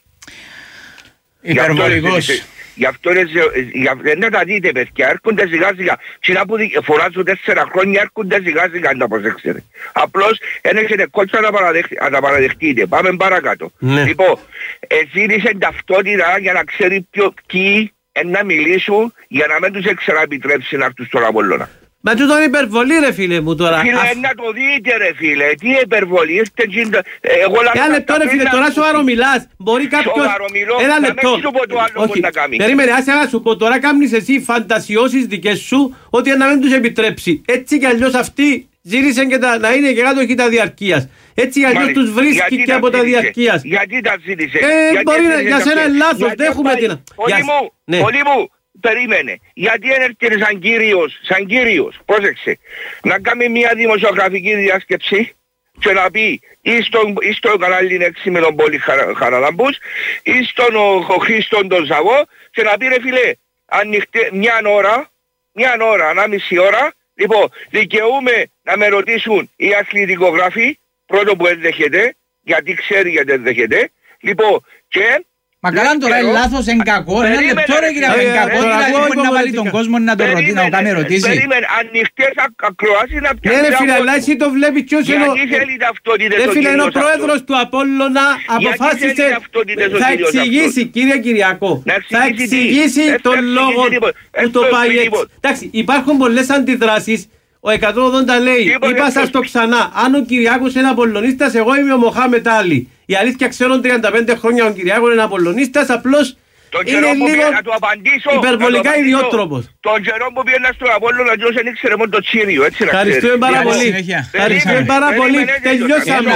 Υπερβολικός. Γι' αυτό δεν τα δείτε παιδιά, έρχονται σιγά σιγά. Συνά που φωνάζουν 4 χρόνια έρχονται σιγά σιγά, να προσέξετε. Απλώς δεν έχετε κόλτσα να τα παραδεχτείτε. Πάμε παρακάτω. Ναι. Λοιπόν, ζήτησε ταυτότητα για να ξέρει ποιοι να μιλήσουν για να μην τους ξαναεπιτρέψει να έρθουν στον Απόλλωνα. Μα τούτο είναι υπερβολή ρε φίλε μου τώρα. Φίλε, να το δείτε ρε φίλε, τι υπερβολή, ήρθε ένα λεπτό ρε φίλε, τώρα σοβαρό μιλάς. Μπορεί κάποιος... Ένα λεπτό. Όχι, περίμενε, άσε να σου πω, τώρα κάνεις εσύ φαντασιώσεις δικές σου ότι να μην τους επιτρέψει. Έτσι κι αλλιώς αυτοί ζήτησαν και να είναι και κάτω τα διαρκείας. Έτσι κι αλλιώς τους βρίσκει και από τα διαρκείας. Γιατί τα ζήτησε? Μπορεί να, για σένα είναι λάθος, δέχουμε την... Πολύ μου. Περίμενε, γιατί έρχεται σαν κύριος, πρόσεξε, να κάνει μια δημοσιογραφική διάσκεψη και να πει ή στο κανάλι 6 με τον Πόλη Χαραλάμπους ή στον Χρήστον τον Ζαβό και να πει ρε φίλε, ανοιχτέ μια ώρα, 1,5 ώρα, λοιπόν, δικαιούμαι να με ρωτήσουν οι αθλητικογράφοι, πρώτο που ενδέχεται, γιατί ξέρει γιατί ενδέχεται, λοιπόν, και... Μα καλά τώρα είναι λάθος, είναι κακό. Ένα λεπτό ρε κύριε, είναι κακό. Δηλαδή μπορεί να βάλει τον κόσμο να το ρωτήσει, να κάνει ερωτήσεις. Περίμενε, ανοιχτές ακροάσεις να πιάσει. Ναι ρε φίλε, αλλά εσύ το βλέπεις ποιος είναι ο... Γιατί θέλει ταυτότητες ο κύριος φίλε, είναι ο αυτός. πρόεδρος του Απόλλωνα, αποφάσισε... Θα εξηγήσει κύριε Κυριακό, θα εξηγήσει τον λόγο που το πάει έτσι. Εντάξει, υπάρχουν πολλές αντιδράσεις. Ο 180 λέει, είπα σας το ξανά, αν ο Κυριάκος είναι Απολλωνίστας, εγώ είμαι ο Μοχάμετ Άλι. Η αλήθεια ξέρω 35 χρόνια ο Κυριάκος είναι Απολλωνίστας, απλώς είναι λίγο υπερβολικά ιδιότροπος. Τον καιρό που πήγαινα στον Απόλλωνα και όσοι ήξερε μόνο το Τσίριο, έτσι να ξέρεις. Ευχαριστούμε πάρα πολύ. Ευχαριστούμε πάρα πολύ. Τελειώσαμε.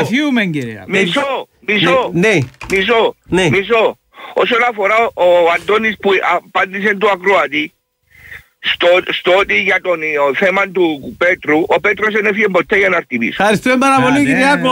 Μισό. Όσον αφορά ο Αντώνης που απάντησε του ακροατή, στο ότι για το θέμα του Πέτρου, ο Πέτρος δεν έφυγε ποτέ για να χτυπήσει. Ευχαριστούμε πάρα πολύ Κυριάκο.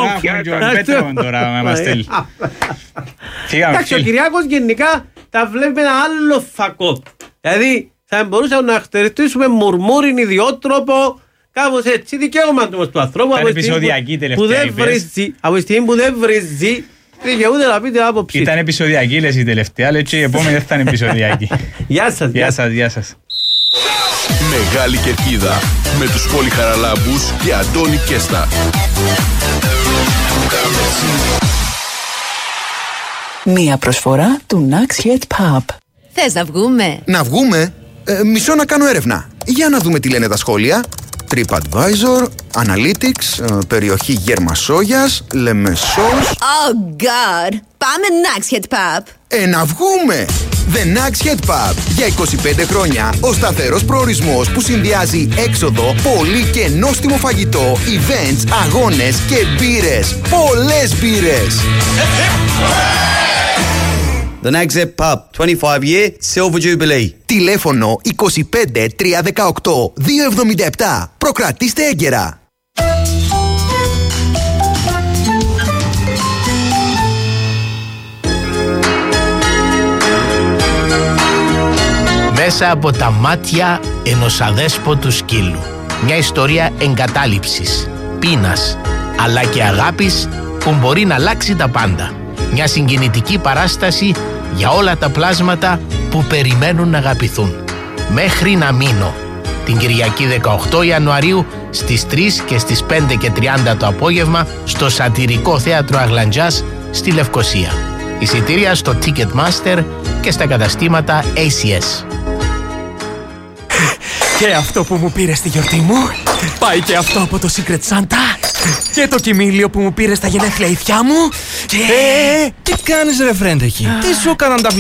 Εντάξει, ο Κυριάκος γενικά τα βλέπει ένα άλλο φακό. Δηλαδή θα μπορούσαμε να χαρακτηριστήσουμε μουρμούριν ιδιότροπο, κάπως έτσι, δικαίωμα του ανθρώπου. Ήταν επεισοδιακή τελευταία είπες. Από τη στιγμή που δεν βρίζει, δικαιούται να πείτε άποψη. Ήταν επεισοδιακή λες η τελευταία, λέει και η επόμενη δεν θα είναι επεισοδιακή. Γεια σας. Μεγάλη Κερκίδα με τους Πόλη Χαραλάμπους και Αντώνη Κέστα. Μία προσφορά του Naxhead Pub. Θες να βγούμε? Να βγούμε? Μισό να κάνω έρευνα. Για να δούμε τι λένε τα σχόλια. TripAdvisor, Analytics, περιοχή Γερμασόγιας, Λεμεσός. Oh God! Πάμε Naxhead Pub. Να βγούμε! The Naxhead Pub. Για 25 χρόνια ο σταθερός προορισμός που συνδυάζει έξοδο, πολύ και νόστιμο φαγητό, events, αγώνες και μπύρες. Πολλές μπύρες! The Naxhead Pub, 25-year Silver Jubilee. Τηλέφωνο 25 318 277. Προκρατήστε έγκαιρα. Μέσα από τα μάτια ενός αδέσποτου σκύλου. Μια ιστορία εγκατάλειψης, πείνας, αλλά και αγάπης που μπορεί να αλλάξει τα πάντα. Μια συγκινητική παράσταση για όλα τα πλάσματα που περιμένουν να αγαπηθούν. Μέχρι να μείνω. Την Κυριακή 18 Ιανουαρίου στις 3 και στις 5:30 το απόγευμα στο Σατυρικό Θέατρο Αγλαντζάς στη Λευκοσία. Εισιτήρια στο Ticketmaster και στα καταστήματα ACS. Και αυτό που μου πήρε στη γιορτή μου, πάει και αυτό από το Secret Santa, και το κοιμήλιο που μου πήρε στα γενέθλια η θιά μου, και... Τι κάνεις ρε φρέντ εκεί? Τι σου έκαναν τα